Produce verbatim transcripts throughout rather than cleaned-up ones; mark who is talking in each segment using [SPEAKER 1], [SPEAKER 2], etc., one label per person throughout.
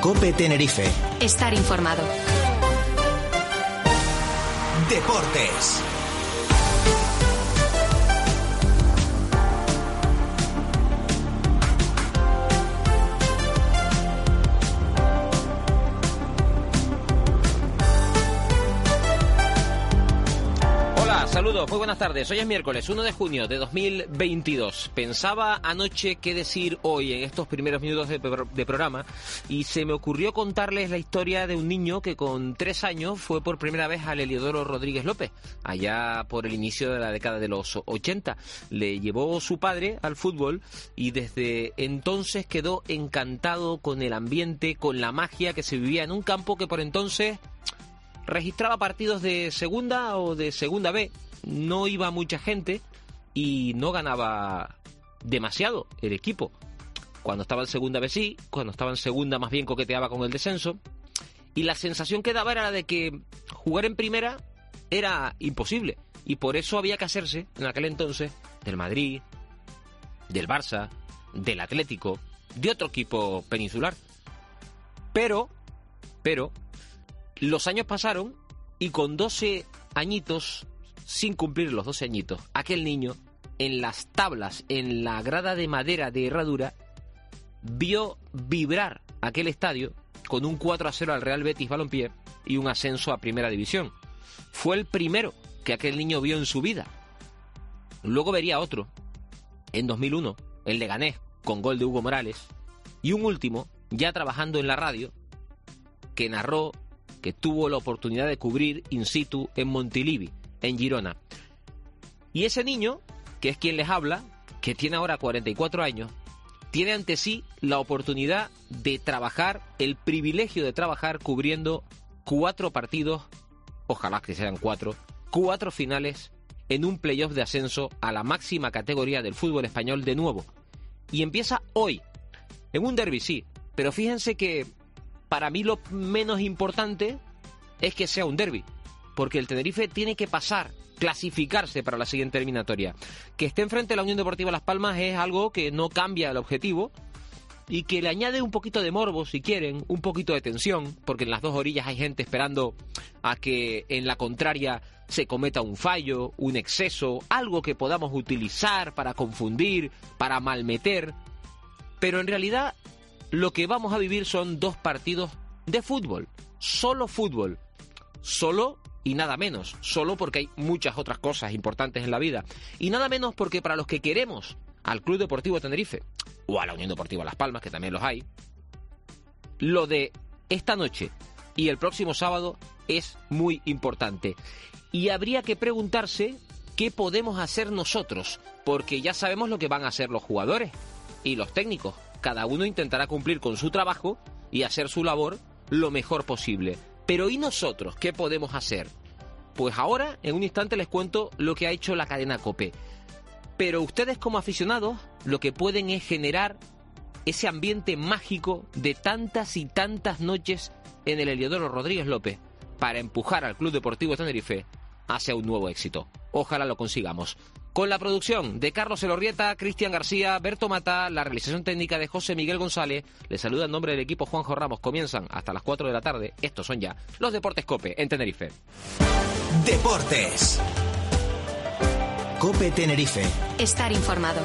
[SPEAKER 1] COPE Tenerife.
[SPEAKER 2] Estar informado.
[SPEAKER 1] Deportes.
[SPEAKER 3] Saludos, muy buenas tardes. Hoy es miércoles uno de junio de dos mil veintidós. Pensaba anoche qué decir hoy en estos primeros minutos de, de programa y se me ocurrió contarles la historia de un niño que con tres años fue por primera vez al Heliodoro Rodríguez López, allá por el inicio de la década de los ochenta. Le llevó su padre al fútbol y desde entonces quedó encantado con el ambiente, con la magia que se vivía en un campo que por entonces registraba partidos de segunda o de segunda B. No iba mucha gente y no ganaba demasiado el equipo. Cuando estaba en segunda B sí, cuando estaba en segunda más bien coqueteaba con el descenso. Y la sensación que daba era la de que jugar en primera era imposible. Y por eso había que hacerse, en aquel entonces, del Madrid, del Barça, del Atlético, de otro equipo peninsular. Pero, pero... los años pasaron y con doce añitos, sin cumplir los doce añitos, aquel niño, en las tablas, en la grada de madera de Herradura, vio vibrar aquel estadio con un cuatro a cero al Real Betis Balompié y un ascenso a Primera División. Fue el primero que aquel niño vio en su vida. Luego vería otro, en dos mil uno, el Leganés, con gol de Hugo Morales, y un último, ya trabajando en la radio, que narró, que tuvo la oportunidad de cubrir in situ en Montilivi, en Girona. Y ese niño, que es quien les habla, que tiene ahora cuarenta y cuatro años, tiene ante sí la oportunidad de trabajar, el privilegio de trabajar cubriendo cuatro partidos, ojalá que sean cuatro, cuatro finales en un playoff de ascenso a la máxima categoría del fútbol español de nuevo. Y empieza hoy, en un derbi sí, pero fíjense que para mí lo menos importante es que sea un derbi, porque el Tenerife tiene que pasar, clasificarse para la siguiente eliminatoria. Que esté enfrente de la Unión Deportiva Las Palmas es algo que no cambia el objetivo y que le añade un poquito de morbo, si quieren, un poquito de tensión, porque en las dos orillas hay gente esperando a que en la contraria se cometa un fallo, un exceso, algo que podamos utilizar para confundir, para malmeter. Pero en realidad lo que vamos a vivir son dos partidos de fútbol, solo fútbol, solo y nada menos, solo porque hay muchas otras cosas importantes en la vida, y nada menos porque para los que queremos al Club Deportivo Tenerife, o a la Unión Deportiva Las Palmas, que también los hay, lo de esta noche y el próximo sábado es muy importante. Y habría que preguntarse qué podemos hacer nosotros, porque ya sabemos lo que van a hacer los jugadores y los técnicos. Cada uno intentará cumplir con su trabajo y hacer su labor lo mejor posible. Pero ¿y nosotros qué podemos hacer? Pues ahora, en un instante, les cuento lo que ha hecho la cadena COPE. Pero ustedes como aficionados lo que pueden es generar ese ambiente mágico de tantas y tantas noches en el Heliodoro Rodríguez López para empujar al Club Deportivo Tenerife hacia un nuevo éxito. Ojalá lo consigamos. Con la producción de Carlos Elorrieta, Cristian García, Berto Mata, la realización técnica de José Miguel González, les saluda en nombre del equipo Juanjo Ramos. Comienzan hasta las cuatro de la tarde. Estos son ya los Deportes COPE en Tenerife.
[SPEAKER 1] Deportes. COPE Tenerife.
[SPEAKER 2] Estar informado.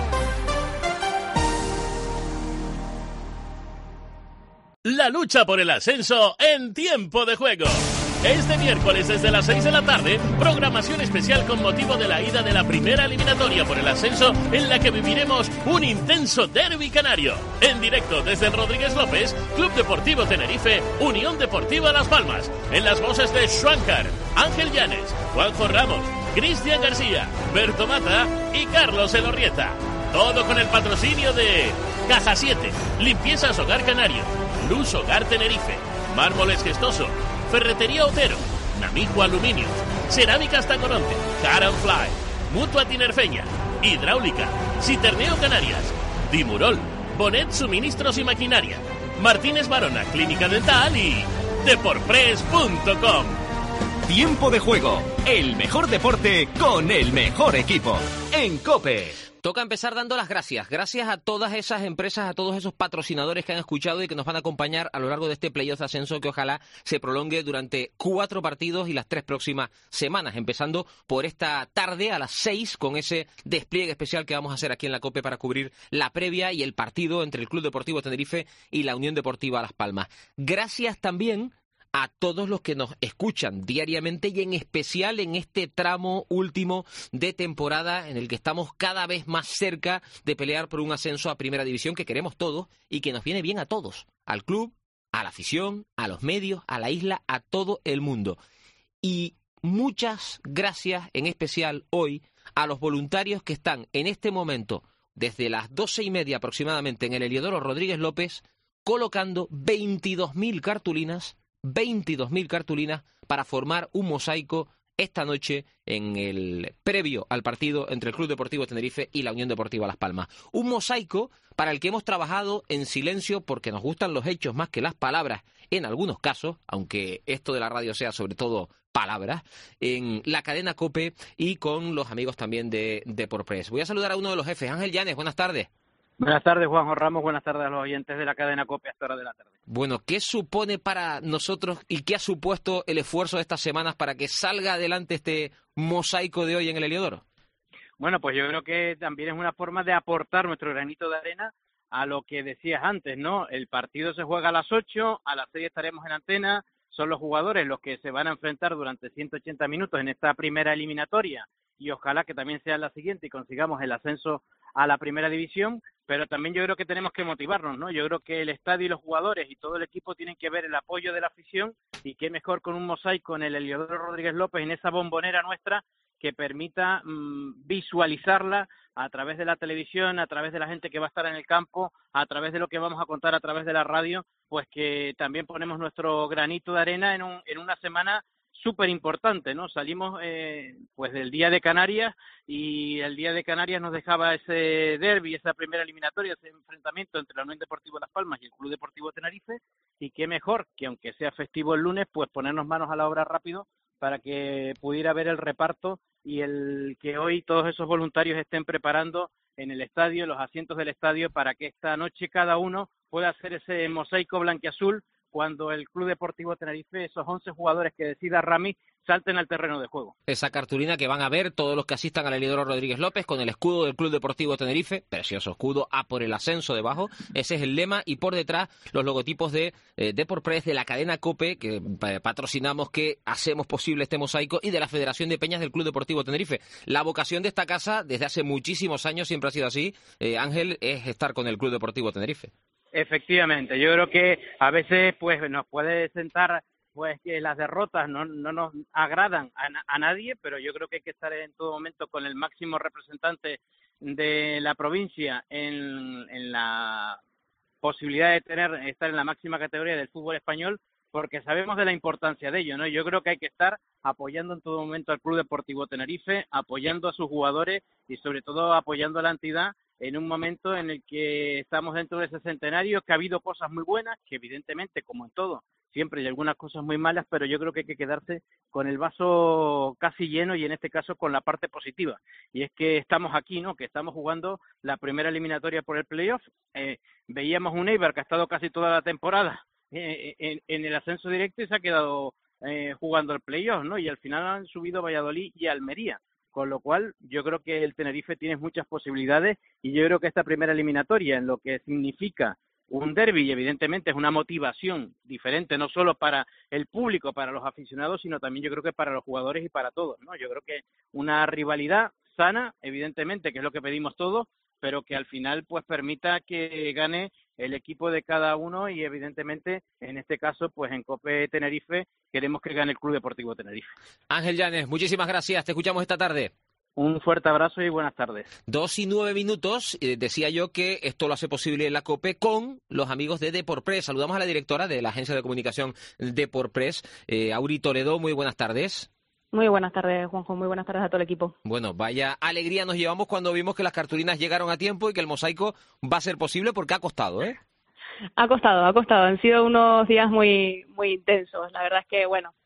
[SPEAKER 4] La lucha por el ascenso en tiempo de juego. Este miércoles desde las seis de la tarde, programación especial con motivo de la ida de la primera eliminatoria por el ascenso, en la que viviremos un intenso derbi canario. En directo desde el Rodríguez López, Club Deportivo Tenerife, Unión Deportiva Las Palmas. En las voces de Schwankar, Ángel Llanes, Juanjo Ramos, Cristian García, Berto Mata y Carlos Elorrieta. Todo con el patrocinio de Caja siete, Limpiezas Hogar Canario, Luz Hogar Tenerife, Mármoles Gestoso, Ferretería Otero, Namico Aluminios, Cerámicas Tacoronte, Car and Fly, Mutua Tinerfeña, Hidráulica, Citerneo Canarias, Dimurol, Bonet Suministros y Maquinaria, Martínez Barona Clínica Dental y Deporpress punto com.
[SPEAKER 1] Tiempo de juego, el mejor deporte con el mejor equipo en COPE.
[SPEAKER 3] Toca empezar dando las gracias. Gracias a todas esas empresas, a todos esos patrocinadores que han escuchado y que nos van a acompañar a lo largo de este playoff de ascenso que ojalá se prolongue durante cuatro partidos y las tres próximas semanas, empezando por esta tarde a las seis con ese despliegue especial que vamos a hacer aquí en la COPE para cubrir la previa y el partido entre el Club Deportivo Tenerife y la Unión Deportiva Las Palmas. Gracias también a todos los que nos escuchan diariamente y en especial en este tramo último de temporada en el que estamos cada vez más cerca de pelear por un ascenso a Primera División que queremos todos y que nos viene bien a todos, al club, a la afición, a los medios, a la isla, a todo el mundo. Y muchas gracias en especial hoy a los voluntarios que están en este momento desde las doce y media aproximadamente en el Heliodoro Rodríguez López colocando veintidós mil cartulinas veintidós mil cartulinas para formar un mosaico esta noche en el previo al partido entre el Club Deportivo Tenerife y la Unión Deportiva Las Palmas. Un mosaico para el que hemos trabajado en silencio porque nos gustan los hechos más que las palabras en algunos casos, aunque esto de la radio sea sobre todo palabras, en la cadena COPE y con los amigos también de Deporpress. Voy a saludar a uno de los jefes, Ángel Llanes, buenas tardes.
[SPEAKER 5] Buenas tardes, Juanjo Ramos. Buenas tardes a los oyentes de la cadena COPE a esta hora de la tarde.
[SPEAKER 3] Bueno, ¿qué supone para nosotros y qué ha supuesto el esfuerzo de estas semanas para que salga adelante este mosaico de hoy en el Heliodoro?
[SPEAKER 5] Bueno, pues yo creo que también es una forma de aportar nuestro granito de arena a lo que decías antes, ¿no? El partido se juega a las ocho, a las seis estaremos en antena, son los jugadores los que se van a enfrentar durante ciento ochenta minutos en esta primera eliminatoria y ojalá que también sea la siguiente y consigamos el ascenso a la Primera División, pero también yo creo que tenemos que motivarnos, ¿no? Yo creo que el estadio y los jugadores y todo el equipo tienen que ver el apoyo de la afición y qué mejor con un mosaico en el Heliodoro Rodríguez López, en esa bombonera nuestra que permita mmm, visualizarla a través de la televisión, a través de la gente que va a estar en el campo, a través de lo que vamos a contar a través de la radio, pues que también ponemos nuestro granito de arena en, un, en una semana súper importante, ¿no? Salimos eh, pues del Día de Canarias y el Día de Canarias nos dejaba ese derbi, esa primera eliminatoria, ese enfrentamiento entre la Unión Deportiva Las Palmas y el Club Deportivo Tenerife y qué mejor que aunque sea festivo el lunes, pues ponernos manos a la obra rápido para que pudiera ver el reparto y el que hoy todos esos voluntarios estén preparando en el estadio, los asientos del estadio para que esta noche cada uno pueda hacer ese mosaico blanquiazul cuando el Club Deportivo Tenerife, esos once jugadores que decida Rami, salten al terreno de juego.
[SPEAKER 3] Esa cartulina que van a ver todos los que asistan al Heliodoro Rodríguez López con el escudo del Club Deportivo Tenerife, precioso escudo, a por el ascenso debajo, ese es el lema, y por detrás los logotipos de eh, Deporpress, de la cadena COPE, que eh, patrocinamos, que hacemos posible este mosaico, y de la Federación de Peñas del Club Deportivo Tenerife. La vocación de esta casa, desde hace muchísimos años, siempre ha sido así, eh, Ángel, es estar con el Club Deportivo Tenerife.
[SPEAKER 5] Efectivamente, yo creo que a veces pues nos puede sentar pues que las derrotas no, no nos agradan a, a nadie, pero yo creo que hay que estar en todo momento con el máximo representante de la provincia en, en la posibilidad de tener estar en la máxima categoría del fútbol español, porque sabemos de la importancia de ello, ¿no? Yo creo que hay que estar apoyando en todo momento al Club Deportivo Tenerife, apoyando a sus jugadores y sobre todo apoyando a la entidad en un momento en el que estamos dentro de ese centenario, que ha habido cosas muy buenas, que evidentemente, como en todo, siempre hay algunas cosas muy malas, pero yo creo que hay que quedarse con el vaso casi lleno y en este caso con la parte positiva. Y es que estamos aquí, ¿no? Que estamos jugando la primera eliminatoria por el playoff. Eh, veíamos un Eibar que ha estado casi toda la temporada eh, en, en el ascenso directo y se ha quedado eh, jugando el playoff, ¿no? Y al final han subido Valladolid y Almería. Con lo cual, yo creo que el Tenerife tiene muchas posibilidades y yo creo que esta primera eliminatoria, en lo que significa un derbi, y evidentemente es una motivación diferente, no solo para el público, para los aficionados, sino también yo creo que para los jugadores y para todos, ¿no? Yo creo que una rivalidad sana, evidentemente, que es lo que pedimos todos, pero que al final pues permita que gane el equipo de cada uno y evidentemente en este caso pues en COPE Tenerife queremos que gane el Club Deportivo Tenerife.
[SPEAKER 3] Ángel Llanes, muchísimas gracias, te escuchamos esta tarde.
[SPEAKER 5] Un fuerte abrazo y buenas tardes.
[SPEAKER 3] Dos y nueve minutos, eh, decía yo que esto lo hace posible la COPE con los amigos de Deporpress. Saludamos a la directora de la agencia de comunicación Deporpress, eh, Auri Toledo, muy buenas tardes.
[SPEAKER 6] Muy buenas tardes, Juanjo. Muy buenas tardes a todo el equipo.
[SPEAKER 3] Bueno, vaya alegría nos llevamos cuando vimos que las cartulinas llegaron a tiempo y que el mosaico va a ser posible porque ha costado, ¿eh?
[SPEAKER 6] Ha costado, ha costado. Han sido unos días muy muy intensos. La verdad es que, bueno,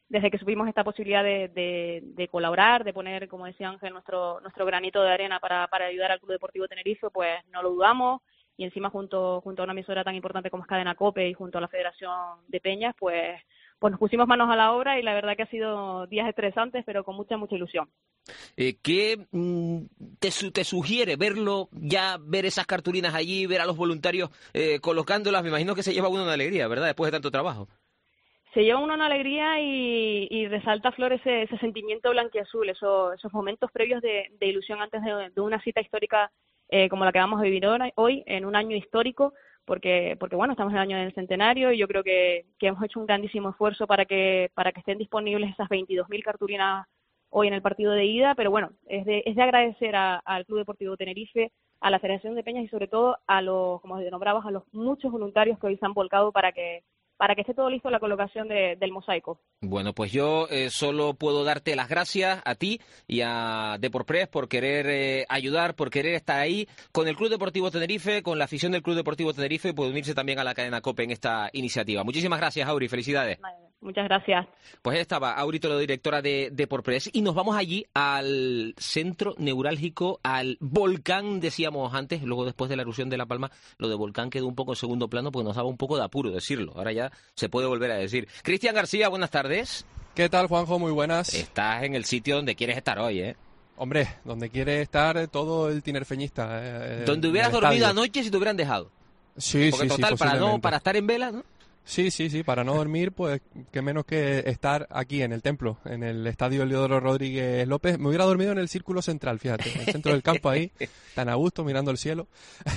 [SPEAKER 6] desde que supimos esta posibilidad de, de, de colaborar, de poner, como decía Ángel, nuestro nuestro granito de arena para, para ayudar al Club Deportivo Tenerife, pues no lo dudamos, y encima junto junto a una emisora tan importante como es Cadena COPE y junto a la Federación de Peñas, pues pues nos pusimos manos a la obra, y la verdad que ha sido días estresantes, pero con mucha, mucha ilusión.
[SPEAKER 3] Eh, ¿Qué mm, te, su- te sugiere verlo, ya ver esas cartulinas allí, ver a los voluntarios eh, colocándolas? Me imagino que se lleva uno una alegría, ¿verdad?, después de tanto trabajo.
[SPEAKER 6] Se lleva uno una alegría y, y resalta, Flor, ese, ese sentimiento blanquiazul, eso, esos momentos previos de, de ilusión antes de, de una cita histórica eh, como la que vamos a vivir ahora- hoy, en un año histórico, porque, porque bueno, estamos en el año del centenario, y yo creo que, que hemos hecho un grandísimo esfuerzo para que, para que estén disponibles esas veintidós mil cartulinas hoy en el partido de ida, pero bueno, es de, es de agradecer a- al Club Deportivo Tenerife, a la Federación de Peñas y sobre todo a los, como nombrabas, a los muchos voluntarios que hoy se han volcado para que para que esté todo listo la colocación de, del mosaico.
[SPEAKER 3] Bueno, pues yo eh, solo puedo darte las gracias a ti y a Deporpress por querer eh, ayudar, por querer estar ahí con el Club Deportivo Tenerife, con la afición del Club Deportivo Tenerife, y por unirse también a la cadena COPE en esta iniciativa. Muchísimas gracias, Auri, felicidades.
[SPEAKER 6] Muchas gracias.
[SPEAKER 3] Pues estaba Auri Toledo, directora de Deporpress, y nos vamos allí al centro neurálgico, al volcán, decíamos antes. Luego, después de la erupción de La Palma, lo de volcán quedó un poco en segundo plano porque nos daba un poco de apuro decirlo. Ahora ya se puede volver a decir. Cristian García, buenas tardes.
[SPEAKER 7] ¿Qué tal, Juanjo? Muy buenas.
[SPEAKER 3] Estás en el sitio donde quieres estar hoy, ¿eh?
[SPEAKER 7] Hombre, donde quiere estar todo el tinerfeñista. Eh,
[SPEAKER 3] donde hubieras
[SPEAKER 7] en el
[SPEAKER 3] dormido
[SPEAKER 7] estadio.
[SPEAKER 3] anoche si te hubieran dejado.
[SPEAKER 7] Sí,
[SPEAKER 3] Porque
[SPEAKER 7] sí,
[SPEAKER 3] total,
[SPEAKER 7] sí,
[SPEAKER 3] para no
[SPEAKER 7] posiblemente.
[SPEAKER 3] para estar en vela, ¿no?
[SPEAKER 7] Sí, sí, sí, para no dormir, pues qué menos que estar aquí en el templo, en el estadio Eliodoro Rodríguez López. Me hubiera dormido en el círculo central, fíjate, en el centro del campo ahí, tan a gusto, mirando el cielo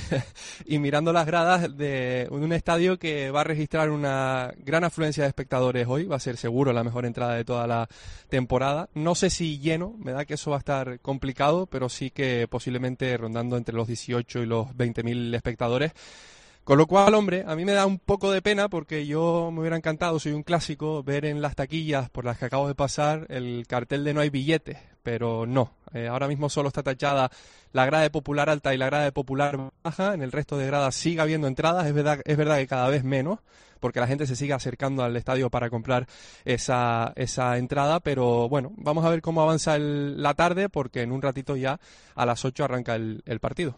[SPEAKER 7] y mirando las gradas de un estadio que va a registrar una gran afluencia de espectadores hoy. Va a ser seguro la mejor entrada de toda la temporada. No sé si lleno, me da que eso va a estar complicado, pero sí que posiblemente rondando entre los dieciocho y los veinte mil espectadores. Con lo cual, hombre, a mí me da un poco de pena porque yo me hubiera encantado, soy un clásico, ver en las taquillas por las que acabo de pasar el cartel de no hay billetes, pero no. Eh, ahora mismo solo está tachada la grada de popular alta y la grada de popular baja. En el resto de gradas sigue habiendo entradas, es verdad, es verdad que cada vez menos, porque la gente se sigue acercando al estadio para comprar esa, esa entrada, pero bueno, vamos a ver cómo avanza el, la tarde, porque en un ratito ya a las ocho arranca el, el partido.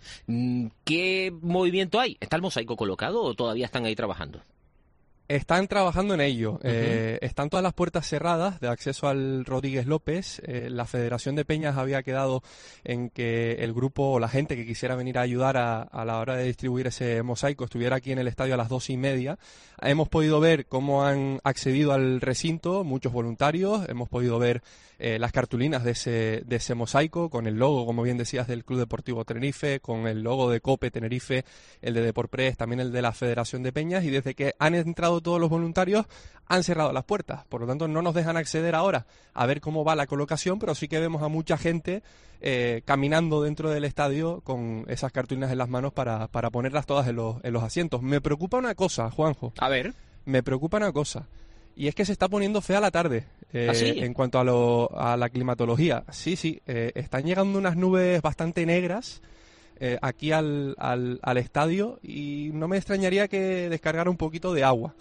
[SPEAKER 3] ¿Qué movimiento hay? ¿Está el mosaico colocado o todavía están ahí trabajando?
[SPEAKER 7] Están trabajando en ello. Uh-huh. Eh, están todas las puertas cerradas de acceso al Rodríguez López. Eh, la Federación de Peñas había quedado en que el grupo o la gente que quisiera venir a ayudar a, a la hora de distribuir ese mosaico estuviera aquí en el estadio a las dos y media. Hemos podido ver cómo han accedido al recinto muchos voluntarios. Hemos podido ver eh, las cartulinas de ese, de ese mosaico con el logo, como bien decías, del Club Deportivo Tenerife, con el logo de COPE Tenerife, el de Deporpress, también el de la Federación de Peñas, y desde que han entrado todos los voluntarios han cerrado las puertas, por lo tanto no nos dejan acceder ahora a ver cómo va la colocación, pero sí que vemos a mucha gente eh, caminando dentro del estadio con esas cartulinas en las manos para, para ponerlas todas en los, en los asientos. Me preocupa una cosa, Juanjo.
[SPEAKER 3] A ver.
[SPEAKER 7] Me preocupa una cosa, y es que se está poniendo fea la tarde eh,
[SPEAKER 3] ¿Ah, sí?
[SPEAKER 7] en cuanto a, lo, a la climatología. Sí, sí, eh, están llegando unas nubes bastante negras eh, aquí al, al, al estadio, y no me extrañaría que descargara un poquito de agua.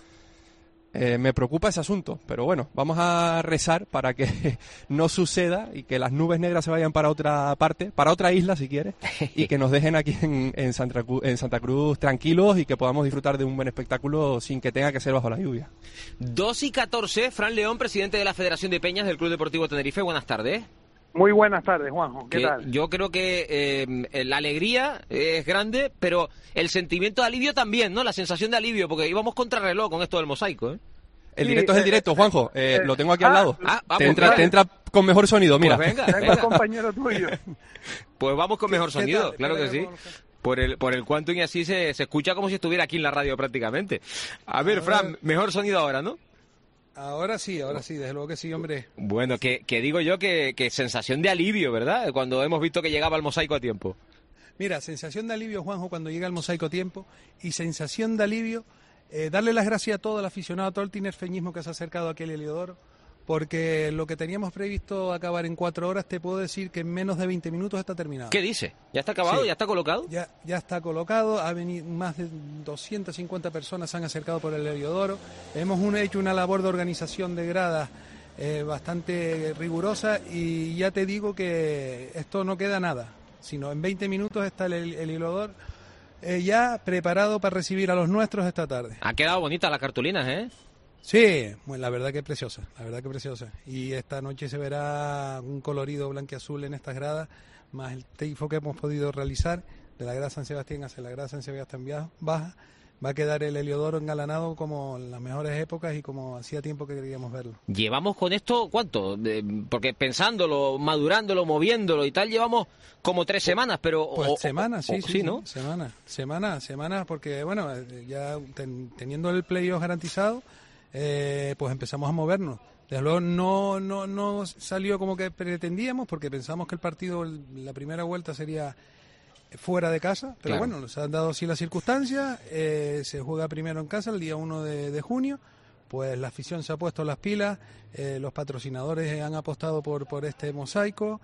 [SPEAKER 7] Eh, me preocupa ese asunto, pero bueno, vamos a rezar para que no suceda y que las nubes negras se vayan para otra parte, para otra isla si quieres, y que nos dejen aquí en, en, Santa Cruz, en Santa Cruz tranquilos y que podamos disfrutar de un buen espectáculo sin que tenga que ser bajo la lluvia.
[SPEAKER 3] dos y catorce, Fran León, presidente de la Federación de Peñas del Club Deportivo Tenerife. Buenas tardes.
[SPEAKER 8] Muy buenas tardes, Juanjo. ¿Qué
[SPEAKER 3] que
[SPEAKER 8] tal?
[SPEAKER 3] Yo creo que eh, la alegría es grande, pero el sentimiento de alivio también, ¿no? La sensación de alivio, porque íbamos contra reloj con esto del mosaico, ¿eh?
[SPEAKER 7] El
[SPEAKER 8] Sí,
[SPEAKER 7] directo es el
[SPEAKER 8] eh,
[SPEAKER 7] directo, Juanjo. Eh,
[SPEAKER 8] eh,
[SPEAKER 7] lo tengo aquí
[SPEAKER 8] ah,
[SPEAKER 7] al lado.
[SPEAKER 3] Ah, ah,
[SPEAKER 7] te,
[SPEAKER 3] pues
[SPEAKER 7] entra,
[SPEAKER 3] vale.
[SPEAKER 7] te entra con mejor sonido, mira.
[SPEAKER 3] Pues venga,
[SPEAKER 8] Tengo
[SPEAKER 3] venga.
[SPEAKER 8] al compañero tuyo.
[SPEAKER 3] Pues vamos con mejor
[SPEAKER 8] ¿Qué
[SPEAKER 3] sonido,
[SPEAKER 8] tal?
[SPEAKER 3] claro que
[SPEAKER 8] Espera
[SPEAKER 3] sí.
[SPEAKER 8] que pongo-
[SPEAKER 3] Por el, por el Quantum, y así se, se escucha como si estuviera aquí en la radio prácticamente. A ver, Fran, mejor sonido ahora, ¿no?
[SPEAKER 9] Ahora sí, ahora sí, desde luego que sí, hombre.
[SPEAKER 3] Bueno, que, que digo yo que, que sensación de alivio, ¿verdad? Cuando hemos visto que llegaba el mosaico a tiempo.
[SPEAKER 9] Mira, sensación de alivio, Juanjo, cuando llega el mosaico a tiempo, y sensación de alivio, eh, darle las gracias a todo el aficionado, a todo el tinerfeñismo que se ha acercado aquí al Heliodoro, porque lo que teníamos previsto acabar en cuatro horas, te puedo decir que en menos de veinte minutos está terminado.
[SPEAKER 3] ¿Qué dice? ¿Ya está acabado?
[SPEAKER 9] Sí.
[SPEAKER 3] ¿Ya está colocado?
[SPEAKER 9] Ya, ya está colocado, ha venido más de doscientas cincuenta personas se han acercado por el Heliodoro. Hemos un- hecho una labor de organización de gradas eh, bastante rigurosa, y ya te digo que esto no queda nada, sino en veinte minutos está el, el heliodoro eh, ya preparado para recibir a los nuestros esta tarde.
[SPEAKER 3] Ha quedado bonita las cartulinas, ¿eh?
[SPEAKER 9] Sí, bueno, la verdad que preciosa, la verdad que preciosa. Y esta noche se verá un colorido blanquiazul en estas gradas, más el tifo que hemos podido realizar de la grada San Sebastián hacia la grada San Sebastián Baja. Va a quedar el heliodoro engalanado como en las mejores épocas y como hacía tiempo que queríamos verlo.
[SPEAKER 3] ¿Llevamos con esto cuánto? De, porque pensándolo, madurándolo, moviéndolo y tal, llevamos como tres semanas, pero...
[SPEAKER 9] Pues
[SPEAKER 3] o,
[SPEAKER 9] semanas, sí,
[SPEAKER 3] o,
[SPEAKER 9] sí,
[SPEAKER 3] sí, ¿no?
[SPEAKER 9] Semanas, semanas, semanas, porque bueno, ya ten, teniendo el playoff garantizado, eh, pues empezamos a movernos. Desde luego no, no, no salió como que pretendíamos, porque pensamos que el partido, la primera vuelta sería fuera de casa, pero
[SPEAKER 3] claro.
[SPEAKER 9] Bueno, nos han dado así las circunstancias, eh, se juega primero en casa el día uno de, de junio, pues la afición se ha puesto las pilas, eh, los patrocinadores han apostado por, por este mosaico,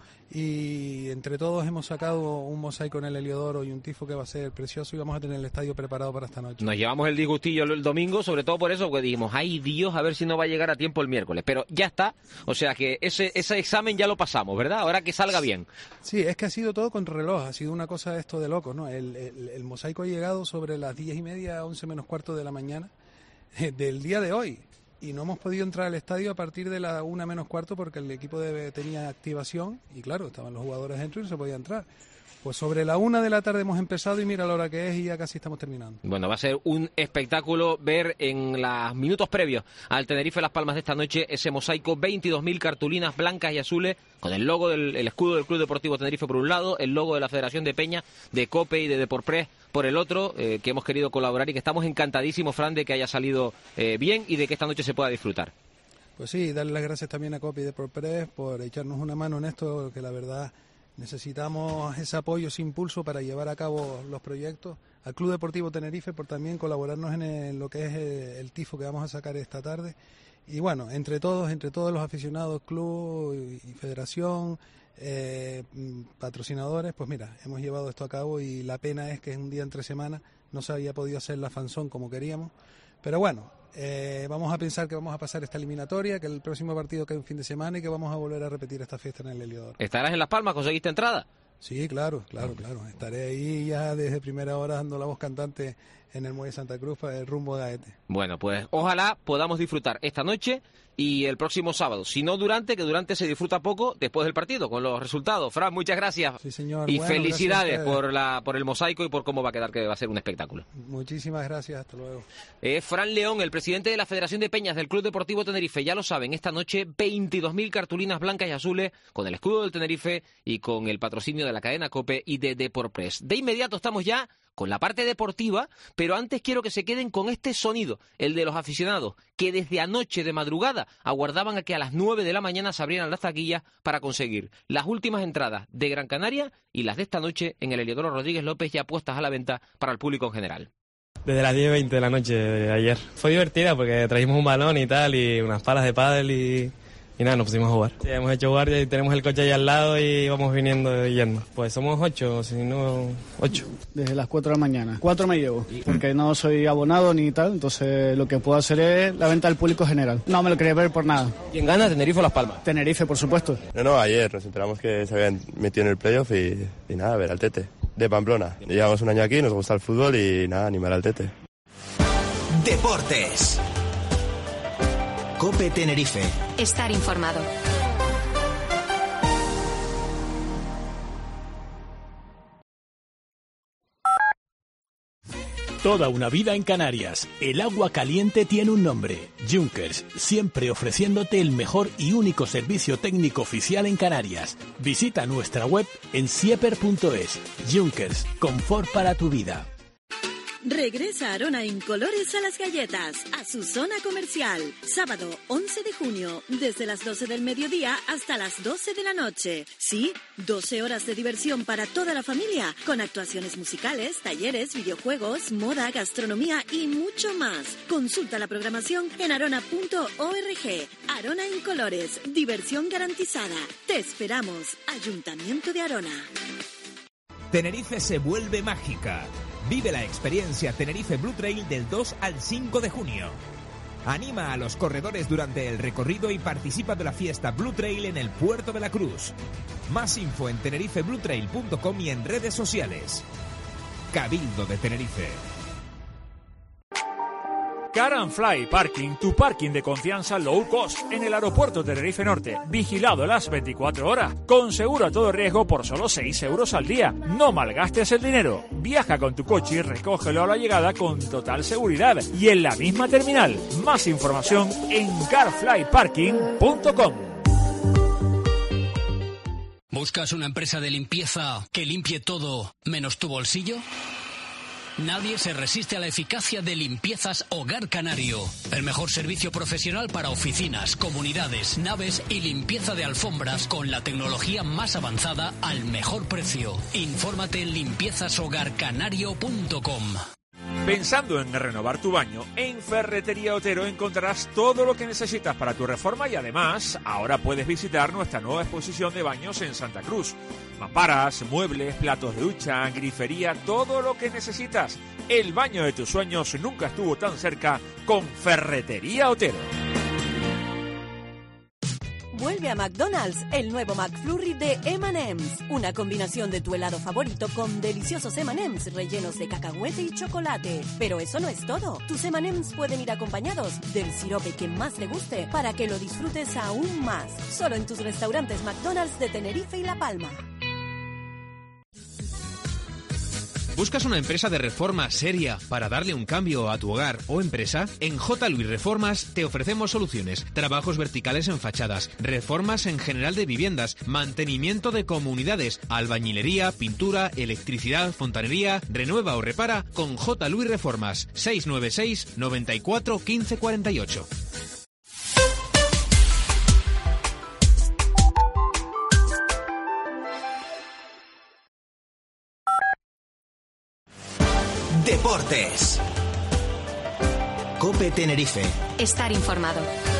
[SPEAKER 9] y entre todos hemos sacado un mosaico en el heliodoro y un tifo que va a ser precioso, y vamos a tener el estadio preparado para esta noche.
[SPEAKER 3] Nos llevamos el disgustillo el, el domingo, sobre todo por eso, porque dijimos, ay Dios, a ver si no va a llegar a tiempo el miércoles, pero ya está, o sea que ese, ese examen ya lo pasamos, ¿verdad? Ahora que salga bien.
[SPEAKER 9] Sí, es que ha sido todo con reloj, ha sido una cosa esto de loco, ¿no? El, el, el mosaico ha llegado sobre las diez y media, once menos cuarto de la mañana eh, del día de hoy. Y no hemos podido entrar al estadio a partir de la una menos cuarto porque el equipo de, tenía activación y claro, estaban los jugadores dentro y no se podía entrar. Pues sobre la una de la tarde hemos empezado y mira la hora que es y ya casi estamos terminando.
[SPEAKER 3] Bueno, va a ser un espectáculo ver en los minutos previos al Tenerife Las Palmas de esta noche ese mosaico, veintidós mil cartulinas blancas y azules con el logo del el escudo del Club Deportivo Tenerife por un lado, el logo de la Federación de Peña, de COPE y de Deporpress por el otro, eh, que hemos querido colaborar y que estamos encantadísimos, Fran, de que haya salido eh, bien y de que esta noche se pueda disfrutar.
[SPEAKER 9] Pues sí, darle las gracias también a COPE y Deporpress por echarnos una mano en esto, que la verdad necesitamos ese apoyo, ese impulso para llevar a cabo los proyectos. Al Club Deportivo Tenerife por también colaborarnos en, el, en lo que es el, el tifo que vamos a sacar esta tarde. Y bueno, entre todos, entre todos los aficionados, club y, y federación, eh, patrocinadores, pues mira, hemos llevado esto a cabo y la pena es que es un día entre semana, no se había podido hacer la fanzón como queríamos. Pero bueno, eh, vamos a pensar que vamos a pasar esta eliminatoria, que el próximo partido cae un fin de semana y que vamos a volver a repetir esta fiesta en el heliodoro.
[SPEAKER 3] ¿Estarás en Las Palmas? ¿Conseguiste entrada?
[SPEAKER 9] Sí, claro, claro, claro. Estaré ahí ya desde primera hora dando la voz cantante en el Muelle Santa Cruz para el rumbo de Aete.
[SPEAKER 3] Bueno, pues ojalá podamos disfrutar esta noche y el próximo sábado. Si no durante, que durante se disfruta poco después del partido, con los resultados. Fran, muchas gracias.
[SPEAKER 9] Sí, señor.
[SPEAKER 3] Y
[SPEAKER 9] bueno,
[SPEAKER 3] felicidades por la por el mosaico y por cómo va a quedar, que va a ser un espectáculo.
[SPEAKER 9] Muchísimas gracias, hasta luego.
[SPEAKER 3] Eh, Fran León, el presidente de la Federación de Peñas del Club Deportivo Tenerife. Ya lo saben, esta noche veintidós mil cartulinas blancas y azules con el escudo del Tenerife y con el patrocinio de la cadena COPE y de Deporpress. De inmediato estamos ya con la parte deportiva, pero antes quiero que se queden con este sonido, el de los aficionados, que desde anoche de madrugada aguardaban a que a las nueve de la mañana se abrieran las taquillas para conseguir las últimas entradas de Gran Canaria y las de esta noche en el Heliodoro Rodríguez López, ya puestas a la venta para el público en general.
[SPEAKER 10] Desde las diez y veinte de la noche de ayer. Fue divertida porque trajimos un balón y tal, y unas palas de pádel y... Y nada, nos pusimos a jugar. Sí, hemos hecho guardia y tenemos el coche ahí al lado y vamos viniendo y yendo. Pues somos ocho, si no, ocho.
[SPEAKER 11] Desde las cuatro de la mañana. Cuatro me llevo, porque no soy abonado ni tal, entonces lo que puedo hacer es la venta al público general. No me lo quería ver por nada.
[SPEAKER 3] ¿Quién gana, Tenerife o Las Palmas?
[SPEAKER 11] Tenerife, por supuesto.
[SPEAKER 12] No, no, ayer nos enteramos que se habían metido en el playoff y, y nada, a ver al Tete, de Pamplona. Llevamos un año aquí, nos gusta el fútbol y nada, animar al Tete.
[SPEAKER 1] Deportes. COPE Tenerife.
[SPEAKER 2] Estar informado.
[SPEAKER 13] Toda una vida en Canarias. El agua caliente tiene un nombre. Junkers, siempre ofreciéndote el mejor y único servicio técnico oficial en Canarias. Visita nuestra web en sieper punto es. Junkers, confort para tu vida.
[SPEAKER 14] Regresa Arona Incolores a las galletas, a su zona comercial. Sábado once de junio, desde las doce del mediodía hasta las doce de la noche. Sí, doce horas de diversión para toda la familia, con actuaciones musicales, talleres, videojuegos, moda, gastronomía y mucho más. Consulta la programación en arona punto org. Arona Incolores, diversión garantizada. Te esperamos, Ayuntamiento de Arona.
[SPEAKER 15] Tenerife se vuelve mágica. Vive la experiencia Tenerife Blue Trail del dos al cinco de junio. Anima a los corredores durante el recorrido y participa de la fiesta Blue Trail en el Puerto de la Cruz. Más info en tenerife blue trail punto com y en redes sociales. Cabildo de Tenerife.
[SPEAKER 16] Car and Fly Parking, tu parking de confianza low cost en el aeropuerto Tenerife Norte, vigilado las veinticuatro horas, con seguro a todo riesgo por solo seis euros al día. No malgastes el dinero, viaja con tu coche y recógelo a la llegada con total seguridad y en la misma terminal. Más información en car fly parking punto com.
[SPEAKER 17] ¿Buscas una empresa de limpieza que limpie todo menos tu bolsillo? Nadie se resiste a la eficacia de Limpiezas Hogar Canario. El mejor servicio profesional para oficinas, comunidades, naves y limpieza de alfombras con la tecnología más avanzada al mejor precio. Infórmate en limpiezas hogar canario punto com.
[SPEAKER 16] Pensando en renovar tu baño, en Ferretería Otero encontrarás todo lo que necesitas para tu reforma y además ahora puedes visitar nuestra nueva exposición de baños en Santa Cruz. Mamparas, muebles, platos de ducha, grifería, todo lo que necesitas. El baño de tus sueños nunca estuvo tan cerca con Ferretería Otero.
[SPEAKER 18] Vuelve a McDonald's el nuevo McFlurry de eme and eme's. Una combinación de tu helado favorito con deliciosos eme and eme's rellenos de cacahuete y chocolate. Pero eso no es todo. Tus eme and eme's pueden ir acompañados del sirope que más te guste para que lo disfrutes aún más. Solo en tus restaurantes McDonald's de Tenerife y La Palma.
[SPEAKER 19] ¿Buscas una empresa de reforma seria para darle un cambio a tu hogar o empresa? En J. Luis Reformas te ofrecemos soluciones, trabajos verticales en fachadas, reformas en general de viviendas, mantenimiento de comunidades, albañilería, pintura, electricidad, fontanería. Renueva o repara con J. Luis Reformas. seis nueve seis, noventa y cuatro, quince cuarenta y ocho.
[SPEAKER 1] Deportes. COPE Tenerife.
[SPEAKER 2] Estar informado.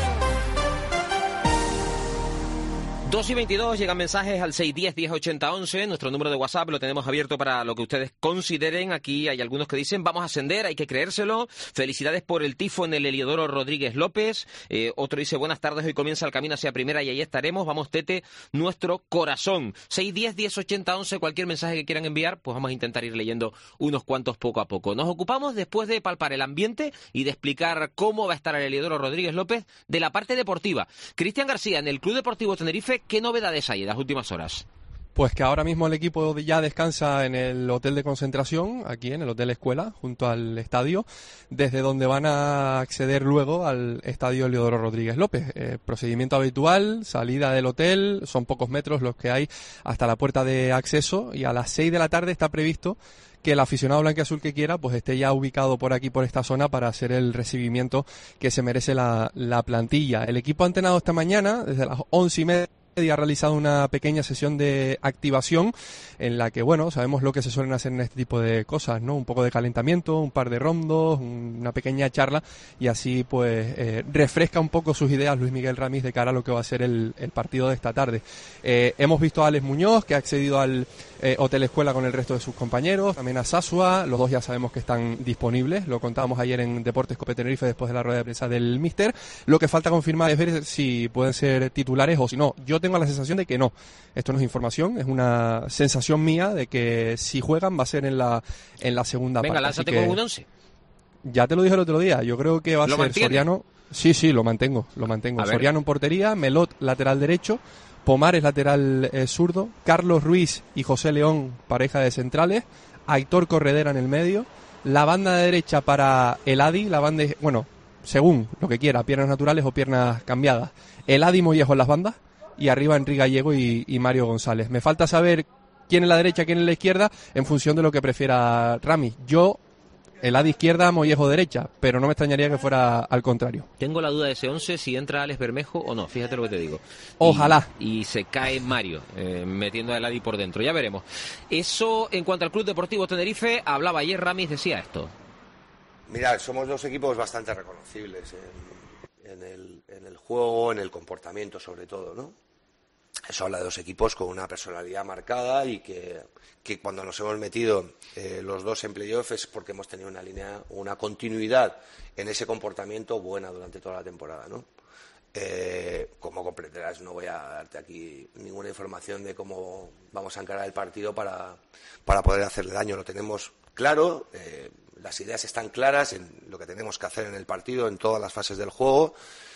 [SPEAKER 3] dos y veintidós, llegan mensajes al seis uno cero, diez ochenta once, nuestro número de WhatsApp lo tenemos abierto para lo que ustedes consideren. Aquí hay algunos que dicen, vamos a ascender, hay que creérselo, felicidades por el tifo en el Heliodoro Rodríguez López. Eh, otro dice, buenas tardes, hoy comienza el camino hacia primera y ahí estaremos, vamos Tete, nuestro corazón. seis uno cero, diez ochenta once, cualquier mensaje que quieran enviar, pues vamos a intentar ir leyendo unos cuantos poco a poco. Nos ocupamos, después de palpar el ambiente y de explicar cómo va a estar el Heliodoro Rodríguez López, de la parte deportiva. Cristian García, en el Club Deportivo Tenerife, ¿qué novedades hay en las últimas horas?
[SPEAKER 7] Pues que ahora mismo el equipo ya descansa en el hotel de concentración, aquí en el Hotel Escuela, junto al estadio, desde donde van a acceder luego al estadio Heliodoro Rodríguez López. Eh, procedimiento habitual, salida del hotel, son pocos metros los que hay hasta la puerta de acceso y a las seis de la tarde está previsto que el aficionado blanquiazul que quiera pues esté ya ubicado por aquí, por esta zona, para hacer el recibimiento que se merece la, la plantilla. El equipo ha entrenado esta mañana, desde las once y media, ha realizado una pequeña sesión de activación en la que, bueno, sabemos lo que se suelen hacer en este tipo de cosas, ¿no? Un poco de calentamiento, un par de rondos, una pequeña charla y así pues eh, refresca un poco sus ideas Luis Miguel Ramis de cara a lo que va a ser el, el partido de esta tarde. Eh, hemos visto a Alex Muñoz, que ha accedido al eh, Hotel Escuela con el resto de sus compañeros, también a Sasua, los dos ya sabemos que están disponibles, lo contábamos ayer en Deportes COPE Tenerife después de la rueda de prensa del míster. Lo que falta confirmar es ver si pueden ser titulares o si no. Yo tengo la sensación de que no. Esto no es información, es una sensación mía de que si juegan va a ser en la en la segunda
[SPEAKER 3] Venga,
[SPEAKER 7] parte.
[SPEAKER 3] Venga, lánzate
[SPEAKER 7] que,
[SPEAKER 3] con un once.
[SPEAKER 7] Ya te lo dije el otro día, yo creo que va a ser
[SPEAKER 3] mantiene?
[SPEAKER 7] Soriano. Sí, sí, lo mantengo, lo mantengo.
[SPEAKER 3] A
[SPEAKER 7] Soriano
[SPEAKER 3] ver.
[SPEAKER 7] en portería, Melot lateral derecho, Pomares lateral eh, zurdo, Carlos Ruiz y José León pareja de centrales, Aitor Corredera en el medio, la banda de derecha para el Adi, la banda, de, bueno, según lo que quiera, piernas naturales o piernas cambiadas. El Adi Mollejo en las bandas y arriba Enrique Gallego y, y Mario González. Me falta saber quién es la derecha, quién es la izquierda, en función de lo que prefiera Ramis. Yo, el Adi izquierda, Mollejo derecha, pero no me extrañaría que fuera al contrario.
[SPEAKER 3] Tengo la duda de ese once, si entra Alex Bermejo o no, fíjate lo que te digo.
[SPEAKER 7] Ojalá.
[SPEAKER 3] Y, y se cae Mario, eh, metiendo a Adi por dentro, ya veremos. Eso, en cuanto al Club Deportivo Tenerife, hablaba ayer Ramis, decía esto.
[SPEAKER 20] Mira, somos dos equipos bastante reconocibles en, en, el, en el juego, en el comportamiento sobre todo, ¿no? Eso habla de dos equipos con una personalidad marcada y que, que cuando nos hemos metido eh, los dos en playoff es porque hemos tenido una línea, una continuidad en ese comportamiento buena durante toda la temporada, ¿no? Eh, como comprenderás, no voy a darte aquí ninguna información de cómo vamos a encarar el partido para, para poder hacerle daño. Lo tenemos claro, eh, las ideas están claras en lo que tenemos que hacer en el partido, en todas las fases del juego.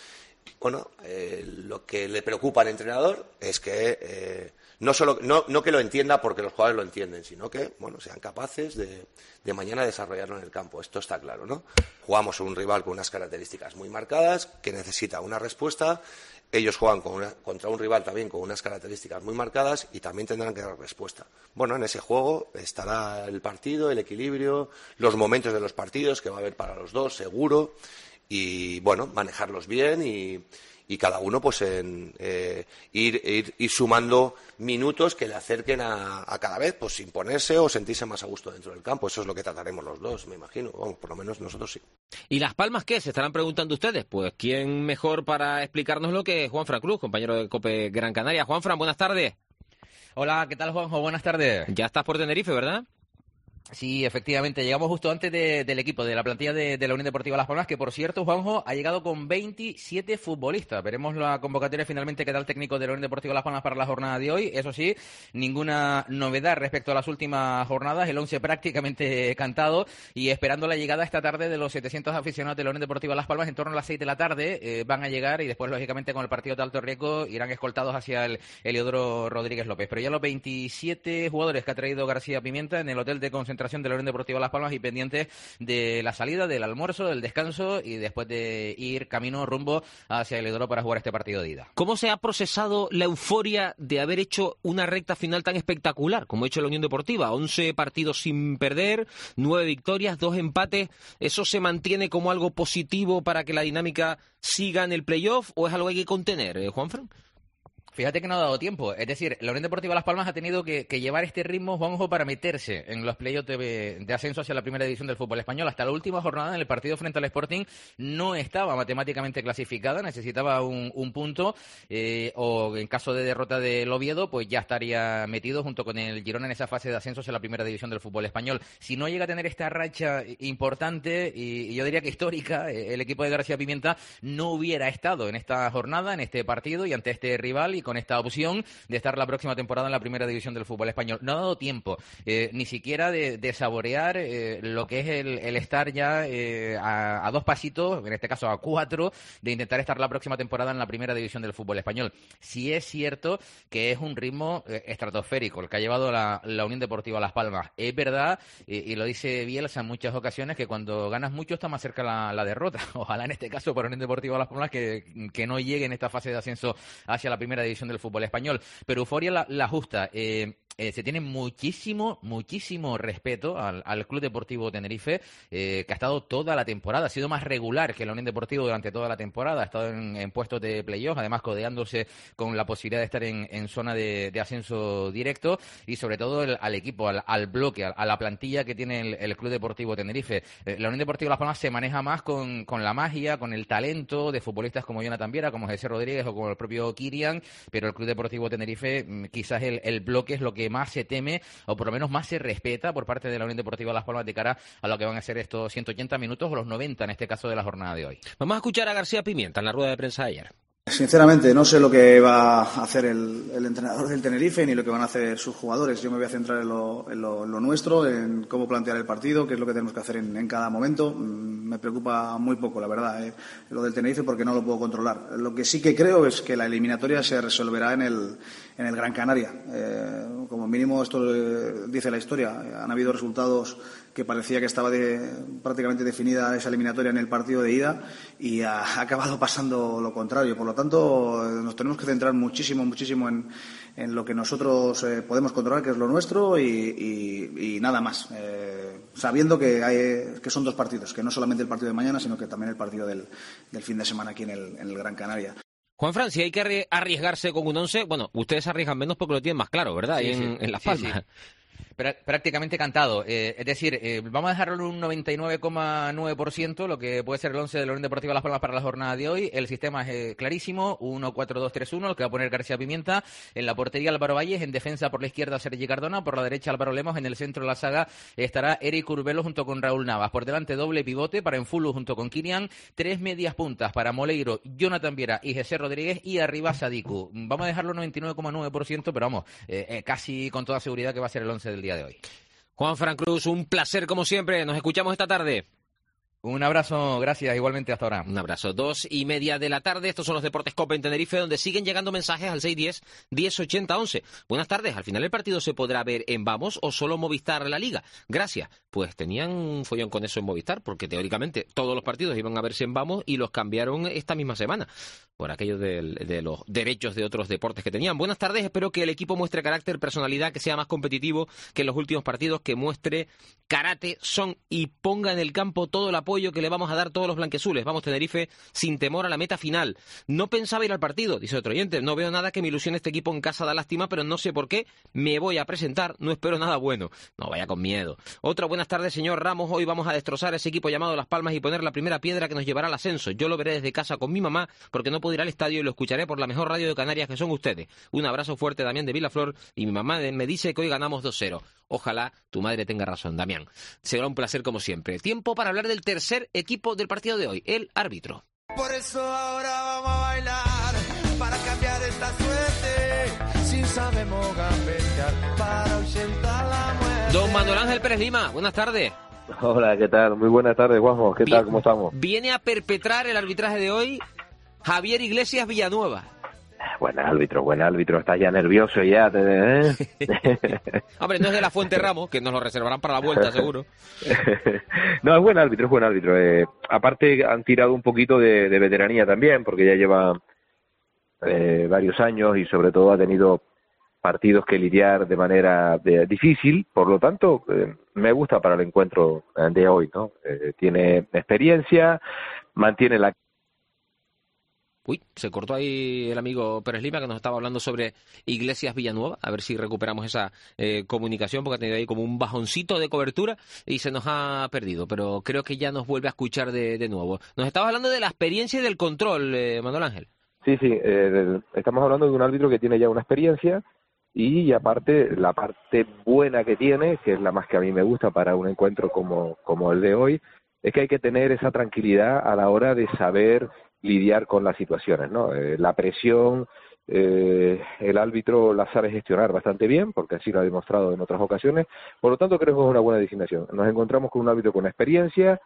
[SPEAKER 20] Bueno, eh, lo que le preocupa al entrenador es que eh, no solo no, no que lo entienda porque los jugadores lo entienden, sino que bueno sean capaces de, de mañana desarrollarlo en el campo. Esto está claro, ¿no? Jugamos a un rival con unas características muy marcadas que necesita una respuesta. Ellos juegan con una, contra un rival también con unas características muy marcadas y también tendrán que dar respuesta. Bueno, en ese juego estará el partido, el equilibrio, los momentos de los partidos que va a haber para los dos, seguro. Y bueno, manejarlos bien y, y cada uno pues en, eh, ir, ir, ir sumando minutos que le acerquen a, a cada vez pues imponerse o sentirse más a gusto dentro del campo. Eso es lo que trataremos los dos, me imagino. Vamos, por lo menos nosotros sí.
[SPEAKER 3] ¿Y Las Palmas qué? Se estarán preguntando ustedes. Pues quién mejor para explicárnoslo que Juanfran Cruz, compañero de COPE Gran Canaria. Juanfran, buenas tardes.
[SPEAKER 21] Hola, ¿qué tal, Juanjo? Buenas tardes.
[SPEAKER 3] Ya estás por Tenerife, ¿verdad?
[SPEAKER 21] Sí, efectivamente, llegamos justo antes de, del equipo, de la plantilla de, de la Unión Deportiva Las Palmas, que por cierto, Juanjo, ha llegado con veintisiete futbolistas. Veremos la convocatoria finalmente que da el técnico de la Unión Deportiva Las Palmas para la jornada de hoy. Eso sí, ninguna novedad respecto a las últimas jornadas, el once prácticamente cantado y esperando la llegada esta tarde de los setecientos aficionados de la Unión Deportiva Las Palmas en torno a las seis de la tarde. Eh, van a llegar y después, lógicamente, con el partido de alto riesgo irán escoltados hacia el Heliodoro Rodríguez López. Pero ya los veintisiete jugadores que ha traído García Pimienta en el hotel de concentración de la Unión Deportiva Las Palmas y pendientes de la salida, del almuerzo, del descanso y después de ir camino rumbo hacia el Heliodoro para jugar este partido de ida.
[SPEAKER 3] ¿Cómo se ha procesado la euforia de haber hecho una recta final tan espectacular como ha hecho la Unión Deportiva? once partidos sin perder, nueve victorias, dos empates. ¿Eso se mantiene como algo positivo para que la dinámica siga en el playoff o es algo que hay que contener, eh, Juanfran?
[SPEAKER 21] Fíjate que no ha dado tiempo. Es decir, la Unión Deportiva Las Palmas ha tenido que, que llevar este ritmo, Juanjo, para meterse en los playoffs de, de ascenso hacia la primera división del fútbol español. Hasta la última jornada, en el partido frente al Sporting, no estaba matemáticamente clasificada, necesitaba un, un punto, eh, o en caso de derrota del Oviedo, pues ya estaría metido junto con el Girona en esa fase de ascenso hacia la primera división del fútbol español. Si no llega a tener esta racha importante, y, y yo diría que histórica, el equipo de García Pimienta no hubiera estado en esta jornada, en este partido y ante este rival, y con esta opción de estar la próxima temporada en la primera división del fútbol español. No ha dado tiempo eh, ni siquiera de, de saborear eh, lo que es el, el estar ya eh, a, a dos pasitos, en este caso a cuatro, de intentar estar la próxima temporada en la primera división del fútbol español. Sí es cierto que es un ritmo eh, estratosférico el que ha llevado la, la Unión Deportiva Las Palmas. Es verdad, eh, y lo dice Bielsa en muchas ocasiones, que cuando ganas mucho está más cerca la, la derrota. Ojalá en este caso para la Unión Deportiva Las Palmas que, que no llegue en esta fase de ascenso hacia la primera división del fútbol español, pero euforia la, la justa. Eh, eh, se tiene muchísimo, muchísimo respeto al, al Club Deportivo Tenerife, eh, que ha estado toda la temporada, ha sido más regular que la Unión Deportiva durante toda la temporada, ha estado en, en puestos de playoff, además codeándose con la posibilidad de estar en, en zona de, de ascenso directo y sobre todo el, al equipo, al, al bloque, a, a la plantilla que tiene el, el Club Deportivo Tenerife. Eh, la Unión Deportiva Las Palmas se maneja más con, con la magia, con el talento de futbolistas como Jonathan Viera, como José Rodríguez o como el propio Kirian, pero el Club Deportivo Tenerife quizás el, el bloque es lo que más se teme o por lo menos más se respeta por parte de la Unión Deportiva Las Palmas de cara a lo que van a ser estos ciento ochenta minutos o los noventa en este caso de la jornada de hoy.
[SPEAKER 3] Vamos a escuchar a García Pimienta en la rueda de prensa de ayer.
[SPEAKER 22] Sinceramente, no sé lo que va a hacer el, el entrenador del Tenerife ni lo que van a hacer sus jugadores. Yo me voy a centrar en lo, en lo, en lo nuestro, en cómo plantear el partido, qué es lo que tenemos que hacer en, en cada momento. Me preocupa muy poco, la verdad, eh, lo del Tenerife porque no lo puedo controlar. Lo que sí que creo es que la eliminatoria se resolverá en el, en el Gran Canaria. Eh, como mínimo, esto eh, dice la historia. Han habido resultados que parecía que estaba de, prácticamente definida esa eliminatoria en el partido de ida y ha, ha acabado pasando lo contrario. Por lo tanto, nos tenemos que centrar muchísimo, muchísimo en, en lo que nosotros eh, podemos controlar, que es lo nuestro, y, y, y nada más. Eh, sabiendo que, hay, que son dos partidos, que no solamente el partido de mañana, sino que también el partido del, del fin de semana aquí en el, en el Gran Canaria.
[SPEAKER 3] Juanfran, si hay que arriesgarse con un once, bueno, ustedes arriesgan menos porque lo tienen más claro, ¿verdad?
[SPEAKER 21] Sí,
[SPEAKER 3] en,
[SPEAKER 21] sí.
[SPEAKER 3] en Las
[SPEAKER 21] Sí,
[SPEAKER 3] Palmas.
[SPEAKER 21] sí. Prácticamente cantado. Eh, es decir, eh, vamos a dejarlo en un noventa y nueve coma nueve por ciento, lo que puede ser el once de la Unión Deportiva Las Palmas para la jornada de hoy. El sistema es eh, clarísimo, uno cuatro dos tres uno, el que va a poner García Pimienta. En la portería Álvaro Valles, en defensa por la izquierda Sergi Cardona, por la derecha Álvaro Lemos, en el centro de la saga estará Eric Urbelo junto con Raúl Navas. Por delante doble pivote para Enfulu junto con Kilian, tres medias puntas para Moleiro, Jonathan Viera y José Rodríguez, y arriba Sadiku. Vamos a dejarlo en noventa y nueve coma nueve por ciento, pero vamos, eh, eh, casi con toda seguridad que va a ser el once del día de hoy.
[SPEAKER 3] Juan Fran Cruz, un placer como siempre. Nos escuchamos esta tarde.
[SPEAKER 21] Un abrazo, gracias, igualmente hasta ahora.
[SPEAKER 3] Un abrazo. Dos y media de la tarde, estos son los Deportes Copa en Tenerife, donde siguen llegando mensajes al seis diez, diez ochenta, once. Buenas tardes, al final el partido se podrá ver en Vamos o solo Movistar la Liga. Gracias. Pues tenían un follón con eso en Movistar, porque teóricamente todos los partidos iban a verse en Vamos y los cambiaron esta misma semana, por aquello de, de los derechos de otros deportes que tenían. Buenas tardes, espero que el equipo muestre carácter, personalidad, que sea más competitivo que en los últimos partidos, que muestre karate, son y ponga en el campo todo el apoyo que le vamos a dar todos los blanqueazules. Vamos, Tenerife, sin temor a la meta final. No pensaba ir al partido, dice otro oyente. No veo nada que me ilusione este equipo en casa, da lástima, pero no sé por qué. Me voy a presentar, no espero nada bueno. No vaya con miedo. Otra buenas tardes, señor Ramos. Hoy vamos a destrozar ese equipo llamado Las Palmas y poner la primera piedra que nos llevará al ascenso. Yo lo veré desde casa con mi mamá, porque no puedo ir al estadio, y lo escucharé por la mejor radio de Canarias, que son ustedes. Un abrazo fuerte, Damián de Vilaflor, y mi mamá me dice que hoy ganamos dos cero. Ojalá tu madre tenga razón, Damián. Será un placer como siempre. Tiempo para hablar del tercer equipo del partido de hoy, el árbitro.
[SPEAKER 1] Por eso ahora vamos a bailar, para cambiar esta suerte, si sabemos gambetear, para ahuyentar la muerte.
[SPEAKER 3] Don Manuel Ángel Pérez Lima, buenas tardes.
[SPEAKER 4] Hola, ¿qué tal? Muy buenas tardes, Juanjo. ¿Qué
[SPEAKER 3] Bien,
[SPEAKER 4] tal? ¿Cómo estamos?
[SPEAKER 3] Viene a perpetrar el arbitraje de hoy Javier Iglesias Villanueva.
[SPEAKER 4] Buen árbitro, buen árbitro. Estás ya nervioso ya. ¿eh?
[SPEAKER 3] Hombre, no es de la Fuente Ramos, que nos lo reservarán para la vuelta, seguro.
[SPEAKER 4] No, es buen árbitro, es buen árbitro. Eh, aparte, han tirado un poquito de, de veteranía también, porque ya lleva eh, varios años y sobre todo ha tenido partidos que lidiar de manera de, difícil. Por lo tanto, eh, me gusta para el encuentro de hoy, ¿no? Eh, tiene experiencia, mantiene la...
[SPEAKER 3] Uy, se cortó ahí el amigo Pérez Lima, que nos estaba hablando sobre Iglesias Villanueva. A ver si recuperamos esa eh, comunicación, porque ha tenido ahí como un bajoncito de cobertura y se nos ha perdido. Pero creo que ya nos vuelve a escuchar de, de nuevo. Nos estaba hablando de la experiencia y del control, eh, Manuel Ángel.
[SPEAKER 4] Sí, sí, eh, estamos hablando de un árbitro que tiene ya una experiencia y aparte la parte buena que tiene, que es la más que a mí me gusta para un encuentro como, como el de hoy, es que hay que tener esa tranquilidad a la hora de saber lidiar con las situaciones, ¿no? Eh, la presión, eh, el árbitro la sabe gestionar bastante bien, porque así lo ha demostrado en otras ocasiones. Por lo tanto, creo que es una buena designación. Nos encontramos con un árbitro con experiencia,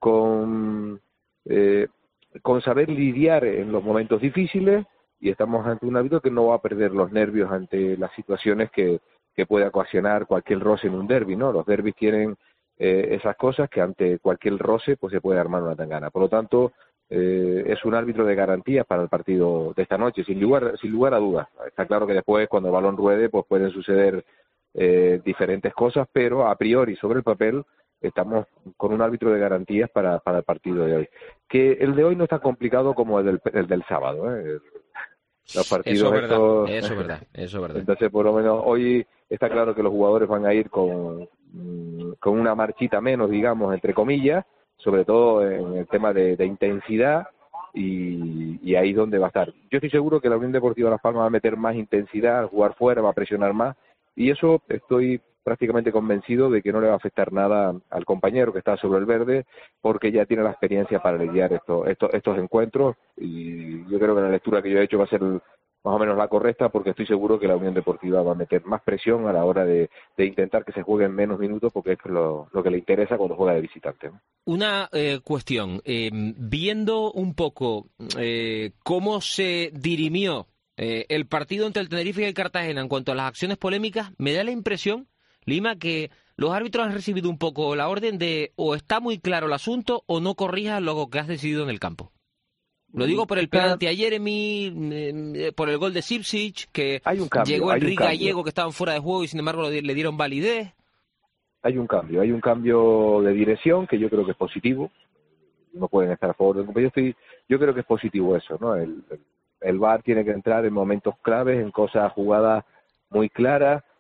[SPEAKER 4] con, eh, con saber lidiar en los momentos difíciles, y estamos ante un árbitro que no va a perder los nervios ante las situaciones que, que puede ocasionar cualquier roce en un derbi, ¿no? Los derbis tienen eh, esas cosas que ante cualquier roce pues se puede armar una tangana. Por lo tanto, Eh, es un árbitro de garantías para el partido de esta noche, sin lugar sin lugar a dudas. Está claro que después, cuando el balón ruede, pues pueden suceder eh, diferentes cosas, pero a priori, sobre el papel, estamos con un árbitro de garantías para, para el partido de hoy. Que el de hoy no es tan complicado como el del, el del sábado, ¿eh? Los partidos
[SPEAKER 3] eso es verdad,
[SPEAKER 4] estos...
[SPEAKER 3] eso es verdad, eso es verdad.
[SPEAKER 4] Entonces, por lo menos hoy está claro que los jugadores van a ir con, con una marchita menos, digamos, entre comillas, sobre todo en el tema de, de intensidad, y, y ahí es donde va a estar. Yo estoy seguro que la Unión Deportiva Las Palmas va a meter más intensidad, al jugar fuera, va a presionar más, y eso estoy prácticamente convencido de que no le va a afectar nada al compañero que está sobre el verde, porque ya tiene la experiencia para lidiar estos, estos, estos encuentros, y yo creo que la lectura que yo he hecho va a ser el, más o menos la correcta, porque estoy seguro que la Unión Deportiva va a meter más presión a la hora de, de intentar que se jueguen menos minutos, porque es lo, lo que le interesa cuando juega de visitante, ¿no?
[SPEAKER 3] Una eh, cuestión, eh, viendo un poco eh, cómo se dirimió eh, el partido entre el Tenerife y el Cartagena en cuanto a las acciones polémicas, me da la impresión, Lima, que los árbitros han recibido un poco la orden de o está muy claro el asunto o no corrijas lo que has decidido en el campo. Lo digo por el penalti a Jeremy, eh, por el gol de Sipsic, que
[SPEAKER 4] hay un cambio,
[SPEAKER 3] llegó
[SPEAKER 4] hay
[SPEAKER 3] Enrique
[SPEAKER 4] un cambio.
[SPEAKER 3] Gallego, que estaban fuera de juego y sin embargo lo di- le dieron validez.
[SPEAKER 4] Hay un cambio, hay un cambio de dirección que yo creo que es positivo. No pueden estar a favor del compañero. Yo, estoy, yo creo que es positivo eso, ¿no? El, el, el V A R tiene que entrar en momentos claves, en cosas jugadas muy claras,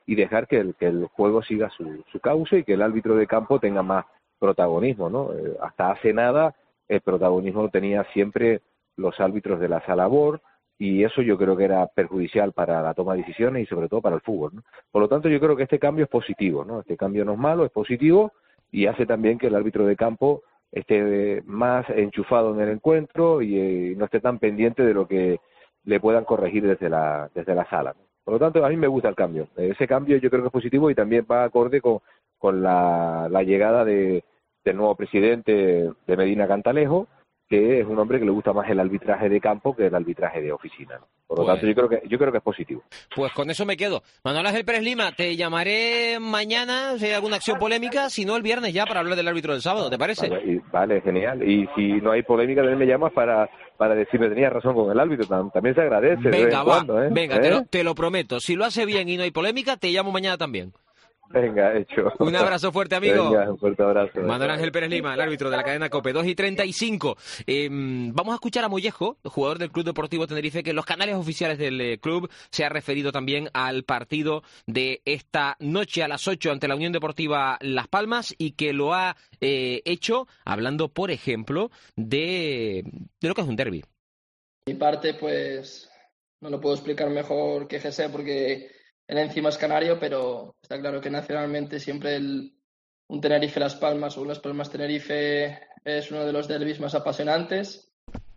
[SPEAKER 4] y dejar que el, que el juego siga su, su cauce y que el árbitro de campo tenga más protagonismo, ¿no? Eh, hasta hace nada el protagonismo lo tenía siempre los árbitros de la sala B O R, y eso yo creo que era perjudicial para la toma de decisiones y sobre todo para el fútbol, ¿no? Por lo tanto, yo creo que este cambio es positivo, ¿no? Este cambio no es malo, es positivo, y hace también que el árbitro de campo esté más enchufado en el encuentro y eh, no esté tan pendiente de lo que le puedan corregir desde la desde la sala, ¿no? Por lo tanto, a mí me gusta el cambio. Ese cambio yo creo que es positivo y también va acorde con, con la, la llegada de, del nuevo presidente de Medina Cantalejo, que es un hombre que le gusta más el arbitraje de campo que el arbitraje de oficina, ¿no? Por lo
[SPEAKER 3] Pues,
[SPEAKER 4] tanto, yo creo que yo creo que es positivo.
[SPEAKER 3] Pues con eso me quedo. Manuel Ángel Pérez Lima, te llamaré mañana si hay alguna acción polémica, si no el viernes ya para hablar del árbitro del sábado, ¿te parece?
[SPEAKER 4] Vale, y, vale, genial. Y si no hay polémica, también me llamas para, para decirme tenía razón con el árbitro. También se agradece. de vez
[SPEAKER 3] Venga,
[SPEAKER 4] en
[SPEAKER 3] va,
[SPEAKER 4] cuando, ¿eh?
[SPEAKER 3] venga,
[SPEAKER 4] ¿Eh?
[SPEAKER 3] te lo, te lo prometo. Si lo hace bien y no hay polémica, te llamo mañana también.
[SPEAKER 4] Venga, hecho.
[SPEAKER 3] Un abrazo fuerte, amigo.
[SPEAKER 4] Venga, un fuerte abrazo.
[SPEAKER 3] Manuel Ángel Pérez Lima, el árbitro de la cadena COPE, dos y treinta y cinco. Eh, vamos a escuchar a Mollejo, jugador del Club Deportivo Tenerife, que en los canales oficiales del eh, club se ha referido también al partido de esta noche a las ocho ante la Unión Deportiva Las Palmas, y que lo ha eh, hecho hablando, por ejemplo, de, de lo que es un derbi.
[SPEAKER 5] Mi parte, pues, no lo puedo explicar mejor que José porque él encima es canario, pero está claro que nacionalmente siempre el, un Tenerife-Las Palmas o un Las Palmas-Tenerife es uno de los derbis más apasionantes.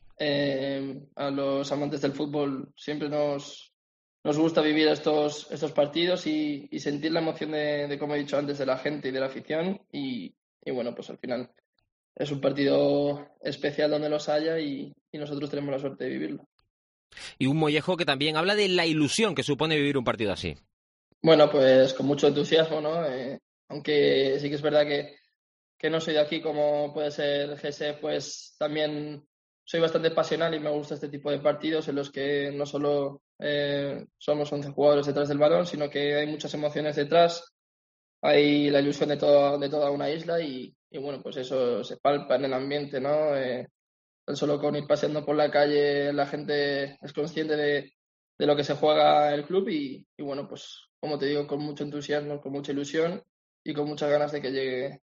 [SPEAKER 5] Eh, a los amantes del fútbol siempre nos, nos gusta vivir estos, estos partidos y, y sentir la emoción de, de, como he dicho antes, de la gente y de la afición. Y, y bueno, pues al final es un partido especial donde los haya y, y nosotros tenemos la suerte de vivirlo.
[SPEAKER 3] Y un Mollejo que también habla de la ilusión que supone vivir un partido así.
[SPEAKER 5] Bueno, pues con mucho entusiasmo, ¿no? Eh, aunque sí que es verdad que, que no soy de aquí como puede ser G S, pues también soy bastante pasional y me gusta este tipo de partidos en los que no solo eh, somos once jugadores detrás del balón, sino que hay muchas emociones detrás, hay la ilusión de, todo, de toda una isla y, y bueno, pues eso se palpa en el ambiente, ¿no? Eh, tan solo con ir paseando por la calle la gente es consciente de, de lo que se juega el club y, y bueno, pues como te digo, con mucho entusiasmo, con mucha ilusión y con muchas ganas de que llegue.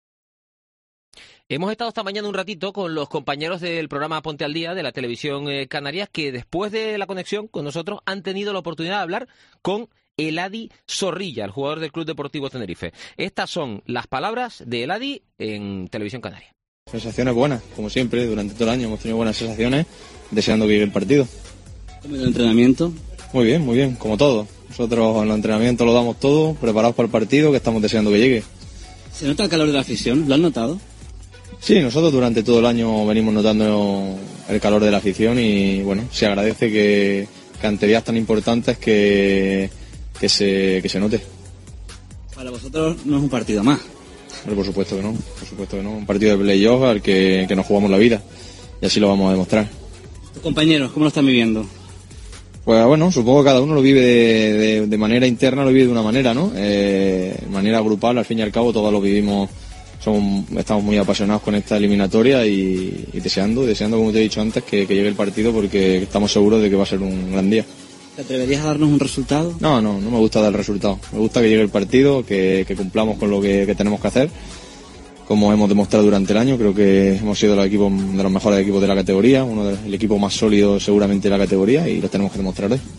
[SPEAKER 3] Hemos estado esta mañana un ratito con los compañeros del programa Ponte al Día de la televisión eh, Canarias, que después de la conexión con nosotros han tenido la oportunidad de hablar con Eladi Zorrilla, el jugador del Club Deportivo Tenerife. Estas son las palabras de Eladi en Televisión Canaria.
[SPEAKER 6] Sensaciones buenas, como siempre, durante todo el año hemos tenido buenas sensaciones, deseando que llegue el partido.
[SPEAKER 23] ¿Cómo el entrenamiento?
[SPEAKER 6] Muy bien, muy bien, como todo. Nosotros en el entrenamiento lo damos todo, preparados para el partido, que estamos deseando que llegue.
[SPEAKER 23] ¿Se nota el calor de la afición? ¿Lo han notado?
[SPEAKER 6] Sí, nosotros durante todo el año venimos notando el calor de la afición y bueno, se agradece que, que ante días tan importantes que, que, se, que se note.
[SPEAKER 23] Para vosotros no es un partido más.
[SPEAKER 6] Pero por supuesto que no, por supuesto que no. Un partido de playoff al que, que nos jugamos la vida y así lo vamos a demostrar.
[SPEAKER 23] ¿Tus compañeros cómo lo están viviendo?
[SPEAKER 6] Pues bueno, supongo que cada uno lo vive de, de, de manera interna, lo vive de una manera, ¿no? Eh, de manera grupal, al fin y al cabo, todos lo vivimos, somos, estamos muy apasionados con esta eliminatoria y, y deseando, deseando, como te he dicho antes, que, que llegue el partido porque estamos seguros de que va a ser un gran día.
[SPEAKER 23] ¿Te atreverías a darnos un resultado?
[SPEAKER 6] No, no, no me gusta dar el resultado. Me gusta que llegue el partido, que, que cumplamos con lo que, que tenemos que hacer. Como hemos demostrado durante el año, creo que hemos sido el equipo de los mejores equipos de la categoría, uno del equipo más sólido seguramente de la categoría y lo tenemos que demostrar hoy.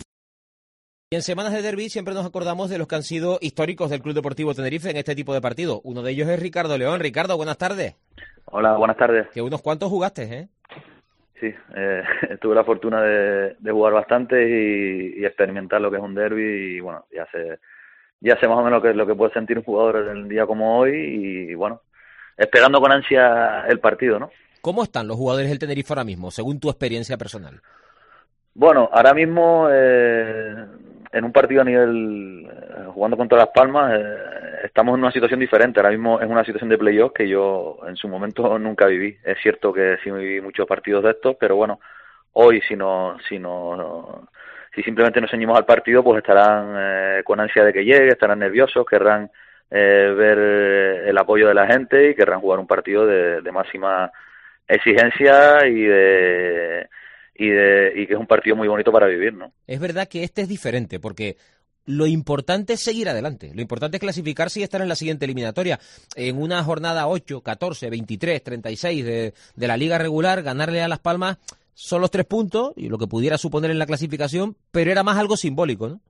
[SPEAKER 3] Y en semanas de derbi siempre nos acordamos de los que han sido históricos del Club Deportivo Tenerife en este tipo de partidos. Uno de ellos es Ricardo León. Ricardo, buenas tardes.
[SPEAKER 24] Hola, buenas tardes.
[SPEAKER 3] Que unos cuantos jugaste, ¿eh?
[SPEAKER 24] Sí, eh, tuve la fortuna de, de jugar bastante y, y experimentar lo que es un derbi y bueno, ya sé, ya sé más o menos lo que, lo que puede sentir un jugador en el día como hoy y bueno, esperando con ansia el partido, ¿no?
[SPEAKER 3] ¿Cómo están los jugadores del Tenerife ahora mismo, según tu experiencia personal?
[SPEAKER 24] Bueno, ahora mismo eh, en un partido a nivel, eh, jugando contra Las Palmas, eh, estamos en una situación diferente. Ahora mismo es una situación de playoff que yo en su momento nunca viví. Es cierto que sí viví muchos partidos de estos, pero bueno, hoy si no, si no, si simplemente nos ceñimos al partido, pues estarán eh, con ansia de que llegue, estarán nerviosos, querrán eh, ver el apoyo de la gente y querrán jugar un partido de, de máxima exigencia y de y de y que es un partido muy bonito para vivir, ¿no?
[SPEAKER 3] Es verdad que este es diferente porque lo importante es seguir adelante, lo importante es clasificarse y estar en la siguiente eliminatoria. En una jornada ocho, catorce, veintitrés, treinta y seis de, de la liga regular, ganarle a Las Palmas son los tres puntos y lo que pudiera suponer en la clasificación, pero era más algo simbólico, ¿no?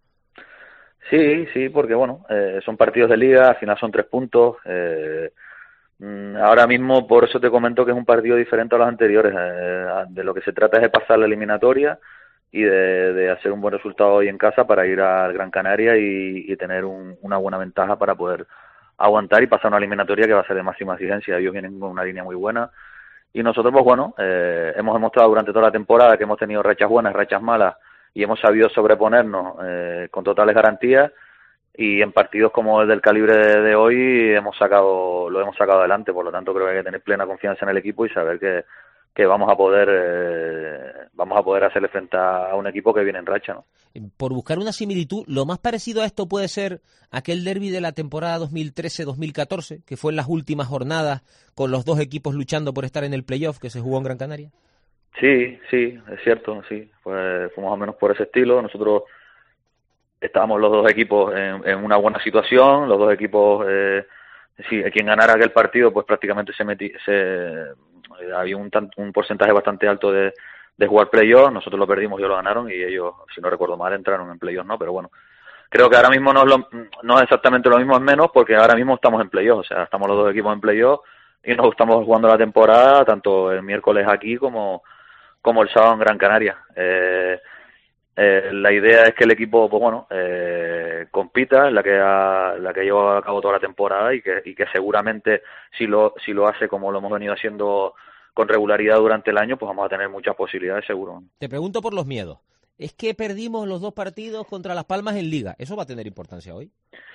[SPEAKER 24] Sí, sí, porque bueno, eh, son partidos de liga, al final son tres puntos. Eh, ahora mismo, por eso te comento que es un partido diferente a los anteriores. Eh, de lo que se trata es de pasar la eliminatoria y de, de hacer un buen resultado hoy en casa para ir al Gran Canaria y, y tener un, una buena ventaja para poder aguantar y pasar una eliminatoria que va a ser de máxima exigencia. Ellos vienen con una línea muy buena y nosotros, pues bueno, eh, hemos demostrado durante toda la temporada que hemos tenido rachas buenas, rachas malas, y hemos sabido sobreponernos eh, con totales garantías, y en partidos como el del calibre de, de hoy hemos sacado lo hemos sacado adelante. Por lo tanto, creo que hay que tener plena confianza en el equipo y saber que, que vamos a poder eh, vamos a poder hacerle frente a un equipo que viene en racha, ¿no?
[SPEAKER 3] Por buscar una similitud, lo más parecido a esto puede ser aquel derbi de la temporada dos mil trece dos mil catorce, que fue en las últimas jornadas con los dos equipos luchando por estar en el playoff, que se jugó en Gran Canaria.
[SPEAKER 24] Sí, sí, es cierto, sí, pues fue más o menos por ese estilo. Nosotros estábamos los dos equipos en, en una buena situación, los dos equipos, eh, sí, quien ganara aquel partido, pues prácticamente se metí, se eh, había un, tan, un porcentaje bastante alto de, de jugar playoff. Nosotros lo perdimos, ellos lo ganaron y ellos, si no recuerdo mal, entraron en playoff, ¿no? Pero bueno, creo que ahora mismo no es, lo, no es exactamente lo mismo, es menos, porque ahora mismo estamos en playoff, o sea, estamos los dos equipos en playoff y nos estamos jugando la temporada, tanto el miércoles aquí como como el sábado en Gran Canaria. Eh, eh, la idea es que el equipo, pues bueno, eh, compita, la que ha, la que lleva a cabo toda la temporada y que, y que seguramente si lo, si lo hace como lo hemos venido haciendo con regularidad durante el año, pues vamos a tener muchas posibilidades seguro.
[SPEAKER 3] Te pregunto por los miedos. Es que perdimos los dos partidos contra Las Palmas en Liga. ¿Eso va a tener importancia hoy?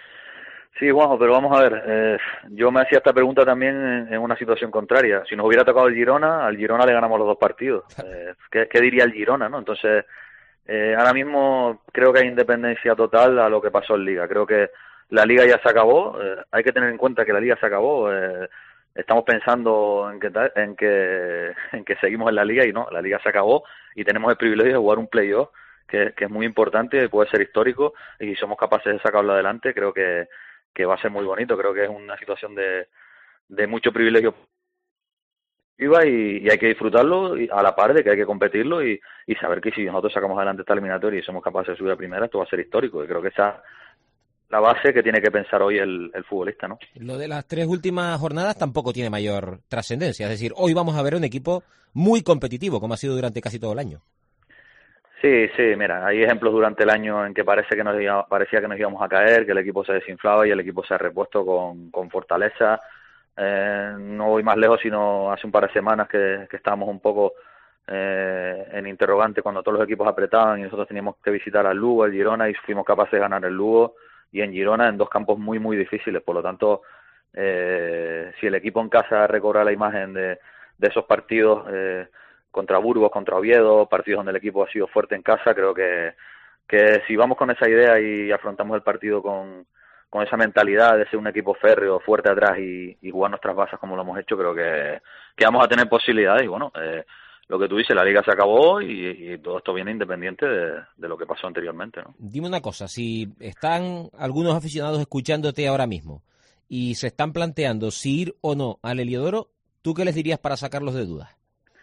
[SPEAKER 24] Sí, Juanjo, pero vamos a ver, eh, yo me hacía esta pregunta también en, en una situación contraria. Si nos hubiera tocado el Girona, al Girona le ganamos los dos partidos. Eh, ¿qué, ¿Qué diría el Girona, no? Entonces, eh, ahora mismo creo que hay independencia total a lo que pasó en Liga. Creo que la Liga ya se acabó, eh, hay que tener en cuenta que la Liga se acabó. Eh, estamos pensando en que, en, que, en que seguimos en la Liga y no, la Liga se acabó y tenemos el privilegio de jugar un playoff que, que es muy importante, puede ser histórico, y si somos capaces de sacarlo adelante, creo que que va a ser muy bonito. Creo que es una situación de, de mucho privilegio y, y hay que disfrutarlo y a la par de que hay que competirlo y, y saber que si nosotros sacamos adelante esta eliminatoria y somos capaces de subir a primera, esto va a ser histórico, y creo que esa es la base que tiene que pensar hoy el, el futbolista, ¿no?
[SPEAKER 3] Lo de las tres últimas jornadas tampoco tiene mayor trascendencia, es decir, hoy vamos a ver un equipo muy competitivo, como ha sido durante casi todo el año.
[SPEAKER 24] Sí, sí, mira, hay ejemplos durante el año en que parece que nos iba, parecía que nos íbamos a caer, que el equipo se desinflaba y el equipo se ha repuesto con, con fortaleza. Eh, no voy más lejos, sino hace un par de semanas que, que estábamos un poco eh, en interrogante cuando todos los equipos apretaban y nosotros teníamos que visitar al Lugo, al Girona, y fuimos capaces de ganar el Lugo y en Girona en dos campos muy, muy difíciles. Por lo tanto, eh, si el equipo en casa recobra la imagen de, de esos partidos eh, contra Burgos, contra Oviedo, partidos donde el equipo ha sido fuerte en casa, creo que, que si vamos con esa idea y afrontamos el partido con, con esa mentalidad de ser un equipo férreo, fuerte atrás y, y jugar nuestras bases como lo hemos hecho, creo que, que vamos a tener posibilidades. Y bueno, eh, lo que tú dices, la liga se acabó y, y todo esto viene independiente de, de lo que pasó anteriormente, ¿no?
[SPEAKER 3] Dime una cosa, si están algunos aficionados escuchándote ahora mismo y se están planteando si ir o no al Heliodoro, ¿tú qué les dirías para sacarlos de dudas?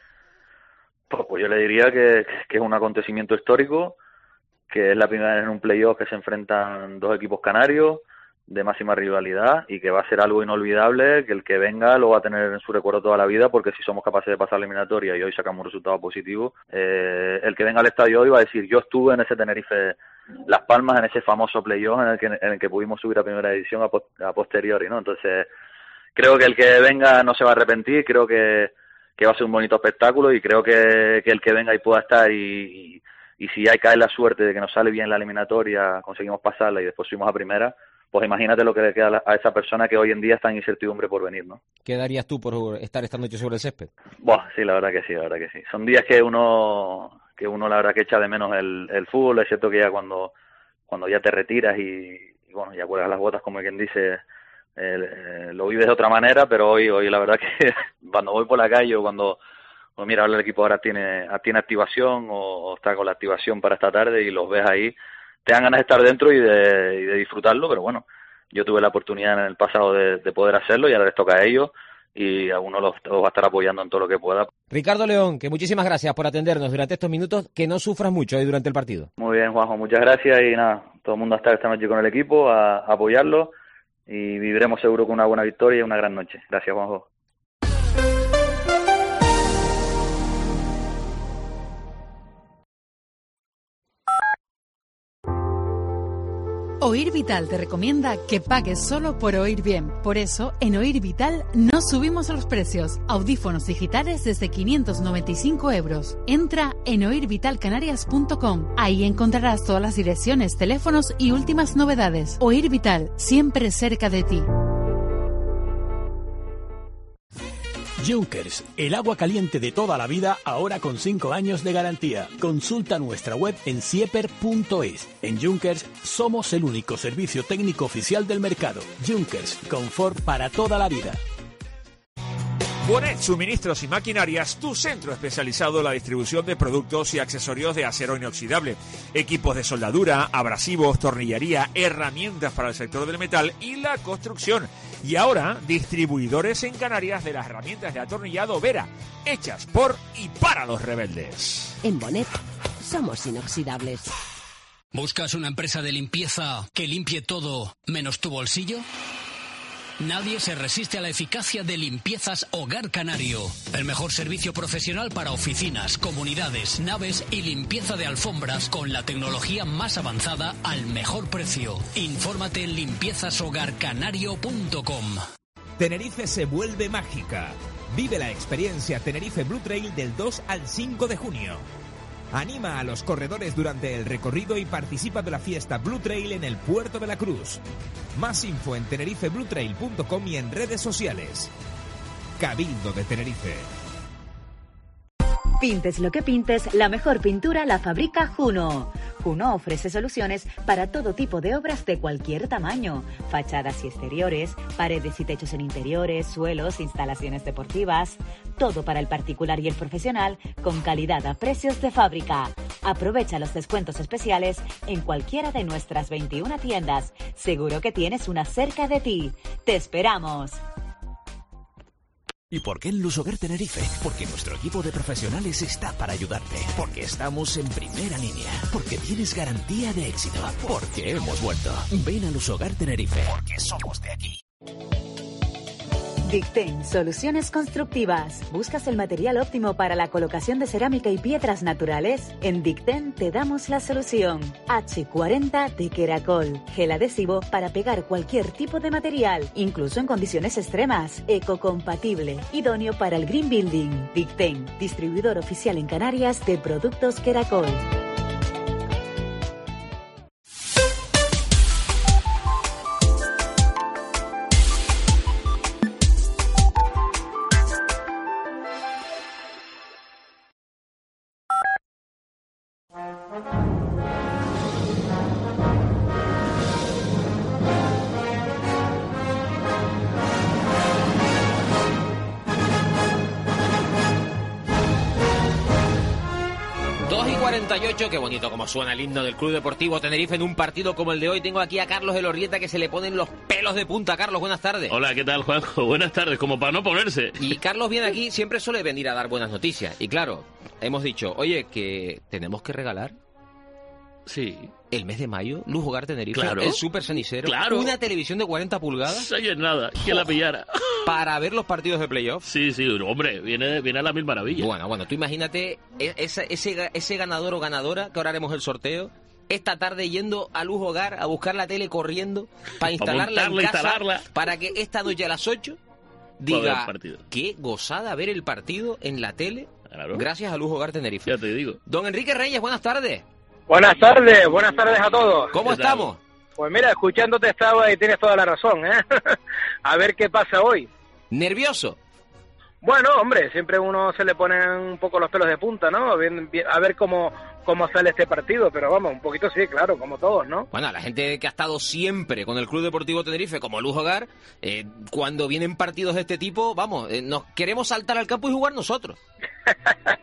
[SPEAKER 24] Pues, pues yo le diría que, que es un acontecimiento histórico, que es la primera vez en un playoff que se enfrentan dos equipos canarios de máxima rivalidad y que va a ser algo inolvidable, que el que venga lo va a tener en su recuerdo toda la vida, porque si somos capaces de pasar la eliminatoria y hoy sacamos un resultado positivo, eh, el que venga al estadio hoy va a decir: yo estuve en ese Tenerife Las Palmas, en ese famoso playoff en el que, en el que pudimos subir a primera división a, post, a posteriori, ¿no? Entonces creo que el que venga no se va a arrepentir, creo que que va a ser un bonito espectáculo y creo que, que el que venga y pueda estar y, y, y si hay cae la suerte de que nos sale bien la eliminatoria, conseguimos pasarla y después subimos a primera, pues imagínate lo que le queda a esa persona que hoy en día está en incertidumbre por venir, ¿no?
[SPEAKER 3] ¿Qué darías tú por estar esta noche sobre el césped?
[SPEAKER 24] Buah, sí, la verdad que sí, la verdad que sí. Son días que uno, que uno la verdad que echa de menos el, el fútbol, es cierto que ya cuando, cuando ya te retiras y, y bueno, ya cuelgas las botas, como quien dice, Eh, eh, lo vives de otra manera, pero hoy hoy la verdad que cuando voy por la calle o cuando o mira, ahora el equipo ahora tiene tiene activación o, o está con la activación para esta tarde y los ves ahí, te dan ganas de estar dentro y de, y de disfrutarlo, pero bueno, yo tuve la oportunidad en el pasado de, de poder hacerlo y ahora les toca a ellos y a uno los, los va a estar apoyando en todo lo que pueda.
[SPEAKER 3] Ricardo León, que muchísimas gracias por atendernos durante estos minutos, que no sufras mucho hoy durante el partido.
[SPEAKER 24] Muy bien, Juanjo, muchas gracias y nada, todo el mundo a estar esta noche con el equipo, a, a apoyarlo y viviremos seguro con una buena victoria y una gran noche. Gracias, Juanjo.
[SPEAKER 8] Oír Vital te recomienda que pagues solo por oír bien. Por eso, en Oír Vital no subimos los precios. Audífonos digitales desde quinientos noventa y cinco euros. Entra en oír vital canarias punto com. Ahí encontrarás todas las direcciones, teléfonos y últimas novedades. Oír Vital, siempre cerca de ti.
[SPEAKER 13] Junkers, el agua caliente de toda la vida, ahora con cinco años de garantía. Consulta nuestra web en sieper punto es. En Junkers somos el único servicio técnico oficial del mercado. Junkers, confort para toda la vida.
[SPEAKER 16] Bonet Suministros y Maquinarias, tu centro especializado en la distribución de productos y accesorios de acero inoxidable, equipos de soldadura, abrasivos, tornillería, herramientas para el sector del metal y la construcción. Y ahora, distribuidores en Canarias de las herramientas de atornillado Vera, hechas por y para los rebeldes.
[SPEAKER 9] En Bonet somos inoxidables.
[SPEAKER 17] ¿Buscas una empresa de limpieza que limpie todo menos tu bolsillo? Nadie se resiste a la eficacia de Limpiezas Hogar Canario. El mejor servicio profesional para oficinas, comunidades, naves y limpieza de alfombras con la tecnología más avanzada al mejor precio. Infórmate en limpiezas hogar canario punto com.
[SPEAKER 15] Tenerife se vuelve mágica. Vive la experiencia Tenerife Blue Trail del dos al cinco de junio. Anima a los corredores durante el recorrido y participa de la fiesta Blue Trail en el Puerto de la Cruz. Más info en tenerife blue trail punto com y en redes sociales. Cabildo de Tenerife.
[SPEAKER 10] Pintes lo que pintes, la mejor pintura la fabrica Juno. Juno ofrece soluciones para todo tipo de obras de cualquier tamaño. Fachadas y exteriores, paredes y techos en interiores, suelos, instalaciones deportivas. Todo para el particular y el profesional con calidad a precios de fábrica. Aprovecha los descuentos especiales en cualquiera de nuestras veintiuna tiendas. Seguro que tienes una cerca de ti. ¡Te esperamos!
[SPEAKER 15] ¿Y por qué en Lusoguer Tenerife? Porque nuestro equipo de profesionales está para ayudarte. Porque estamos en primera línea. Porque tienes garantía de éxito. Porque hemos vuelto. Ven a Lusoguer Tenerife. Porque somos de aquí.
[SPEAKER 10] Dicten, soluciones constructivas. ¿Buscas el material óptimo para la colocación de cerámica y piedras naturales? En Dicten te damos la solución. hache cuarenta de Queracol. Gel adhesivo para pegar cualquier tipo de material, incluso en condiciones extremas. Ecocompatible. Idóneo para el green building. Dicten, distribuidor oficial en Canarias de productos Queracol.
[SPEAKER 3] cuarenta y ocho, qué bonito como suena el himno del Club Deportivo Tenerife en un partido como el de hoy. Tengo aquí a Carlos Elorrieta que se le ponen los pelos de punta. Carlos, buenas tardes.
[SPEAKER 11] Hola, ¿qué tal, Juanjo? Buenas tardes, como para no ponerse.
[SPEAKER 3] Y Carlos viene aquí, siempre suele venir a dar buenas noticias. Y claro, hemos dicho, oye, que tenemos que regalar.
[SPEAKER 11] Sí.
[SPEAKER 3] El mes de mayo, Luz Hogar Tenerife,
[SPEAKER 11] claro.
[SPEAKER 3] El Super Cenicero,
[SPEAKER 11] claro.
[SPEAKER 3] Una televisión de cuarenta pulgadas.
[SPEAKER 11] Oye, nada, que la pillara.
[SPEAKER 3] Para ver los partidos de playoff.
[SPEAKER 11] Sí, sí, hombre, viene, viene a la mil maravillas.
[SPEAKER 3] Bueno, bueno, tú imagínate ese, ese, ese ganador o ganadora que ahora haremos el sorteo, esta tarde yendo a Luz Hogar a buscar la tele corriendo para instalarla en casa,
[SPEAKER 11] instalarla.
[SPEAKER 3] Para que esta noche a las ocho diga, qué gozada ver el partido en la tele, claro. Gracias a Luz Hogar Tenerife.
[SPEAKER 11] Ya te digo.
[SPEAKER 3] Don Enrique Reyes, buenas tardes.
[SPEAKER 25] Buenas tardes, buenas tardes a todos.
[SPEAKER 3] ¿Cómo estamos?
[SPEAKER 25] Pues mira, escuchándote estaba y tienes toda la razón, ¿eh? A ver qué pasa hoy.
[SPEAKER 3] ¿Nervioso?
[SPEAKER 25] Bueno, hombre, siempre uno se le ponen un poco los pelos de punta, ¿no? Bien, bien, a ver cómo, cómo sale este partido, pero vamos, un poquito sí, claro, como todos, ¿no?
[SPEAKER 3] Bueno, la gente que ha estado siempre con el Club Deportivo Tenerife, como Luz Hogar, eh, cuando vienen partidos de este tipo, vamos, eh, nos queremos saltar al campo y jugar nosotros.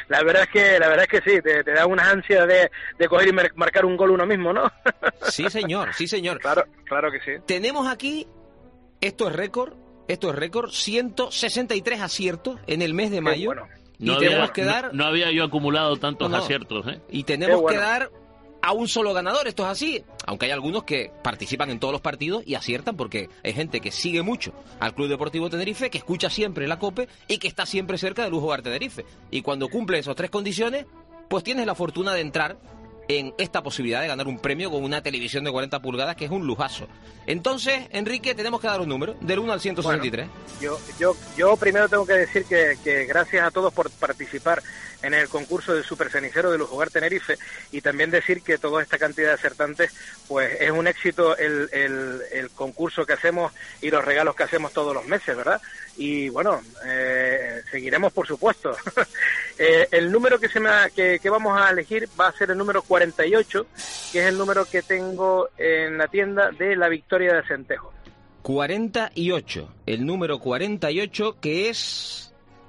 [SPEAKER 25] la verdad es que la verdad es que sí, te, te da unas ansias de, de coger y mar- marcar un gol uno mismo, ¿no?
[SPEAKER 3] Sí, señor, sí, señor.
[SPEAKER 25] Claro, claro que sí.
[SPEAKER 3] Tenemos aquí, esto es récord, esto es récord, ciento sesenta y tres aciertos en el mes de mayo.
[SPEAKER 25] Bueno.
[SPEAKER 3] Y
[SPEAKER 11] No
[SPEAKER 3] tenemos
[SPEAKER 11] había,
[SPEAKER 3] que dar...
[SPEAKER 11] no, no había yo acumulado tantos
[SPEAKER 3] No, no.
[SPEAKER 11] aciertos, ¿eh?
[SPEAKER 3] Y tenemos
[SPEAKER 25] Qué bueno.
[SPEAKER 3] que dar a un solo ganador, esto es así. Aunque hay algunos que participan en todos los partidos y aciertan porque hay gente que sigue mucho al Club Deportivo Tenerife, que escucha siempre la COPE y que está siempre cerca del Lujo Hogar Tenerife. Y cuando cumple esas tres condiciones, pues tienes la fortuna de entrar en esta posibilidad de ganar un premio con una televisión de cuarenta pulgadas, que es un lujazo. Entonces, Enrique, tenemos que dar un número, del uno al ciento sesenta y tres.
[SPEAKER 25] Bueno, yo, yo, yo primero tengo que decir que, que gracias a todos por participar en el concurso del Super Cenicero de Lujo Hogar Tenerife, y también decir que toda esta cantidad de acertantes, pues es un éxito el, el, el concurso que hacemos y los regalos que hacemos todos los meses, ¿verdad? Y bueno, eh, seguiremos por supuesto. eh, el número que, se me ha, que, que vamos a elegir va a ser el número cuarenta y ocho, que es el número que tengo en la tienda de la Victoria de Centejo.
[SPEAKER 3] cuarenta y ocho, el número cuarenta y ocho, que es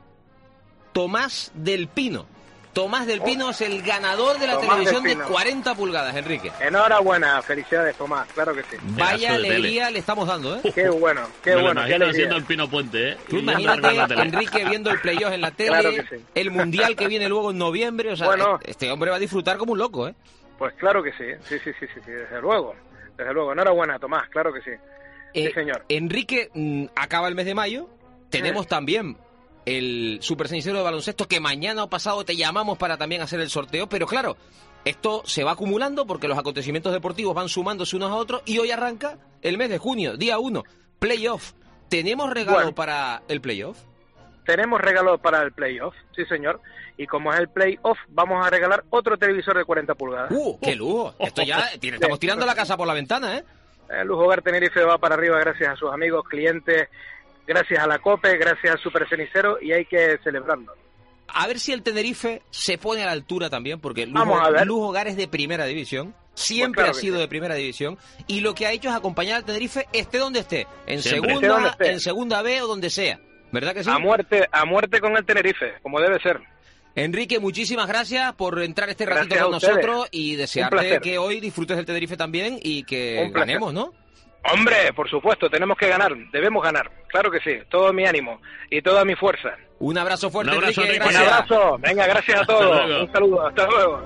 [SPEAKER 3] Tomás del Pino. Tomás del Pino es el ganador de la
[SPEAKER 25] Tomás
[SPEAKER 3] televisión
[SPEAKER 25] del
[SPEAKER 3] de
[SPEAKER 25] Pino.
[SPEAKER 3] cuarenta pulgadas, Enrique.
[SPEAKER 25] Enhorabuena, felicidades Tomás, claro que sí.
[SPEAKER 3] Vaya alegría le estamos dando, ¿eh?
[SPEAKER 25] Qué bueno, qué
[SPEAKER 11] Me lo
[SPEAKER 25] bueno. qué
[SPEAKER 11] imagino
[SPEAKER 25] alegría.
[SPEAKER 11] haciendo el Pino Puente, ¿eh?
[SPEAKER 3] Tú
[SPEAKER 11] Y largar la
[SPEAKER 3] imagínate,
[SPEAKER 11] tele.
[SPEAKER 3] Enrique, viendo el playoff en la tele,
[SPEAKER 25] Claro que sí.
[SPEAKER 3] el Mundial que viene luego en noviembre, o sea,
[SPEAKER 25] Bueno.
[SPEAKER 3] este hombre va a disfrutar como un loco, ¿eh?
[SPEAKER 25] Pues claro que sí, sí, sí, sí, sí, sí, desde luego, desde luego. Enhorabuena Tomás, claro que sí.
[SPEAKER 3] Eh,
[SPEAKER 25] Sí, señor.
[SPEAKER 3] Enrique, mm, acaba el mes de mayo, tenemos también el Super Cenicero de baloncesto, que mañana o pasado te llamamos para también hacer el sorteo, pero claro, esto se va acumulando porque los acontecimientos deportivos van sumándose unos a otros y hoy arranca el mes de junio, día uno, playoff. ¿Tenemos regalo
[SPEAKER 25] Bueno.
[SPEAKER 3] para el playoff?
[SPEAKER 25] Tenemos regalo para el playoff, sí señor, y como es el playoff, vamos a regalar otro televisor de cuarenta pulgadas.
[SPEAKER 3] ¡Uh, qué lujo! Esto ya, tiene- estamos tirando la casa por la ventana, ¿eh?
[SPEAKER 25] El Lujo Hogar Tenerife va para arriba gracias a sus amigos, clientes, gracias a la COPE, gracias al Super Cenicero, y hay que celebrarlo.
[SPEAKER 3] A ver si el Tenerife se pone a la altura también, porque Lujo,
[SPEAKER 25] Vamos a ver.
[SPEAKER 3] Lujo Hogar es de primera división, siempre
[SPEAKER 25] Pues claro
[SPEAKER 3] ha
[SPEAKER 25] que
[SPEAKER 3] sido
[SPEAKER 25] sí.
[SPEAKER 3] de primera división, y lo que ha hecho es acompañar al Tenerife esté donde esté, en
[SPEAKER 25] Siempre. Esté
[SPEAKER 3] segunda,
[SPEAKER 25] donde esté.
[SPEAKER 3] en segunda B o donde sea. ¿Verdad que sí?
[SPEAKER 25] A muerte, a muerte con el Tenerife, como debe ser.
[SPEAKER 3] Enrique, muchísimas gracias por entrar este ratito
[SPEAKER 25] Gracias
[SPEAKER 3] con
[SPEAKER 25] a ustedes.
[SPEAKER 3] nosotros y
[SPEAKER 25] Un
[SPEAKER 3] desearte
[SPEAKER 25] placer.
[SPEAKER 3] que hoy disfrutes del Tenerife también y que
[SPEAKER 25] Un placer.
[SPEAKER 3] ganemos, ¿no?
[SPEAKER 25] Hombre, por supuesto, tenemos que ganar, debemos ganar, claro que sí, todo mi ánimo y toda mi fuerza.
[SPEAKER 3] Un abrazo fuerte,
[SPEAKER 25] Un abrazo,
[SPEAKER 3] Enrique.
[SPEAKER 25] Enrique.
[SPEAKER 3] Gracias.
[SPEAKER 25] Un abrazo. Venga, gracias a todos.
[SPEAKER 3] Hasta luego.
[SPEAKER 25] Un saludo, hasta luego.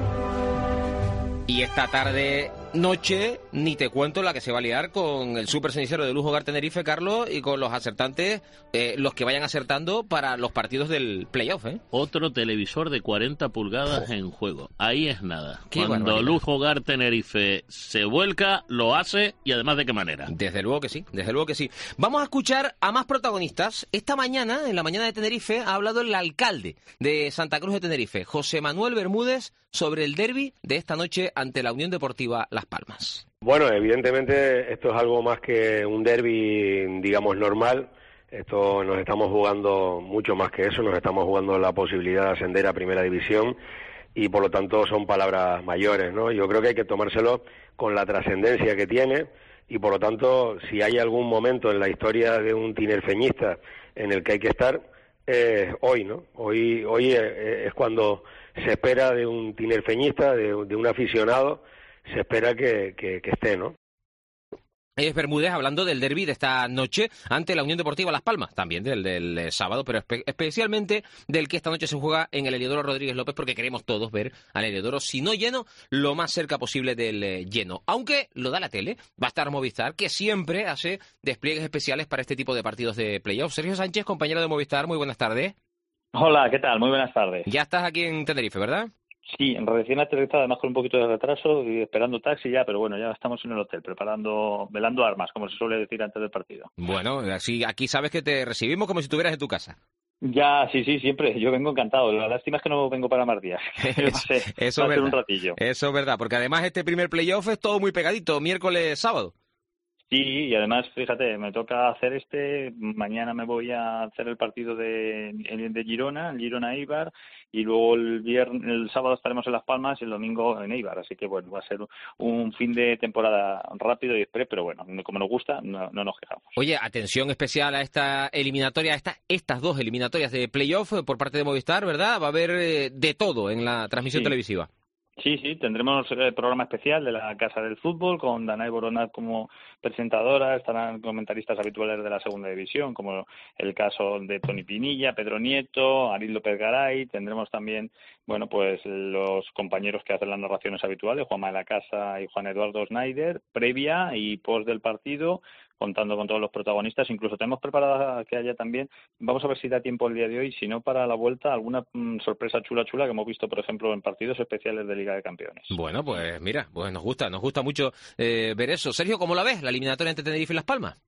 [SPEAKER 3] Y esta tarde, noche, ni te cuento la que se va a liar con el Super Cenicero de Lujo Hogar Tenerife, Carlos, y con los acertantes, eh, los que vayan acertando para los partidos del playoff, ¿eh?
[SPEAKER 11] Otro televisor de cuarenta pulgadas
[SPEAKER 3] Oh.
[SPEAKER 11] en juego. Ahí es nada.
[SPEAKER 3] Qué
[SPEAKER 11] Cuando
[SPEAKER 3] barbaridad.
[SPEAKER 11] Lujo Hogar Tenerife se vuelca, lo hace y además de qué manera.
[SPEAKER 3] Desde luego que sí, desde luego que sí. Vamos a escuchar a más protagonistas. Esta mañana, en la mañana de Tenerife, ha hablado el alcalde de Santa Cruz de Tenerife, José Manuel Bermúdez, sobre el derbi de esta noche ante la Unión Deportiva Las Palmas.
[SPEAKER 2] Bueno, evidentemente esto es algo más que un derbi, digamos, normal. Esto nos estamos jugando mucho más que eso, nos estamos jugando la posibilidad de ascender a Primera División y por lo tanto son palabras mayores, ¿no? Yo creo que hay que tomárselo con la trascendencia que tiene y por lo tanto si hay algún momento en la historia de un tinerfeñista en el que hay que estar, eh, hoy, ¿no? Hoy, hoy eh, es cuando se espera de un tinerfeñista, de, de un aficionado, se espera que, que, que esté, ¿no?
[SPEAKER 3] Es Bermúdez hablando del derbi de esta noche ante la Unión Deportiva Las Palmas, también del, del eh, sábado, pero espe- especialmente del que esta noche se juega en el Heliodoro Rodríguez López, porque queremos todos ver al Heliodoro, si no lleno, lo más cerca posible del eh, lleno. Aunque lo da la tele, va a estar Movistar, que siempre hace despliegues especiales para este tipo de partidos de playoff. Sergio Sánchez, compañero de Movistar, muy buenas tardes.
[SPEAKER 12] Hola, ¿qué tal? Muy buenas tardes.
[SPEAKER 3] Ya estás aquí en Tenerife, ¿verdad?
[SPEAKER 12] Sí, recién aterrizado, además con un poquito de retraso y esperando taxi ya, pero bueno, ya estamos en el hotel, preparando, velando armas, como se suele decir antes del partido.
[SPEAKER 3] Bueno, así aquí sabes que te recibimos como si estuvieras en tu casa.
[SPEAKER 12] Ya, sí, sí, siempre, yo vengo encantado. La lástima es que no vengo para más días. Va a ser,
[SPEAKER 3] Eso
[SPEAKER 12] va
[SPEAKER 3] es
[SPEAKER 12] a ser un
[SPEAKER 3] verdad.
[SPEAKER 12] ratillo.
[SPEAKER 3] Eso es verdad, porque además este primer playoff es todo muy pegadito, miércoles, sábado.
[SPEAKER 12] Sí, y además, fíjate, me toca hacer este, mañana me voy a hacer el partido de, de Girona, el Girona Eibar, y luego el viernes, el sábado estaremos en Las Palmas y el domingo en Eibar, así que bueno, va a ser un fin de temporada rápido y express, pero bueno, como nos gusta, no, no nos quejamos.
[SPEAKER 3] Oye, atención especial a esta eliminatoria, a esta, estas dos eliminatorias de playoff por parte de Movistar, ¿verdad? Va a haber eh, de todo en la transmisión
[SPEAKER 12] Sí.
[SPEAKER 3] televisiva.
[SPEAKER 12] Sí, sí, tendremos el programa especial de la Casa del Fútbol con Danae Boronat como presentadora, estarán comentaristas habituales de la Segunda División, como el caso de Toni Pinilla, Pedro Nieto, Ariel López Garay, tendremos también, bueno, pues los compañeros que hacen las narraciones habituales, Juanma de la Casa y Juan Eduardo Schneider, previa y post del partido, contando con todos los protagonistas. Incluso tenemos preparada que haya también, vamos a ver si da tiempo el día de hoy, si no para la vuelta, alguna mm, sorpresa chula chula que hemos visto, por ejemplo, en partidos especiales de Liga de Campeones.
[SPEAKER 3] Bueno, pues mira, pues nos gusta, nos gusta mucho eh, ver eso. Sergio, ¿cómo la ves, la eliminatoria entre Tenerife y Las Palmas?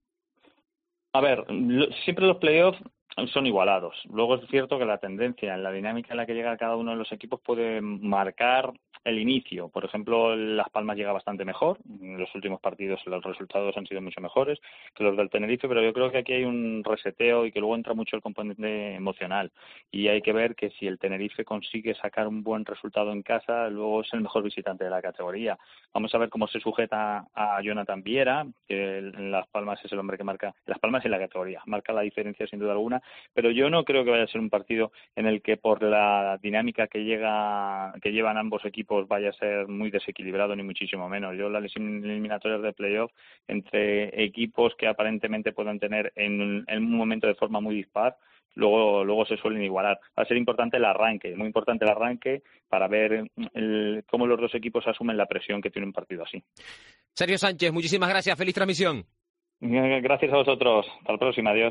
[SPEAKER 12] A ver, lo- siempre los playoffs son igualados. Luego es cierto que la tendencia, en la dinámica en la que llega cada uno de los equipos puede marcar el inicio. Por ejemplo, Las Palmas llega bastante mejor. En los últimos partidos los resultados han sido mucho mejores que los del Tenerife, pero yo creo que aquí hay un reseteo y que luego entra mucho el componente emocional. Y hay que ver que si el Tenerife consigue sacar un buen resultado en casa, luego es el mejor visitante de la categoría. Vamos a ver cómo se sujeta a Jonathan Viera, que en Las Palmas es el hombre que marca, Las Palmas en la categoría, marca la diferencia sin duda alguna, pero yo no creo que vaya a ser un partido en el que por la dinámica que llega que llevan ambos equipos vaya a ser muy desequilibrado, ni muchísimo menos. Yo las eliminatorias de playoff entre equipos que aparentemente puedan tener en, en un momento de forma muy dispar, luego luego se suelen igualar. Va a ser importante el arranque, muy importante el arranque para ver el, cómo los dos equipos asumen la presión que tiene un partido así.
[SPEAKER 3] Sergio Sánchez, muchísimas gracias, feliz transmisión.
[SPEAKER 12] Gracias a vosotros, hasta la próxima, adiós.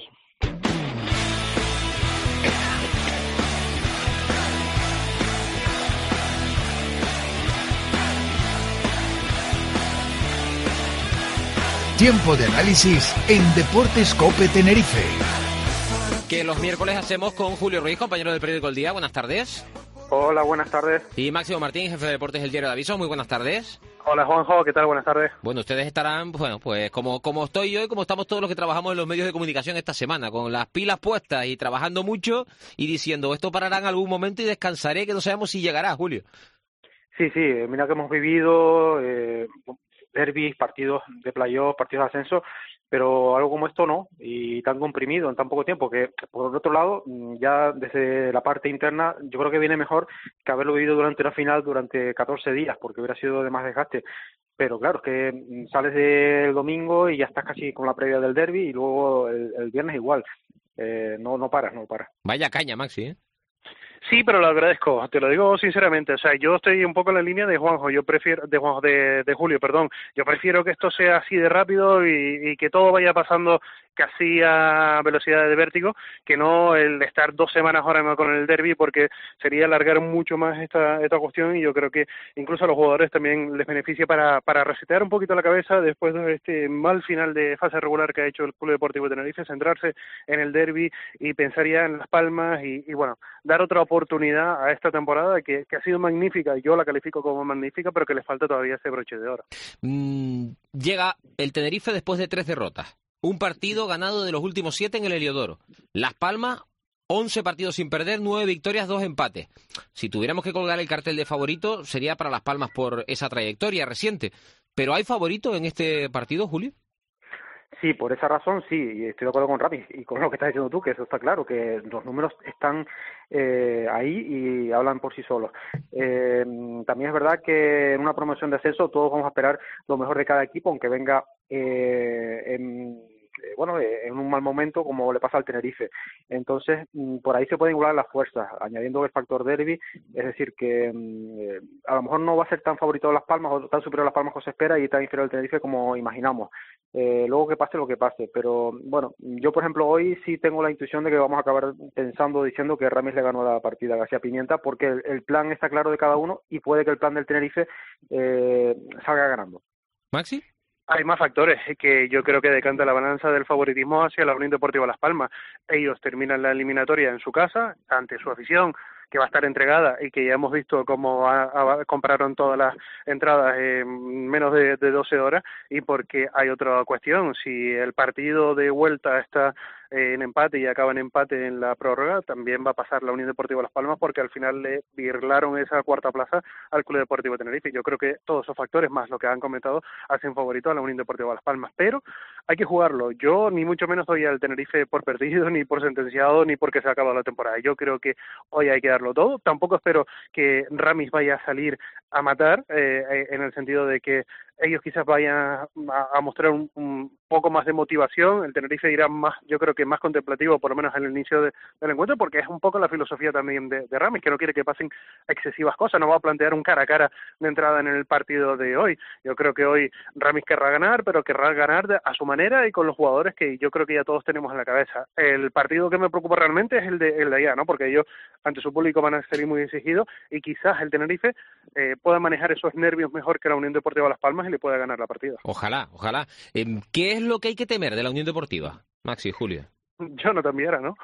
[SPEAKER 7] Tiempo de análisis en Deportes COPE Tenerife.
[SPEAKER 3] Que los miércoles hacemos con Julio Ruiz, compañero del periódico El Día. Buenas tardes.
[SPEAKER 25] Hola, buenas tardes.
[SPEAKER 3] Y Máximo Martín, jefe de deportes del diario de Aviso. Muy buenas tardes.
[SPEAKER 25] Hola, Juanjo, ¿qué tal? Buenas tardes.
[SPEAKER 3] Bueno, ustedes estarán, bueno, pues como, como estoy yo y como estamos todos los que trabajamos en los medios de comunicación esta semana, con las pilas puestas y trabajando mucho y diciendo, esto parará en algún momento y descansaré, que no sabemos si llegará, Julio.
[SPEAKER 25] Sí, sí, mira que hemos vivido eh, derbis, partidos de playoff, partidos de ascenso, pero algo como esto no, y tan comprimido en tan poco tiempo, que por otro lado, ya desde la parte interna, yo creo que viene mejor que haberlo vivido durante una final durante catorce días, porque hubiera sido de más desgaste. Pero claro, es que sales del domingo y ya estás casi con la previa del derbi, y luego el, el viernes igual. Eh, no, no paras, no paras.
[SPEAKER 3] Vaya caña, Maxi, ¿eh?
[SPEAKER 25] Sí, pero lo agradezco, te lo digo sinceramente, o sea, yo estoy un poco en la línea de Juanjo, yo prefiero, de Juanjo, de, de Julio, perdón, yo prefiero que esto sea así de rápido y, y que todo vaya pasando casi a velocidad de vértigo, que no el estar dos semanas ahora mismo con el derbi, porque sería alargar mucho más esta, esta cuestión, y yo creo que incluso a los jugadores también les beneficia para, para resetear un poquito la cabeza después de este mal final de fase regular que ha hecho el Club Deportivo Tenerife, centrarse en el derbi y pensar ya en Las Palmas y, y bueno, dar otra oportunidad a esta temporada que, que ha sido magnífica, y yo la califico como magnífica, pero que le falta todavía ese broche de oro.
[SPEAKER 3] Mm, llega el Tenerife después de tres derrotas. Un partido ganado de los últimos siete en el Heliodoro. Las Palmas, once partidos sin perder, nueve victorias, dos empates. Si tuviéramos que colgar el cartel de favorito, sería para Las Palmas por esa trayectoria reciente. ¿Pero hay favorito en este partido, Julio?
[SPEAKER 25] Sí, por esa razón sí, y estoy de acuerdo con Rapi y con lo que estás diciendo tú, que eso está claro, que los números están eh, ahí y hablan por sí solos. Eh, también es verdad que en una promoción de ascenso todos vamos a esperar lo mejor de cada equipo, aunque venga eh, en... bueno, en un mal momento como le pasa al Tenerife. Entonces, por ahí se pueden igualar las fuerzas, añadiendo el factor derbi, es decir, que eh, a lo mejor no va a ser tan favorito Las Palmas o tan superior a Las Palmas como se espera y tan inferior al Tenerife como imaginamos. Eh, luego que pase lo que pase, pero bueno, yo por ejemplo hoy sí tengo la intuición de que vamos a acabar pensando, diciendo que Ramis le ganó la partida a García Pimienta, porque el, el plan está claro de cada uno y puede que el plan del Tenerife eh, salga ganando.
[SPEAKER 3] ¿Maxi?
[SPEAKER 25] Hay más factores que yo creo que decanta la balanza del favoritismo hacia la Unión Deportiva Las Palmas. Ellos terminan la eliminatoria en su casa, ante su afición, que va a estar entregada y que ya hemos visto cómo a, a, compraron todas las entradas en menos de, de doce horas, y porque hay otra cuestión, si el partido de vuelta está en empate y acaba en empate en la prórroga, también va a pasar la Unión Deportiva Las Palmas, porque al final le birlaron esa cuarta plaza al Club Deportivo Tenerife. Yo creo que todos esos factores, más lo que han comentado, hacen favorito a la Unión Deportiva Las Palmas, pero hay que jugarlo. Yo ni mucho menos doy al Tenerife por perdido, ni por sentenciado, ni porque se ha acabado la temporada. Yo creo que hoy hay que darlo todo. Tampoco espero que Ramis vaya a salir a matar, eh, en el sentido de que ellos quizás vayan a, a mostrar un, un poco más de motivación. El Tenerife irá más, yo creo que más contemplativo, por lo menos en el inicio de, del encuentro, porque es un poco la filosofía también de, de Ramis, que no quiere que pasen excesivas cosas, no va a plantear un cara a cara de entrada en el partido de hoy. Yo creo que hoy Ramis querrá ganar, pero querrá ganar de, a su manera y con los jugadores que yo creo que ya todos tenemos en la cabeza. El partido que me preocupa realmente es el de, el de allá, ¿no? Porque ellos ante su público van a ser muy exigidos, y quizás el Tenerife eh, pueda manejar esos nervios mejor que la Unión Deportiva Las Palmas y le pueda ganar la partida.
[SPEAKER 3] Ojalá, ojalá. Eh, ¿Qué es lo que hay que temer de la Unión Deportiva, Maxi y Julio?
[SPEAKER 25] Yo no tambiera, ¿no?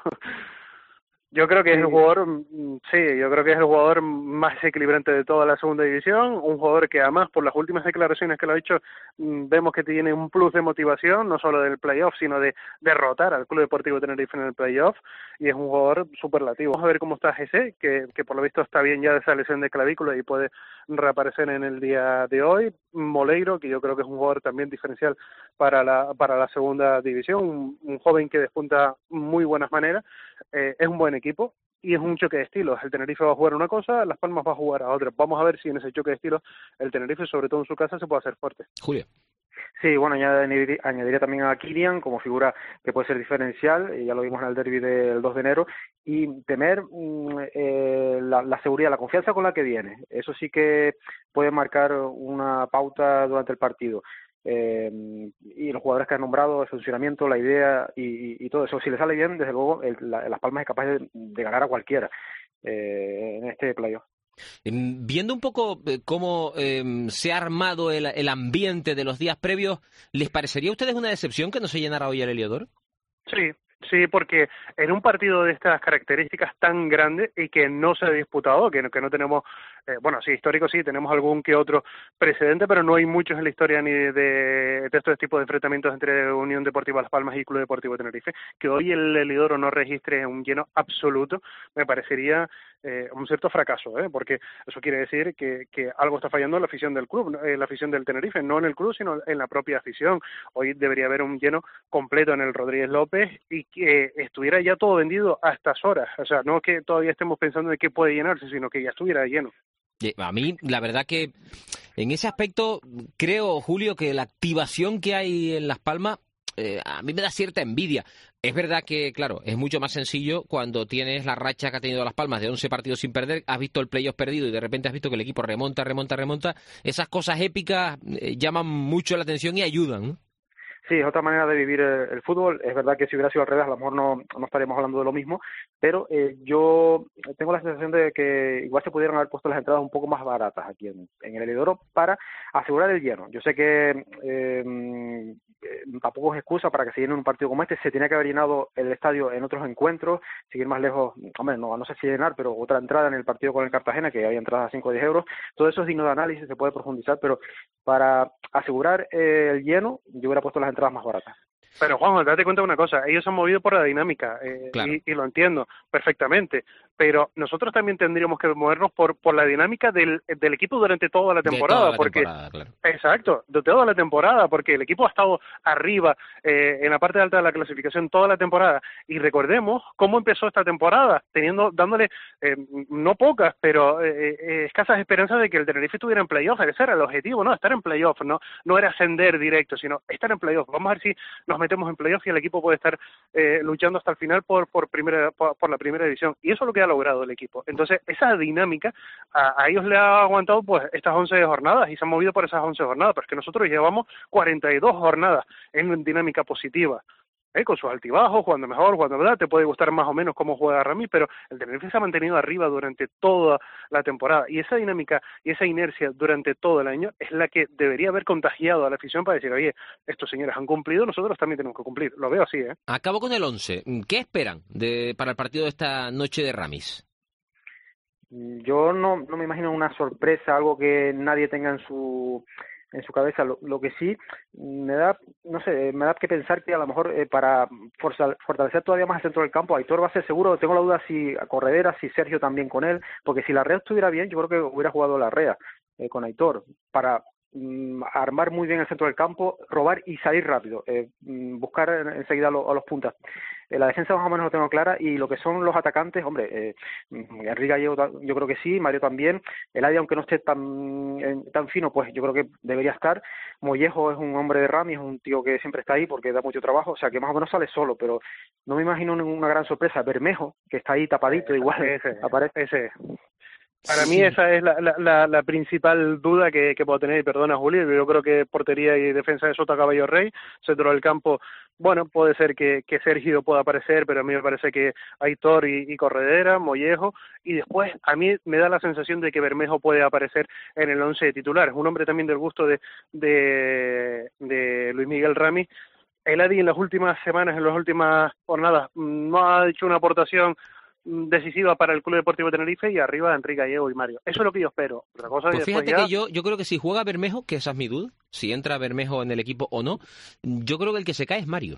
[SPEAKER 25] Yo creo que es el jugador, sí, yo creo que es el jugador más equilibrante de toda la segunda división, un jugador que además por las últimas declaraciones que lo ha hecho vemos que tiene un plus de motivación, no solo del playoff, sino de derrotar al Club Deportivo Tenerife en el playoff, y es un jugador superlativo. Vamos a ver cómo está Jesse, que, que por lo visto está bien ya de esa lesión de clavícula y puede reaparecer en el día de hoy. Moleiro, que yo creo que es un jugador también diferencial para la para la segunda división, un, un joven que despunta muy buenas maneras, eh, es un buen equipo y es un choque de estilos. El Tenerife va a jugar una cosa, Las Palmas va a jugar a otra. Vamos a ver si en ese choque de estilos el Tenerife, sobre todo en su casa, se puede hacer fuerte.
[SPEAKER 3] Julio.
[SPEAKER 14] Sí, bueno, ya añadiría, añadiría también a Kilian como figura que puede ser diferencial, eh, ya lo vimos en el derbi del dos de enero, y temer eh, la, la seguridad, la confianza con la que viene. Eso sí que puede marcar una pauta durante el partido. Eh, y los jugadores que han nombrado, el funcionamiento, la idea y, y, y todo eso, si le sale bien, desde luego el, la, Las Palmas es capaz de, de ganar a cualquiera eh, en este playoff.
[SPEAKER 3] Viendo un poco cómo eh, se ha armado el, el ambiente de los días previos, ¿les parecería a ustedes una decepción que no se llenara hoy el Heliodoro?
[SPEAKER 25] Sí, sí, porque en un partido de estas características tan grande y que no se ha disputado, que no, que no tenemos, eh, bueno, sí, histórico sí, tenemos algún que otro precedente, pero no hay muchos en la historia ni de, de estos tipos de enfrentamientos entre Unión Deportiva Las Palmas y Club Deportivo Tenerife. Que hoy el Heliodoro no registre un lleno absoluto me parecería eh, un cierto fracaso, ¿eh? Porque eso quiere decir que, que algo está fallando en la afición del club, en la afición del Tenerife, no en el club, sino en la propia afición. Hoy debería haber un lleno completo en el Rodríguez López y que estuviera ya todo vendido a estas horas. O sea, no que todavía estemos pensando en qué puede llenarse, sino que ya estuviera lleno.
[SPEAKER 3] A mí, la verdad que en ese aspecto creo, Julio, que la activación que hay en Las Palmas eh, a mí me da cierta envidia. Es verdad que, claro, es mucho más sencillo cuando tienes la racha que ha tenido Las Palmas de once partidos sin perder, has visto el playoff perdido y de repente has visto que el equipo remonta, remonta, remonta. Esas cosas épicas eh, llaman mucho la atención y ayudan, ¿no?
[SPEAKER 14] Sí, es otra manera de vivir el, el fútbol. Es verdad que si hubiera sido al revés, a lo mejor no, no estaríamos hablando de lo mismo, pero eh, yo tengo la sensación de que igual se pudieran haber puesto las entradas un poco más baratas aquí en, en el Heliodoro para asegurar el lleno. Yo sé que eh, tampoco es excusa para que se llene un partido como este. Se tenía que haber llenado el estadio en otros encuentros, seguir más lejos, hombre, no, no sé si llenar, pero otra entrada en el partido con el Cartagena, que había entradas a cinco o diez euros. Todo eso es digno de análisis, se puede profundizar, pero para asegurar eh, el lleno, yo hubiera puesto las entradas más baratas.
[SPEAKER 25] Pero Juan, date cuenta de una cosa, ellos se han movido por la dinámica eh, claro. y, y lo entiendo perfectamente, pero nosotros también tendríamos que movernos por por la dinámica del, del equipo durante toda la temporada.
[SPEAKER 3] De toda la
[SPEAKER 25] porque
[SPEAKER 3] temporada, claro.
[SPEAKER 25] Exacto, de toda la temporada, porque el equipo ha estado arriba eh, en la parte alta de la clasificación toda la temporada, y recordemos cómo empezó esta temporada, teniendo dándole eh, no pocas, pero eh, eh, escasas esperanzas de que el Tenerife estuviera en playoff. Ese era el objetivo, ¿no? Estar en playoff, no no era ascender directo, sino estar en playoff. Vamos a ver si nos metemos en playoff y el equipo puede estar eh, luchando hasta el final por por primera por, por la primera división, y eso es lo que ha logrado el equipo. Entonces esa dinámica a, a ellos le ha aguantado pues estas once jornadas y se han movido por esas once jornadas, pero es que nosotros llevamos cuarenta y dos jornadas en dinámica positiva, ¿eh? Con sus altibajos, jugando mejor, jugando verdad, te puede gustar más o menos cómo juega Ramis, pero el Tenerife se ha mantenido arriba durante toda la temporada, y esa dinámica y esa inercia durante todo el año es la que debería haber contagiado a la afición para decir, oye, estos señores han cumplido, nosotros también tenemos que cumplir. Lo veo así, ¿eh?
[SPEAKER 3] Acabo con el once. ¿Qué esperan de para el partido de esta noche de Ramis?
[SPEAKER 14] yo no, no me imagino una sorpresa, algo que nadie tenga en su en su cabeza. Lo, lo que sí me da, no sé, me da que pensar que a lo mejor eh, para fortalecer todavía más el centro del campo, Aitor va a ser seguro. Tengo la duda si a Corredera, si Sergio también con él, porque si Larrea estuviera bien, yo creo que hubiera jugado Larrea eh, con Aitor para armar muy bien el centro del campo, robar y salir rápido, eh, buscar enseguida a, lo, a los puntas. Eh, la defensa más o menos lo tengo clara, y lo que son los atacantes, hombre, eh, Enrique Gallego yo creo que sí, Mario también, Eladi aunque no esté tan eh, tan fino, pues yo creo que debería estar. Mollejo es un hombre de Rami, es un tío que siempre está ahí porque da mucho trabajo, o sea que más o menos sale solo, pero no me imagino ninguna gran sorpresa. Bermejo, que está ahí tapadito, igual
[SPEAKER 25] ese,
[SPEAKER 14] aparece.
[SPEAKER 25] Ese. Para mí esa es la, la, la, la principal duda que, que puedo tener, y perdona Julio, yo creo que portería y defensa de Sota Caballo Rey, centro del campo, bueno, puede ser que, que Sergio pueda aparecer, pero a mí me parece que Aitor y, y Corredera, Mollejo, y después a mí me da la sensación de que Bermejo puede aparecer en el once titular. Es un hombre también del gusto de, de, de Luis Miguel Ramis. Eladi en las últimas semanas, en las últimas jornadas, no ha hecho una aportación decisiva para el Club Deportivo Tenerife, y arriba Enrique Gallego y Mario. Eso es lo que yo espero. Otra cosa
[SPEAKER 3] pues fíjate
[SPEAKER 25] ya...
[SPEAKER 3] que yo, yo creo que si juega Bermejo, que esa es mi duda, si entra Bermejo en el equipo o no, yo creo que el que se cae es Mario.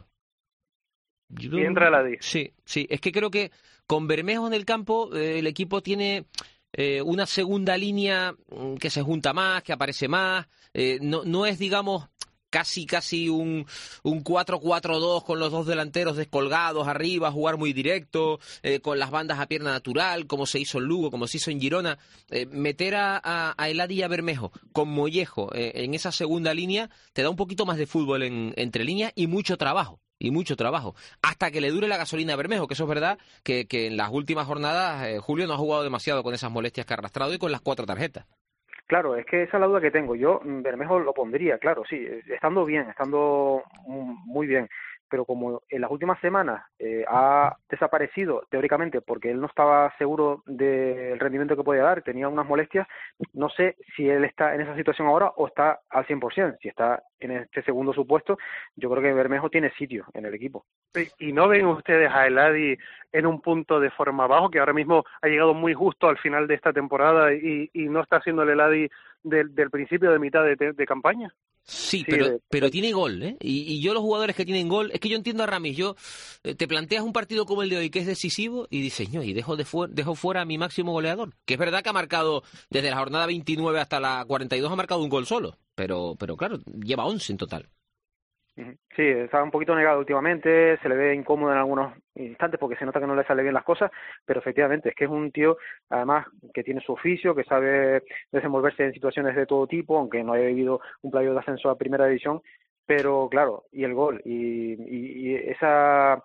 [SPEAKER 3] Yo
[SPEAKER 25] y entra la D.
[SPEAKER 3] Sí, sí, es que creo que con Bermejo en el campo eh, el equipo tiene eh, una segunda línea que se junta más, que aparece más, eh, no, no es, digamos, casi casi un, un cuatro cuatro dos con los dos delanteros descolgados arriba, jugar muy directo, eh, con las bandas a pierna natural, como se hizo en Lugo, como se hizo en Girona. Eh, meter a, a, a Eladi y a Bermejo con Mollejo eh, en esa segunda línea te da un poquito más de fútbol en, entre líneas y mucho trabajo. Y mucho trabajo, hasta que le dure la gasolina a Bermejo, que eso es verdad que, que en las últimas jornadas eh, Julio no ha jugado demasiado con esas molestias que ha arrastrado y con las cuatro tarjetas.
[SPEAKER 14] Claro, es que esa es la duda que tengo. Yo Bermejo lo pondría, claro, sí, estando bien, estando muy bien, pero como en las últimas semanas eh, ha desaparecido teóricamente porque él no estaba seguro del rendimiento que podía dar, tenía unas molestias, no sé si él está en esa situación ahora o está al cien por ciento. Si está en este segundo supuesto, yo creo que Bermejo tiene sitio en el equipo.
[SPEAKER 25] ¿Y no ven ustedes a Eladi en un punto de forma bajo, que ahora mismo ha llegado muy justo al final de esta temporada y, y no está haciendo el Eladi del, del principio de mitad de, de campaña?
[SPEAKER 3] Sí,
[SPEAKER 25] Sí,
[SPEAKER 3] pero,
[SPEAKER 25] de-
[SPEAKER 3] pero tiene gol, ¿eh? Y, y yo los jugadores que tienen gol, es que yo entiendo a Ramis, yo eh, te planteas un partido como el de hoy que es decisivo y dices, no, y dejo, de fu- dejo fuera a mi máximo goleador, que es verdad que ha marcado desde la jornada veintinueve hasta la cuarenta y dos ha marcado un gol solo, pero, pero claro, lleva once en total.
[SPEAKER 14] Ujú. Sí, está un poquito negado últimamente, se le ve incómodo en algunos instantes porque se nota que no le sale bien las cosas, pero efectivamente es que es un tío, además, que tiene su oficio, que sabe desenvolverse en situaciones de todo tipo, aunque no haya vivido un playoff de ascenso a primera división, pero claro, y el gol, y, y, y esa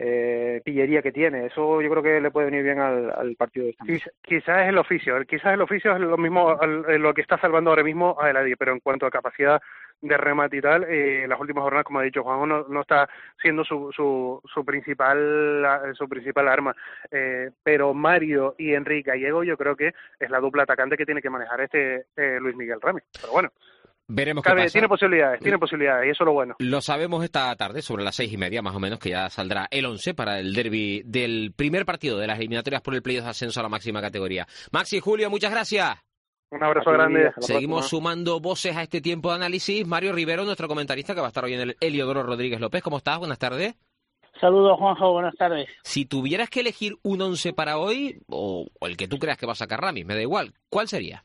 [SPEAKER 14] eh, pillería que tiene, eso yo creo que le puede venir bien al, al partido de esta noche.
[SPEAKER 25] Quiz- Quizás es el oficio, quizás el oficio es lo mismo, al- eh, lo que está salvando ahora mismo a Eladi, pero en cuanto a capacidad de remate y tal, eh, las últimas jornadas, como ha dicho Juanjo, no, no está siendo su, su, su principal eh, su principal arma, eh, pero Mario y Enrique Gallego yo creo que es la dupla atacante que tiene que manejar este eh, Luis Miguel Ramis, pero bueno,
[SPEAKER 3] Veremos qué
[SPEAKER 25] cabe,
[SPEAKER 3] pasa.
[SPEAKER 25] tiene posibilidades, tiene posibilidades, y eso es lo bueno.
[SPEAKER 3] Lo sabemos esta tarde, sobre las seis y media más o menos, que ya saldrá el once para el derbi del primer partido de las eliminatorias por el playoff de ascenso a la máxima categoría. Maxi y Julio, muchas gracias.
[SPEAKER 25] Un abrazo grande.
[SPEAKER 3] Seguimos sumando voces a este tiempo de análisis. Mario Rivero, nuestro comentarista, que va a estar hoy en el Heliodoro Rodríguez López. ¿Cómo estás? Buenas tardes.
[SPEAKER 18] Saludos, Juanjo, buenas tardes.
[SPEAKER 3] Si tuvieras que elegir un once para hoy, o, o el que tú creas que va a sacar Ramis, me da igual, ¿cuál sería?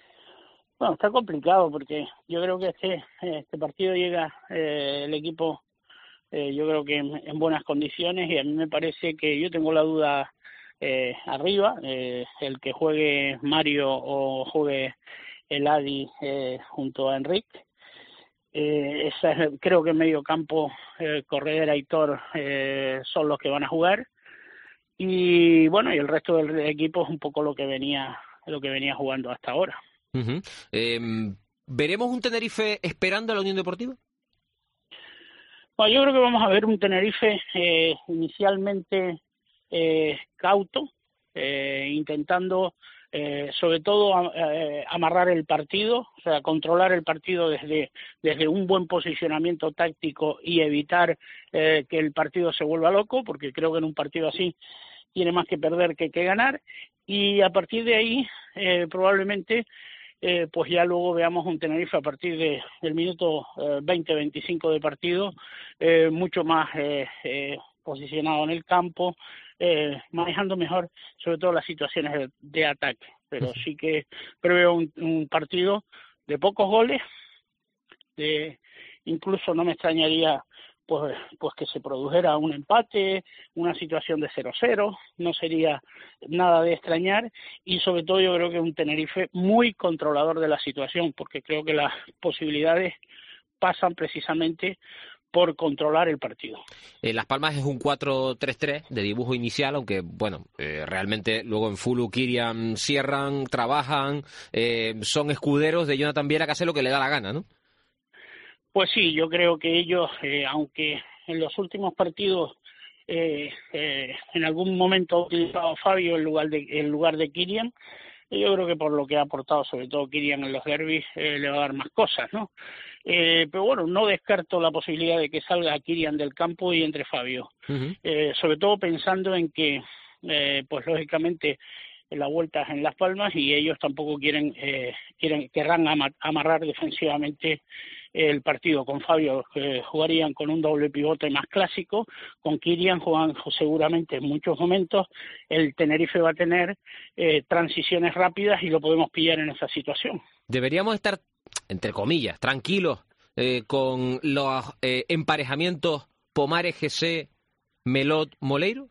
[SPEAKER 18] Bueno, está complicado porque yo creo que este, este partido llega eh, el equipo, eh, yo creo que en, en buenas condiciones, y a mí me parece que yo tengo la duda eh, arriba, eh, el que juegue Mario o juegue Eladi eh, junto a Enrique. Eh, esa es, creo que en medio campo eh, Corredera y Aitor eh, son los que van a jugar, y bueno, y el resto del equipo es un poco lo que venía lo que venía jugando hasta ahora.
[SPEAKER 3] Uh-huh. eh, ¿Veremos un Tenerife esperando a la Unión Deportiva?
[SPEAKER 18] Bueno, yo creo que vamos a ver un Tenerife eh, inicialmente eh, cauto, eh, intentando eh, sobre todo a, eh, amarrar el partido, o sea, controlar el partido desde, desde un buen posicionamiento táctico y evitar eh, que el partido se vuelva loco, porque creo que en un partido así tiene más que perder que que ganar. y a partir de ahí eh, probablemente eh, pues ya luego veamos un Tenerife a partir de, del minuto eh, veinte veinticinco de partido eh, mucho más eh, eh, posicionado en el campo, eh, manejando mejor sobre todo las situaciones de, de ataque, pero sí que preveo un, un partido de pocos goles, de incluso no me extrañaría pues pues que se produjera un empate, una situación de cero cero, no sería nada de extrañar, y sobre todo yo creo que un Tenerife muy controlador de la situación, porque creo que las posibilidades pasan precisamente por controlar el partido.
[SPEAKER 3] Eh, Las Palmas es un cuatro tres tres de dibujo inicial, aunque, bueno, eh, realmente luego en Fulu, Kirian cierran, trabajan, eh, son escuderos de Jonathan Viera, que hace lo que le da la gana, ¿no?
[SPEAKER 18] Pues sí, yo creo que ellos, eh, aunque en los últimos partidos eh, eh, en algún momento ha utilizado a Fabio en lugar de, en lugar de Kirian, yo creo que por lo que ha aportado sobre todo Kirian en los derbis eh, le va a dar más cosas, ¿no? Eh, pero bueno, no descarto la posibilidad de que salga Kirian del campo y entre Fabio, uh-huh. eh, sobre todo pensando en que, eh, pues lógicamente, la vuelta es en Las Palmas y ellos tampoco quieren, eh, quieren querrán ama- amarrar defensivamente el partido. Con Fabio eh, jugarían con un doble pivote más clásico, con Kirian juegan seguramente en muchos momentos. El Tenerife va a tener eh, transiciones rápidas y lo podemos pillar en esa situación.
[SPEAKER 3] Deberíamos estar, entre comillas, tranquilos eh, con los eh, emparejamientos Pomares, G C, Melot, Moleiro.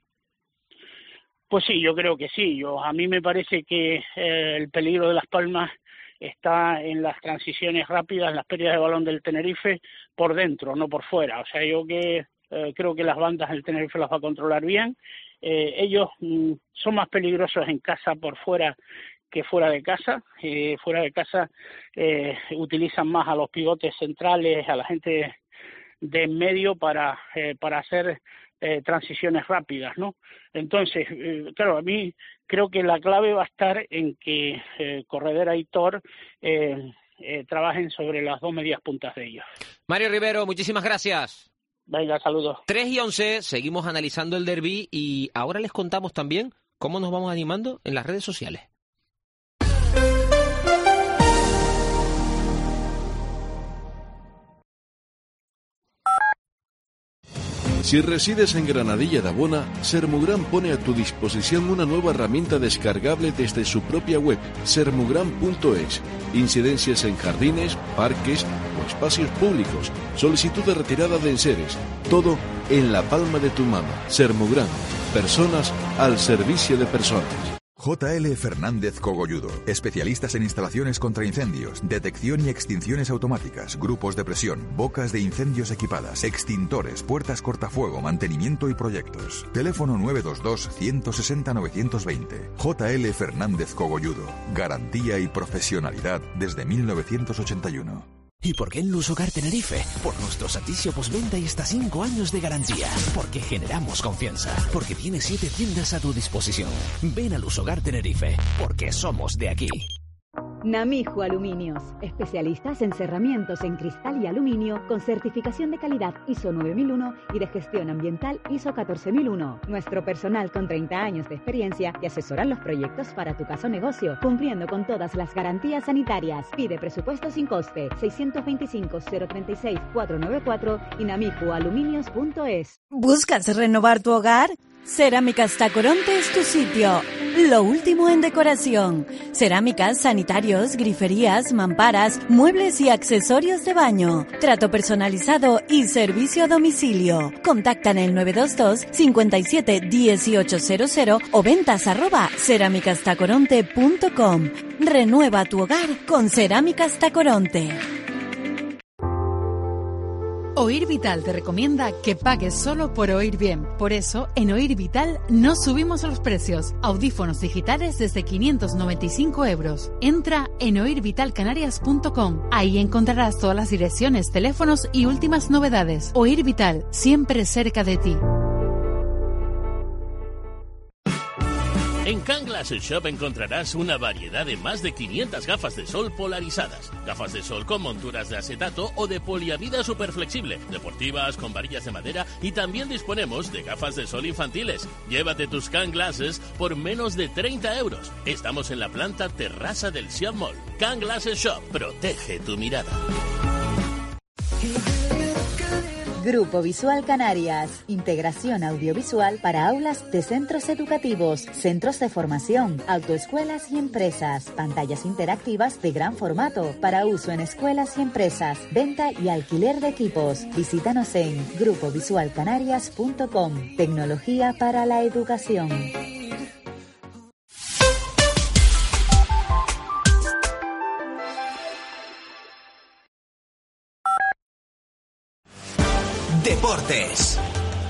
[SPEAKER 18] Pues sí, yo creo que sí. Yo a mí me parece que eh, el peligro de Las Palmas está en las transiciones rápidas, las pérdidas de balón del Tenerife por dentro, no por fuera. O sea, yo que eh, creo que las bandas del Tenerife las va a controlar bien. Eh, ellos mm, son más peligrosos en casa por fuera que fuera de casa. Eh, fuera de casa eh, utilizan más a los pivotes centrales, a la gente de en medio para eh, para hacer eh, transiciones rápidas, ¿no? Entonces, eh, claro, a mí creo que la clave va a estar en que eh, Corredera y Thor eh, eh, trabajen sobre las dos medias puntas de ellos.
[SPEAKER 3] Mario Rivero, muchísimas gracias.
[SPEAKER 18] Venga, saludos.
[SPEAKER 3] tres y once, seguimos analizando el derbi y ahora les contamos también cómo nos vamos animando en las redes sociales.
[SPEAKER 1] Si resides en Granadilla de Abona, Sermugran pone a tu disposición una nueva herramienta descargable desde su propia web, sermugran punto es. Incidencias en jardines, parques o espacios públicos, solicitud de retirada de enseres, todo en la palma de tu mano. Sermugran, personas al servicio de personas.
[SPEAKER 7] J L Fernández Cogolludo, especialistas en instalaciones contra incendios, detección y extinciones automáticas, grupos de presión, bocas de incendios equipadas, extintores, puertas cortafuego, mantenimiento y proyectos. Teléfono nueve dos dos, uno seis cero, nueve dos cero. J L Fernández Cogolludo, garantía y profesionalidad desde mil novecientos ochenta y uno.
[SPEAKER 19] ¿Y por qué en Lusogar Tenerife? Por nuestro servicio postventa y hasta cinco años de garantía. Porque generamos confianza. Porque tiene siete tiendas a tu disposición. Ven a Lusogar Tenerife. Porque somos de aquí.
[SPEAKER 10] Namijo Aluminios, especialistas en cerramientos en cristal y aluminio con certificación de calidad I S O nueve mil uno y de gestión ambiental I S O catorce mil uno. Nuestro personal con treinta años de experiencia te asesoran los proyectos para tu caso o negocio, cumpliendo con todas las garantías sanitarias. Pide presupuesto sin coste seis dos cinco, cero tres seis, cuatro nueve cuatro y namijo aluminios punto es.
[SPEAKER 20] ¿Buscas renovar tu hogar? Cerámicas Tacoronte es tu sitio. Lo último en decoración. Cerámicas, sanitarios, griferías, mamparas, muebles y accesorios de baño. Trato personalizado y servicio a domicilio. Contacta en el nueve dos dos, cinco siete, uno ocho cero cero o ventas arroba cerámicas tacoronte punto com. Renueva tu hogar con Cerámicas Tacoronte.
[SPEAKER 8] Oír Vital te recomienda que pagues solo por oír bien. Por eso, en Oír Vital no subimos los precios. Audífonos digitales desde quinientos noventa y cinco euros. Entra en oír vital canarias punto com. Ahí encontrarás todas las direcciones, teléfonos y últimas novedades. Oír Vital, siempre cerca de ti.
[SPEAKER 11] En Can Glasses Shop encontrarás una variedad de más de quinientas gafas de sol polarizadas. Gafas de sol con monturas de acetato o de poliamida superflexible, deportivas con varillas de madera, y también disponemos de gafas de sol infantiles. Llévate tus Can Glasses por menos de treinta euros. Estamos en la planta terraza del Siam Mall. Can Glasses Shop. Protege tu mirada.
[SPEAKER 10] Grupo Visual Canarias. Integración audiovisual para aulas de centros educativos, centros de formación, autoescuelas y empresas. Pantallas interactivas de gran formato para uso en escuelas y empresas. Venta y alquiler de equipos. Visítanos en grupo visual canarias punto com. Tecnología para la educación.
[SPEAKER 19] Deportes.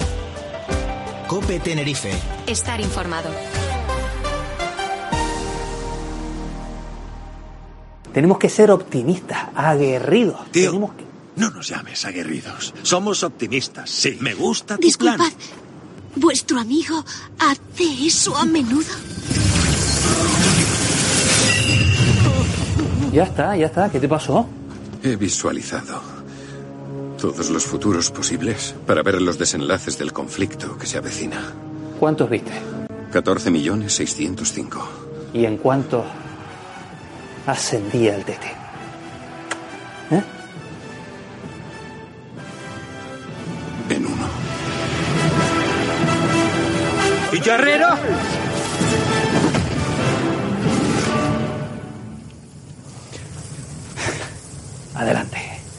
[SPEAKER 19] COPE Tenerife.
[SPEAKER 4] Estar informado.
[SPEAKER 5] Tenemos que ser optimistas, aguerridos.
[SPEAKER 21] Tío,
[SPEAKER 5] Tenemos que...
[SPEAKER 21] no nos llames aguerridos. Somos optimistas, sí. Me gusta tu
[SPEAKER 4] Disculpad,
[SPEAKER 21] plan.
[SPEAKER 4] ¿vuestro amigo hace eso a menudo?
[SPEAKER 5] Ya está, ya está. ¿Qué te pasó?
[SPEAKER 21] He visualizado todos los futuros posibles para ver los desenlaces del conflicto que se avecina.
[SPEAKER 5] ¿Cuántos viste?
[SPEAKER 21] catorce millones seiscientos cinco.
[SPEAKER 5] ¿Y en cuánto ascendía el T T? ¿Eh?
[SPEAKER 21] En uno.
[SPEAKER 5] ¡Chicharrero! Adelante.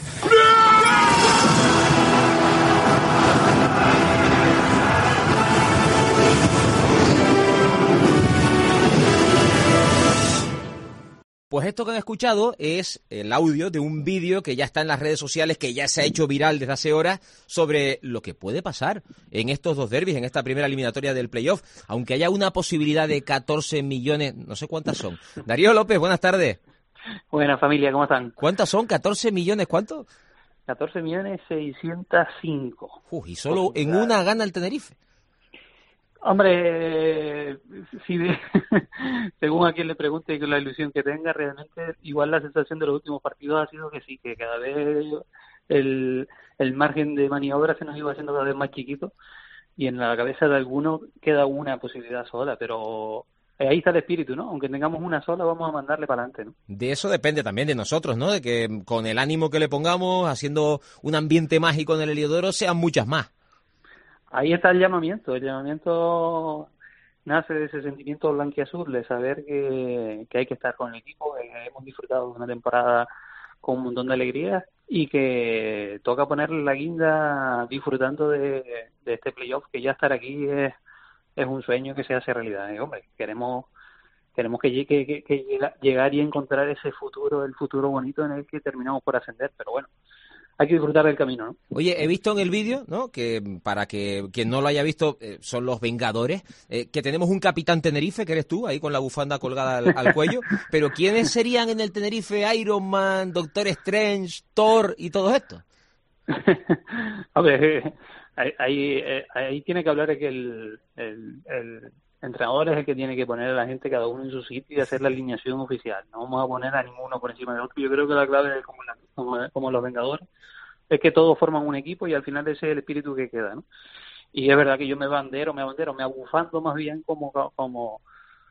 [SPEAKER 3] Pues esto que han escuchado es el audio de un vídeo que ya está en las redes sociales, que ya se ha hecho viral desde hace horas, sobre lo que puede pasar en estos dos derbis, en esta primera eliminatoria del playoff, aunque haya una posibilidad de catorce millones, no sé cuántas son. Darío López, buenas tardes.
[SPEAKER 18] Buenas, familia, ¿cómo están?
[SPEAKER 3] ¿Cuántas son? ¿catorce millones? ¿Cuánto?
[SPEAKER 18] catorce millones seiscientos cinco.
[SPEAKER 3] Uh, y solo en una gana el Tenerife.
[SPEAKER 18] Hombre, si de, según a quien le pregunte y con la ilusión que tenga, realmente igual la sensación de los últimos partidos ha sido que sí, que cada vez el, el margen de maniobra se nos iba haciendo cada vez más chiquito y en la cabeza de algunos queda una posibilidad sola, pero ahí está el espíritu, ¿no? Aunque tengamos una sola, vamos a mandarle para adelante, ¿no?
[SPEAKER 3] De eso depende también de nosotros, ¿no? De que con el ánimo que le pongamos, haciendo un ambiente mágico en el Heliodoro, sean muchas más.
[SPEAKER 18] Ahí está el llamamiento, el llamamiento nace de ese sentimiento blanquiazul, de saber que, que hay que estar con el equipo, que hemos disfrutado de una temporada con un montón de alegría y que toca ponerle la guinda disfrutando de, de este playoff, que ya estar aquí es, es un sueño que se hace realidad. ¿eh? Hombre, queremos queremos que, que, que, que llegar y encontrar ese futuro, el futuro bonito en el que terminamos por ascender, pero bueno, hay que disfrutar del camino, ¿no?
[SPEAKER 3] Oye, he visto en el vídeo, ¿no? Que para que quien no lo haya visto, eh, son los Vengadores, eh, que tenemos un capitán Tenerife, que eres tú, ahí con la bufanda colgada al, al cuello, pero ¿quiénes serían en el Tenerife Iron Man, Doctor Strange, Thor y todo esto?
[SPEAKER 18] A ver, ahí, ahí, ahí tiene que hablar que el, el, el entrenador es el que tiene que poner a la gente cada uno en su sitio y hacer la alineación oficial. No vamos a poner a ninguno por encima del otro. Yo creo que la clave es como, la, como, como los Vengadores, es que todos forman un equipo y al final ese es el espíritu que queda, ¿no? Y es verdad que yo me bandero, me bandero, me abufando más bien como como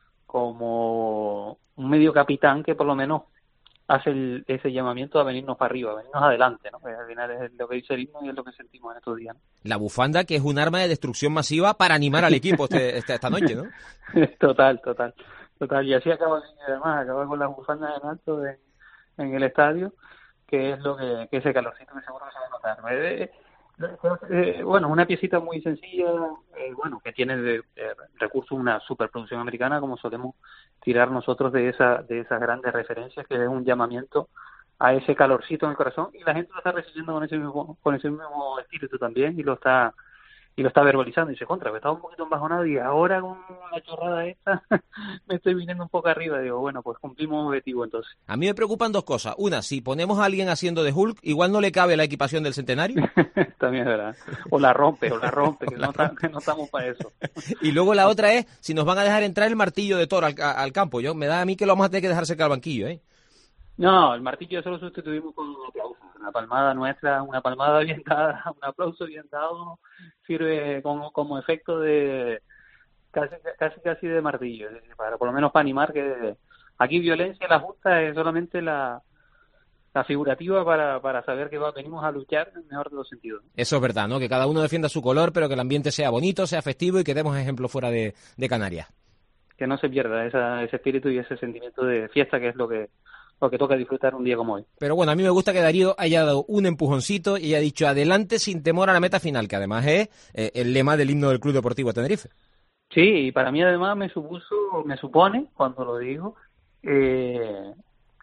[SPEAKER 18] como un medio capitán que por lo menos hace el, ese llamamiento a venirnos para arriba, a venirnos adelante, ¿no? Que al final es lo que dice el himno y es lo que sentimos en estos días, ¿no?
[SPEAKER 3] La bufanda, que es un arma de destrucción masiva para animar al equipo este, este, esta noche, ¿no?
[SPEAKER 18] Total, total, total. Y así acaba, además, acaba con las bufandas en alto en, en el estadio, que es lo que, que ese calorcito que seguro que se va a notar. Eh, eh, bueno, una piecita muy sencilla, eh, bueno, que tiene de, de recursos una superproducción americana, como solemos tirar nosotros de esa de esas grandes referencias, que es un llamamiento a ese calorcito en el corazón, y la gente lo está recibiendo con ese mismo con ese mismo espíritu también, y lo está
[SPEAKER 6] y lo está verbalizando y dice, contra, estaba un poquito embajonado y ahora con la chorrada esta me estoy viniendo un poco arriba. Digo, bueno, pues cumplimos objetivo entonces.
[SPEAKER 3] A mí me preocupan dos cosas. Una, si ponemos a alguien haciendo de Hulk, igual no le cabe la equipación del centenario.
[SPEAKER 6] También es verdad. O la rompe, o la rompe, que no, que no estamos para eso.
[SPEAKER 3] Y luego la otra es si nos van a dejar entrar el martillo de Thor al, al campo. Yo Me da a mí que lo vamos a tener que dejar cerca del banquillo, ¿eh?
[SPEAKER 6] No, el martillo solo sustituimos con un aplauso. Una palmada nuestra, una palmada bien dada, un aplauso bien dado, sirve como, como efecto de casi casi casi de martillo, para por lo menos para animar que aquí violencia la justa es solamente la, la figurativa para, para saber que va, venimos a luchar en el mejor de los sentidos.
[SPEAKER 3] Eso es verdad, ¿no? Que cada uno defienda su color, pero que el ambiente sea bonito, sea festivo y que demos ejemplo fuera de, de Canarias.
[SPEAKER 6] Que no se pierda esa, ese espíritu y ese sentimiento de fiesta que es lo que lo que toca disfrutar un día como hoy.
[SPEAKER 3] Pero bueno, a mí me gusta que Darío haya dado un empujoncito y haya dicho adelante sin temor a la meta final, que además es eh, el lema del himno del Club Deportivo Tenerife.
[SPEAKER 6] Sí, y para mí además me supuso, me supone, cuando lo digo, eh,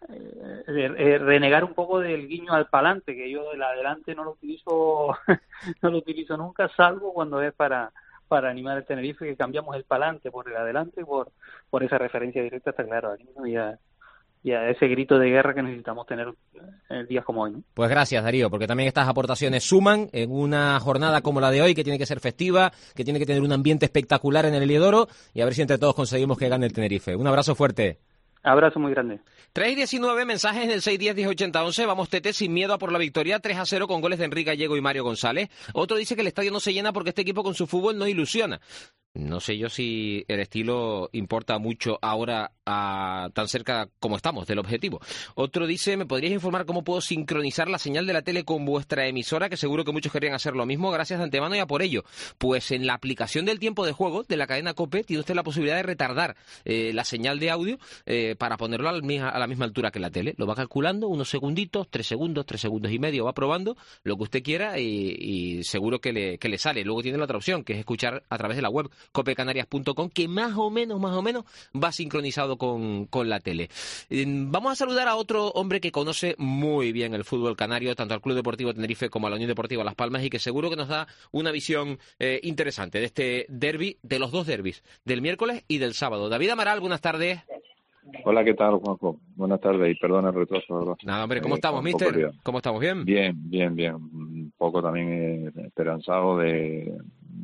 [SPEAKER 6] eh, renegar un poco del guiño al palante, que yo del adelante no lo utilizo no lo utilizo nunca, salvo cuando es para para animar al Tenerife, que cambiamos el palante por el adelante por por esa referencia directa, está claro, al himno y a, y a ese grito de guerra que necesitamos tener en días como hoy, ¿no?
[SPEAKER 3] Pues gracias, Darío, porque también estas aportaciones suman en una jornada como la de hoy, que tiene que ser festiva, que tiene que tener un ambiente espectacular en el Heliodoro, y a ver si entre todos conseguimos que gane el Tenerife. Un abrazo fuerte.
[SPEAKER 6] Abrazo muy grande.
[SPEAKER 3] tres y diecinueve, mensajes en el seis diez diez ochenta once. Vamos, Tete, sin miedo a por la victoria. tres a cero con goles de Enrique Gallego y Mario González. Otro dice que el estadio no se llena porque este equipo con su fútbol no ilusiona. No sé yo si el estilo importa mucho ahora a, tan cerca como estamos del objetivo. Otro dice, ¿me podríais informar cómo puedo sincronizar la señal de la tele con vuestra emisora? Que seguro que muchos querrían hacer lo mismo. Gracias de antemano y a por ello. Pues en la aplicación del tiempo de juego de la cadena COPE tiene usted la posibilidad de retardar eh, la señal de audio eh, para ponerlo a la, misma, a la misma altura que la tele. Lo va calculando, unos segunditos, tres segundos, tres segundos y medio, va probando lo que usted quiera y, y seguro que le, que le sale. Luego tiene la otra opción, que es escuchar a través de la web copecanarias punto com, que más o menos, más o menos va sincronizado con, con la tele. Eh, vamos a saludar a otro hombre que conoce muy bien el fútbol canario, tanto al Club Deportivo Tenerife como a la Unión Deportiva Las Palmas, y que seguro que nos da una visión eh, interesante de este derbi, de los dos derbis, del miércoles y del sábado. David Amaral, buenas tardes.
[SPEAKER 13] Hola, ¿qué tal, Juanjo? Buenas tardes y perdona el retraso, ¿verdad?
[SPEAKER 3] Nada, hombre, ¿cómo
[SPEAKER 13] eh,
[SPEAKER 3] estamos, mister? ¿Cómo estamos? ¿Bien?
[SPEAKER 13] Bien, bien, bien. Un poco también eh, esperanzado de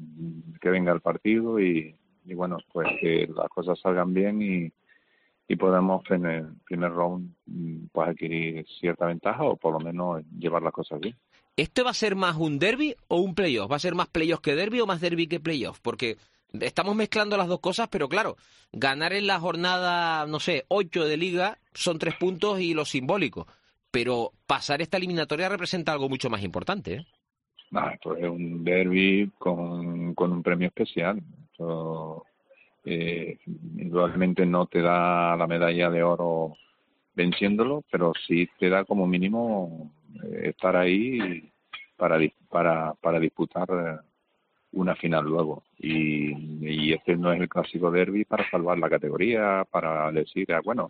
[SPEAKER 13] que venga el partido y, y bueno, pues que las cosas salgan bien y, y podamos en el primer round pues adquirir cierta ventaja o por lo menos llevar las cosas bien.
[SPEAKER 3] ¿Este va a ser más un derbi o un playoff? ¿Va a ser más playoff que derbi o más derbi que playoff? Porque estamos mezclando las dos cosas, pero claro, ganar en la jornada, no sé, ocho de liga son tres puntos y lo simbólico. Pero pasar esta eliminatoria representa algo mucho más importante, ¿eh?
[SPEAKER 13] Ah, esto es un derbi con, con un premio especial. Esto, eh, indudablemente no te da la medalla de oro venciéndolo, pero sí te da como mínimo eh, estar ahí para, para, para disputar eh, una final luego. Y, y este no es el clásico derbi para salvar la categoría, para decir, ah, bueno,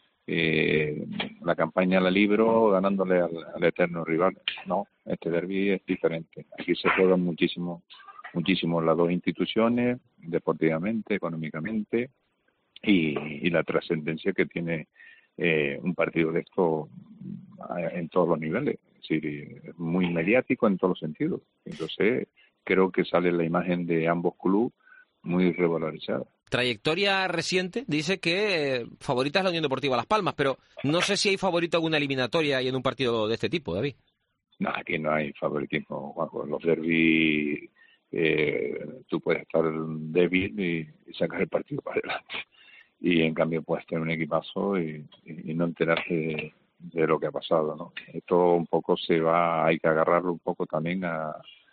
[SPEAKER 13] eh, la campaña la libro ganándole al, al eterno rival. No, este derbi es diferente. Aquí se juegan muchísimo, muchísimo las dos instituciones, deportivamente, económicamente, y, y la trascendencia que tiene eh, un partido de esto en todos los niveles. Es decir, es muy mediático en todos los sentidos. Entonces, creo que sale la imagen de ambos clubes muy revalorizada.
[SPEAKER 3] Trayectoria reciente dice que eh, favorita es la Unión Deportiva Las Palmas, pero no sé si hay favorito alguna eliminatoria y en un partido de este tipo, David.
[SPEAKER 13] No, aquí no hay favoritismo, Juanjo. Los derbis, eh, tú puedes estar débil y, y sacar el partido para adelante. Y en cambio puedes tener un equipazo y, y, y no enterarte de, de lo que ha pasado, ¿no? Esto un poco se va, hay que agarrarlo un poco también a,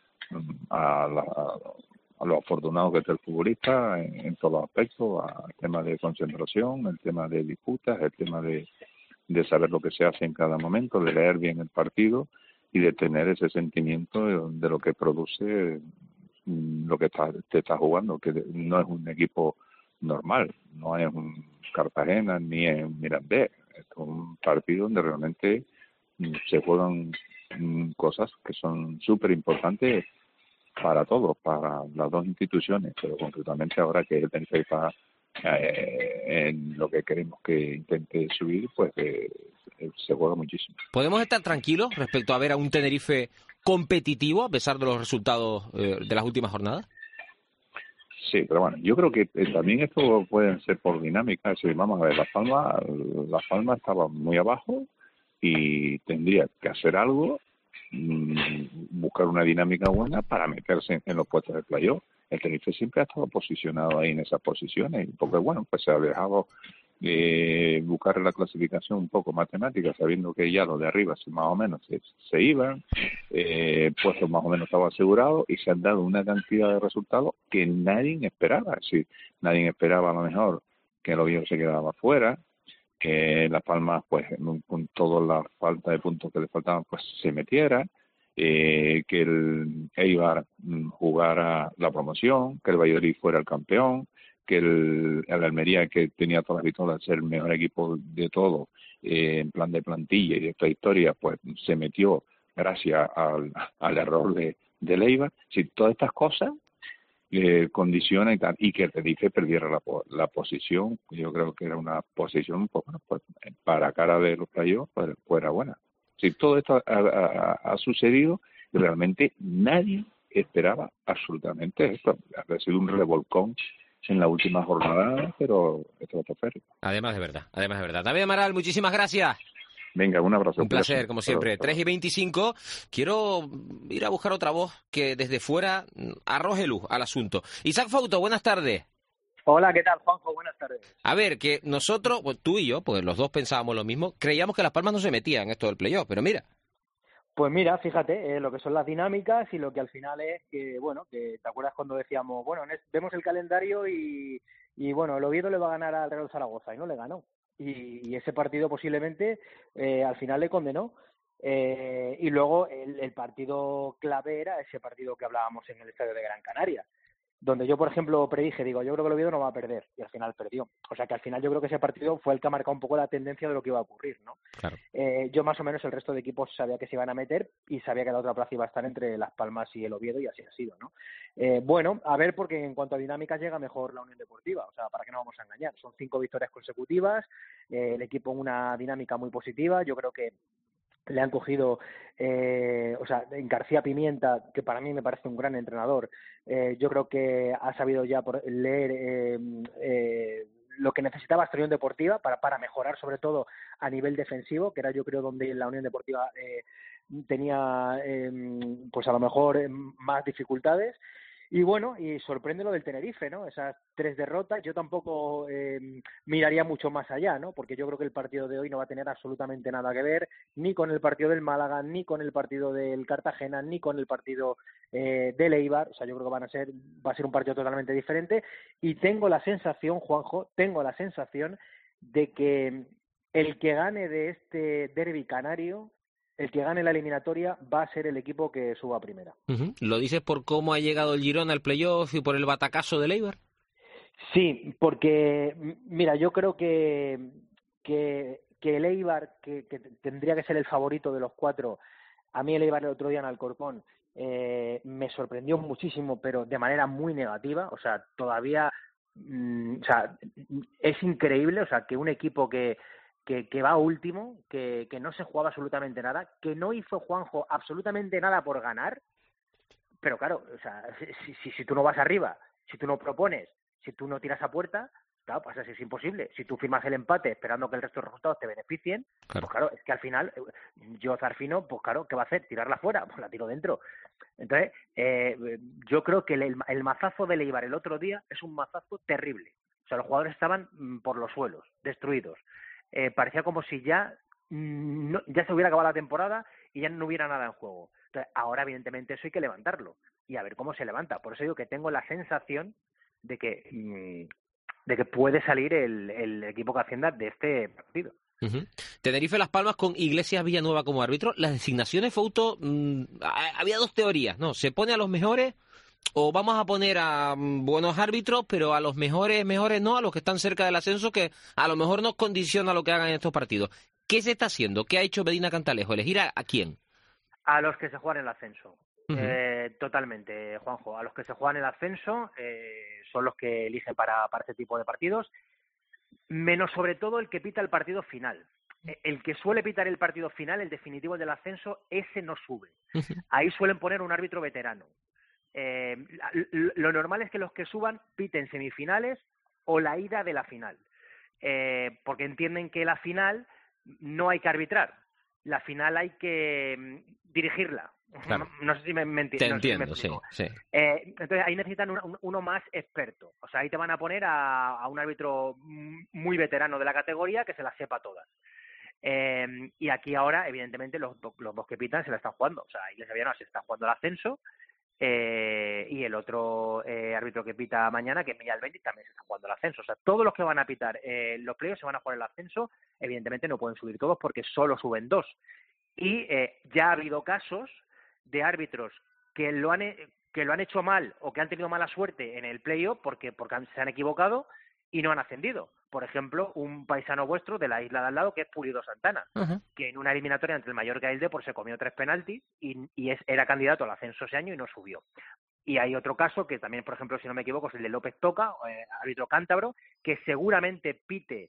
[SPEAKER 13] a, la, a lo afortunado que está el futbolista en, en todos los aspectos, al tema de concentración, el tema de disputas, el tema de, de saber lo que se hace en cada momento, de leer bien el partido y de tener ese sentimiento de, de lo que produce lo que está, te está jugando, que no es un equipo normal, no es un Cartagena ni es un Mirandés, es un partido donde realmente se juegan cosas que son súper importantes para todos, para las dos instituciones, pero concretamente ahora que el Tenerife está eh, en lo que queremos que intente subir, pues eh, se juega muchísimo.
[SPEAKER 3] ¿Podemos estar tranquilos respecto a ver a un Tenerife competitivo a pesar de los resultados eh, de las últimas jornadas?
[SPEAKER 13] Sí, pero bueno, yo creo que eh, también esto puede ser por dinámica. Si vamos a ver, Las Palmas, Las Palmas estaba muy abajo y tendría que hacer algo, mmm, buscar una dinámica buena para meterse en, en los puestos de playoff. El Tenerife siempre ha estado posicionado ahí en esas posiciones, porque bueno, pues se ha dejado de buscar la clasificación un poco matemática, sabiendo que ya los de arriba más o menos se, se iban, eh, puestos más o menos estaba asegurado y se han dado una cantidad de resultados que nadie esperaba. Es decir, nadie esperaba a lo mejor que el Oviedo se quedaba fuera, que Las Palmas, pues con toda la falta de puntos que le faltaban, pues se metiera, eh, que el Eibar mm, jugara la promoción, que el Valladolid fuera el campeón, que el, el Almería, que tenía todas las victorias de ser el mejor equipo de todo, eh, en plan de plantilla y de esta historia, pues se metió gracias al, al error de, de Eibar. Si todas estas cosas eh, condicionan y tal, y que el Tenerife perdiera la, la posición, yo creo que era una posición pues, bueno, pues, para cara de los playoffs, pues, fuera buena. Si todo esto ha, ha, ha sucedido, realmente nadie esperaba absolutamente esto. Ha sido un revolcón en la última jornada, pero estratosférico.
[SPEAKER 3] Además de verdad, además de verdad. David Amaral, muchísimas gracias.
[SPEAKER 13] Venga, un abrazo.
[SPEAKER 3] Un placer, como siempre. tres y veinticinco. Quiero ir a buscar otra voz que desde fuera arroje luz al asunto. Isaac Fauto, buenas tardes.
[SPEAKER 9] Hola, ¿qué tal, Juanjo? Buenas tardes.
[SPEAKER 3] A ver, que nosotros, pues, tú y yo, pues los dos pensábamos lo mismo, creíamos que Las Palmas no se metían en esto del playoff, pero mira.
[SPEAKER 9] Pues mira, fíjate, eh, lo que son las dinámicas y lo que al final es que, bueno, que te acuerdas cuando decíamos, bueno, vemos el calendario y, y bueno, el Oviedo le va a ganar al Real Zaragoza y no le ganó. Y, y ese partido posiblemente eh, al final le condenó. Eh, y luego el, el partido clave era ese partido que hablábamos en el estadio de Gran Canaria, donde yo, por ejemplo, predije, digo, yo creo que el Oviedo no va a perder, y al final perdió. O sea que al final yo creo que ese partido fue el que ha marcado un poco la tendencia de lo que iba a ocurrir, ¿no?
[SPEAKER 3] Claro.
[SPEAKER 9] Eh, yo más o menos el resto de equipos sabía que se iban a meter y sabía que la otra plaza iba a estar entre Las Palmas y el Oviedo, y así ha sido, ¿no? Eh, bueno, a ver, porque en cuanto a dinámicas llega mejor la Unión Deportiva, o sea, para qué no vamos a engañar. Son cinco victorias consecutivas, eh, el equipo en una dinámica muy positiva, yo creo que le han cogido, eh, o sea, en García Pimienta, que para mí me parece un gran entrenador, eh, yo creo que ha sabido ya por leer eh, eh, lo que necesitaba esta Unión Deportiva para, para mejorar, sobre todo a nivel defensivo, que era yo creo donde la Unión Deportiva eh, tenía, eh, pues a lo mejor eh, más dificultades. Y bueno, y sorprende lo del Tenerife, ¿no? Esas tres derrotas. Yo tampoco eh, miraría mucho más allá, ¿no? Porque yo creo que el partido de hoy no va a tener absolutamente nada que ver ni con el partido del Málaga, ni con el partido del Cartagena, ni con el partido eh, del Eibar. O sea, yo creo que van a ser, va a ser un partido totalmente diferente. Y tengo la sensación, Juanjo, tengo la sensación de que el que gane de este derbi canario, el que gane la eliminatoria va a ser el equipo que suba a primera.
[SPEAKER 3] Uh-huh. ¿Lo dices por cómo ha llegado el Girona al playoff y por el batacazo del Eibar?
[SPEAKER 9] Sí, porque, mira, yo creo que, que, que el Eibar, que, que tendría que ser el favorito de los cuatro, a mí el Eibar el otro día en Alcorcón eh, me sorprendió muchísimo, pero de manera muy negativa. O sea, todavía, mmm, o sea, es increíble, o sea, que un equipo que Que, que va último, que, que no se jugaba absolutamente nada, que no hizo Juanjo absolutamente nada por ganar, pero claro, o sea, si, si, si tú no vas arriba, si tú no propones, si tú no tiras a puerta, claro, pues así es imposible. Si tú firmas el empate esperando que el resto de resultados te beneficien, claro. Pues claro, es que al final, yo Zarfino, pues claro, ¿qué va a hacer? ¿Tirarla fuera? Pues la tiro dentro. Entonces, eh, yo creo que el, el mazazo de Eibar el otro día es un mazazo terrible. O sea, los jugadores estaban por los suelos, destruidos. Eh, parecía como si ya no, ya se hubiera acabado la temporada y ya no hubiera nada en juego. Entonces, ahora evidentemente eso hay que levantarlo y a ver cómo se levanta. Por eso digo que tengo la sensación de que mmm, de que puede salir el, el equipo que Hacienda de este partido.
[SPEAKER 3] Uh-huh. Tenerife Las Palmas con Iglesias Villanueva como árbitro. Las designaciones, Fauto, mmm, había dos teorías, ¿no? ¿Se pone a los mejores o vamos a poner a buenos árbitros, pero a los mejores, mejores no, a los que están cerca del ascenso, que a lo mejor nos condiciona lo que hagan en estos partidos? ¿Qué se está haciendo? ¿Qué ha hecho Medina Cantalejo? ¿Elegir a, a quién?
[SPEAKER 9] A los que se juegan el ascenso. Uh-huh. Eh, totalmente, Juanjo. A los que se juegan el ascenso eh, son los que eligen para, para este tipo de partidos, menos sobre todo el que pita el partido final. El que suele pitar el partido final, el definitivo del ascenso, ese no sube. Uh-huh. Ahí suelen poner un árbitro veterano. Eh, lo normal es que los que suban piten semifinales o la ida de la final, eh, porque entienden que la final no hay que arbitrar, la final hay que dirigirla. Claro. No, no sé si me, me entiendo.
[SPEAKER 3] Te entiendo,
[SPEAKER 9] no sé si me
[SPEAKER 3] sí, sí.
[SPEAKER 9] Eh, entonces ahí necesitan un, uno más experto. O sea, ahí te van a poner a, a un árbitro muy veterano de la categoría que se las sepa todas. Eh, y aquí ahora, evidentemente, los, los dos que pitan se la están jugando. O sea, Iglesias Villanueva se está jugando el ascenso eh, y el otro eh, árbitro que pita mañana, que es Miguel Benítez, también se está jugando el ascenso. O sea, todos los que van a pitar eh, los playoffs se van a jugar el ascenso. Evidentemente no pueden subir todos porque solo suben dos. Y eh, ya ha habido casos de árbitros que lo han que lo han hecho mal o que han tenido mala suerte en el playoff porque porque han, se han equivocado y no han ascendido. Por ejemplo, un paisano vuestro de la isla de al lado que es Pulido Santana, uh-huh. que en una eliminatoria entre el Mallorca y el Depor se comió tres penaltis y, y es, era candidato al ascenso ese año y no subió. Y hay otro caso que también, por ejemplo, si no me equivoco, es el de López Toca, eh, árbitro cántabro, que seguramente pite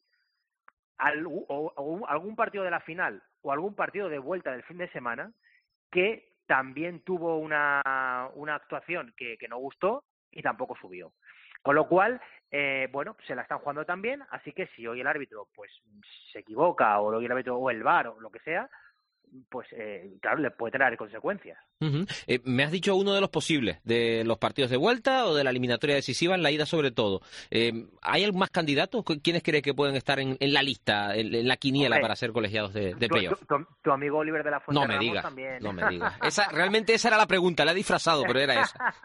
[SPEAKER 9] algún, o, o algún partido de la final o algún partido de vuelta del fin de semana que también tuvo una, una actuación que, que no gustó y tampoco subió. Con lo cual, eh, bueno, se la están jugando también, así que si hoy el árbitro pues se equivoca o hoy el árbitro o el V A R o lo que sea, pues eh, claro, le puede traer consecuencias.
[SPEAKER 3] Uh-huh. Eh, me has dicho uno de los posibles, de los partidos de vuelta o de la eliminatoria decisiva, en la ida sobre todo. Eh, ¿Hay más candidatos? ¿Quiénes crees que pueden estar en, en la lista, en, en la quiniela, Hombre, para ser colegiados de, de playoff?
[SPEAKER 9] Tu, tu, tu amigo Oliver de la Fuente
[SPEAKER 3] no me
[SPEAKER 9] Ramos
[SPEAKER 3] digas,
[SPEAKER 9] también.
[SPEAKER 3] No me digas. Esa, realmente esa era la pregunta, la he disfrazado, pero era esa.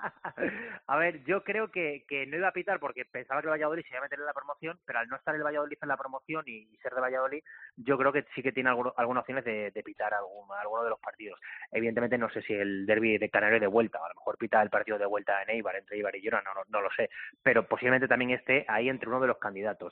[SPEAKER 9] A ver, yo creo que, que no iba a pitar porque pensaba que el Valladolid se iba a meter en la promoción, pero al no estar el Valladolid en la promoción y, y ser de Valladolid, yo creo que sí que tiene alguno, algunas opciones de, de pitar algún, alguno de los partidos. Evidentemente no sé si el derbi de Canario de vuelta, a lo mejor pita el partido de vuelta en Eibar, entre Eibar y Girona, no, no, no lo sé, pero posiblemente también esté ahí entre uno de los candidatos.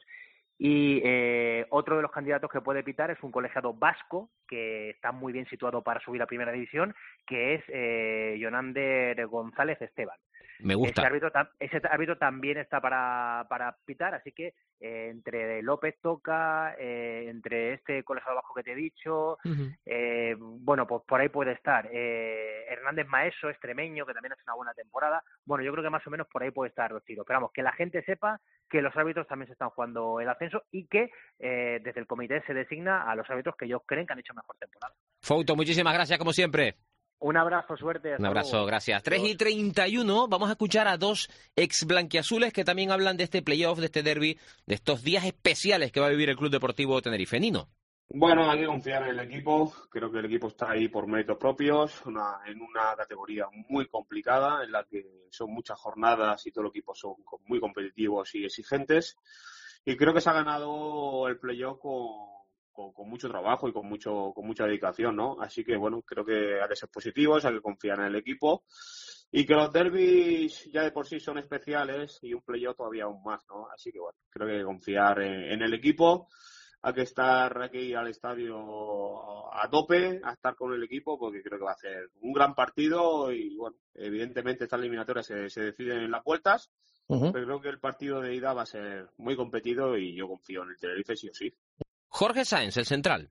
[SPEAKER 9] Y eh, otro de los candidatos que puede pitar es un colegiado vasco que está muy bien situado para subir a primera división, que es eh, Jonander González Esteban.
[SPEAKER 3] Me gusta.
[SPEAKER 9] Ese árbitro, ese árbitro también está para, para pitar, así que eh, entre López Toca, eh, entre este colegiado vasco que te he dicho, uh-huh. eh, bueno, pues por ahí puede estar. Eh, Hernández Maeso, extremeño, que también hace una buena temporada. Bueno, yo creo que más o menos por ahí puede estar los tiros. Pero vamos, que la gente sepa que los árbitros también se están jugando el ascenso y que eh, desde el comité se designa a los árbitros que ellos creen que han hecho mejor temporada.
[SPEAKER 3] Fouto, muchísimas gracias como siempre.
[SPEAKER 9] Un abrazo, suerte.
[SPEAKER 3] Un abrazo, luego. Gracias. tres y treinta y uno, vamos a escuchar a dos ex blanquiazules que también hablan de este playoff, de este derbi, de estos días especiales que va a vivir el Club Deportivo Tenerife. Nino.
[SPEAKER 16] Bueno, hay que confiar en el equipo. Creo que el equipo está ahí por méritos propios, una, en una categoría muy complicada, en la que son muchas jornadas y todo el equipo son muy competitivos y exigentes. Y creo que se ha ganado el playoff con... Con, con mucho trabajo y con mucho con mucha dedicación, ¿no? Así que, bueno, creo que hay que ser positivos, hay que confiar en el equipo y que los derbis ya de por sí son especiales y un playoff todavía aún más, ¿no? Así que, bueno, creo que hay que confiar en, en el equipo, hay que estar, hay que ir al estadio a tope, a estar con el equipo porque creo que va a ser un gran partido y, bueno, evidentemente estas eliminatorias se, se deciden en las vueltas, uh-huh. pero creo que el partido de ida va a ser muy competido y yo confío en el Tenerife sí o sí.
[SPEAKER 3] Jorge Sáenz, el central.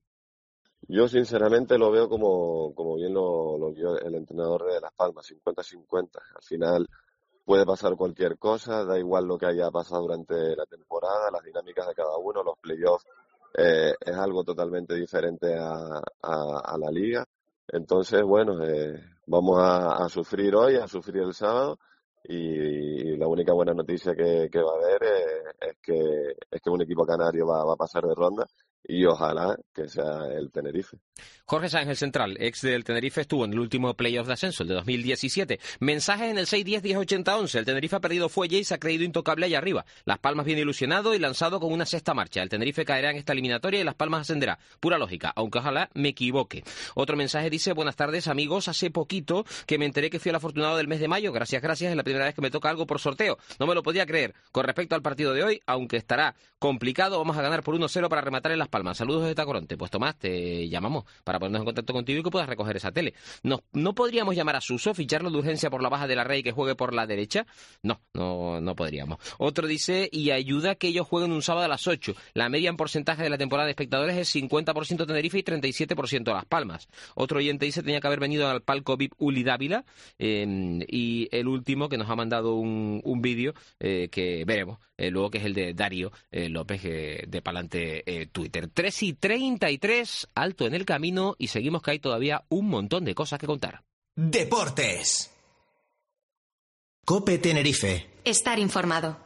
[SPEAKER 17] Yo sinceramente lo veo como, como bien lo, lo vio el entrenador de Las Palmas, cincuenta cincuenta. Al final puede pasar cualquier cosa, da igual lo que haya pasado durante la temporada, las dinámicas de cada uno, los playoffs eh, es algo totalmente diferente a, a, a la liga. Entonces, bueno, eh, vamos a, a sufrir hoy, a sufrir el sábado. Y la única buena noticia que, que va a haber es, es que es que un equipo canario va, va a pasar de ronda y ojalá que sea el Tenerife.
[SPEAKER 3] Jorge Sáenz, el central, ex del Tenerife, estuvo en el último playoff de ascenso, el de dos mil diecisiete. Mensajes en el seis diez diez ochenta once. El Tenerife ha perdido fuelle y se ha creído intocable allá arriba. Las Palmas viene ilusionado y lanzado con una sexta marcha. El Tenerife caerá en esta eliminatoria y Las Palmas ascenderá. Pura lógica, aunque ojalá me equivoque. Otro mensaje dice: buenas tardes, amigos. Hace poquito que me enteré que fui el afortunado del mes de mayo. Gracias, gracias. Es la primera vez que me toca algo por sorteo. No me lo podía creer. Con respecto al partido de hoy, aunque estará complicado, vamos a ganar por uno cero para rematar en Las Palmas. Palmas. Saludos desde Tacoronte. Pues Tomás, te llamamos para ponernos en contacto contigo y que puedas recoger esa tele. ¿No, no podríamos llamar a Suso, ficharlo de urgencia por la baja de la Rey y que juegue por la derecha? No, no, no podríamos. Otro dice, y ayuda que ellos jueguen un sábado a las ocho. La media en porcentaje de la temporada de espectadores es cincuenta por ciento Tenerife y treinta y siete por ciento Las Palmas. Otro oyente dice, tenía que haber venido al palco V I P Uli Dávila. Eh, y el último, que nos ha mandado un, un vídeo eh, que veremos eh, luego, que es el de Darío eh, López eh, de Palante eh, Twitter. tres y treinta y tres, alto en el camino y seguimos que hay todavía un montón de cosas que contar.
[SPEAKER 2] Deportes. COPE Tenerife.
[SPEAKER 15] Estar informado.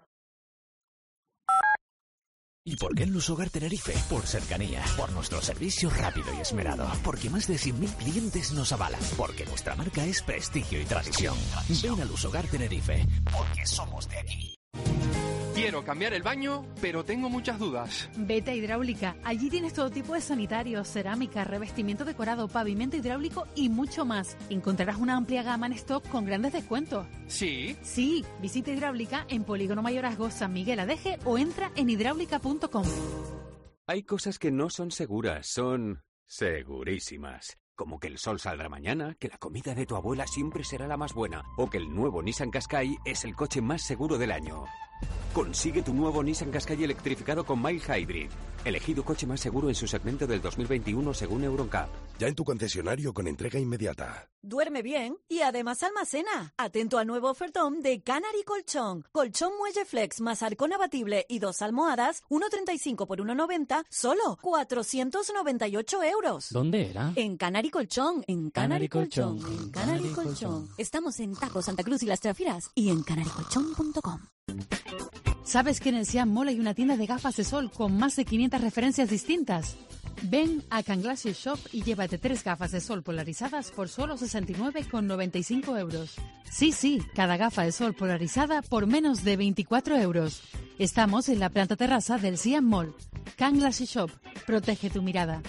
[SPEAKER 19] ¿Y por qué en Lusogar Tenerife? Por cercanía, por nuestro servicio rápido y esmerado, porque más de cien mil clientes nos avalan, porque nuestra marca es prestigio y tradición. Ven a Lusogar Tenerife, porque somos de aquí.
[SPEAKER 22] Quiero cambiar el baño, pero tengo muchas dudas.
[SPEAKER 8] Vete a Hidráulica. Allí tienes todo tipo de sanitarios, cerámica, revestimiento decorado, pavimento hidráulico y mucho más. Encontrarás una amplia gama en stock con grandes descuentos.
[SPEAKER 22] ¿Sí?
[SPEAKER 8] Sí, visita Hidráulica en Polígono Mayorazgo, San Miguel Adeje o entra en hidráulica punto com.
[SPEAKER 23] Hay cosas que no son seguras, son segurísimas. Como que el sol saldrá mañana, que la comida de tu abuela siempre será la más buena, o que el nuevo Nissan Qashqai es el coche más seguro del año. Consigue tu nuevo Nissan Qashqai electrificado con Mild Hybrid. Elegido coche más seguro en su segmento del dos mil veintiuno según Euroncap.
[SPEAKER 24] Ya en tu concesionario con entrega inmediata.
[SPEAKER 20] Duerme bien y además almacena. Atento al nuevo ofertón de Canary Colchón. Colchón Muelle Flex más arcón abatible y dos almohadas, uno treinta y cinco por uno noventa, solo cuatrocientos noventa y ocho euros.
[SPEAKER 26] ¿Dónde era?
[SPEAKER 20] En Canary Colchón, en Canary,
[SPEAKER 26] Canary
[SPEAKER 20] Colchón,
[SPEAKER 26] Colchón,
[SPEAKER 20] en Canary,
[SPEAKER 26] Canary
[SPEAKER 20] Colchón.
[SPEAKER 26] Colchón.
[SPEAKER 20] Estamos en Tajo, Santa Cruz y Las Trafiras y en canary colchón punto com.
[SPEAKER 8] ¿Sabes que en el Siam Mall hay una tienda de gafas de sol con más de quinientas referencias distintas? Ven a Canglasses Shop y llévate tres gafas de sol polarizadas por solo sesenta y nueve con noventa y cinco euros. Sí, sí, cada gafa de sol polarizada por menos de veinticuatro euros. Estamos en la planta terraza del Siam Mall. Canglasses Shop, protege tu mirada.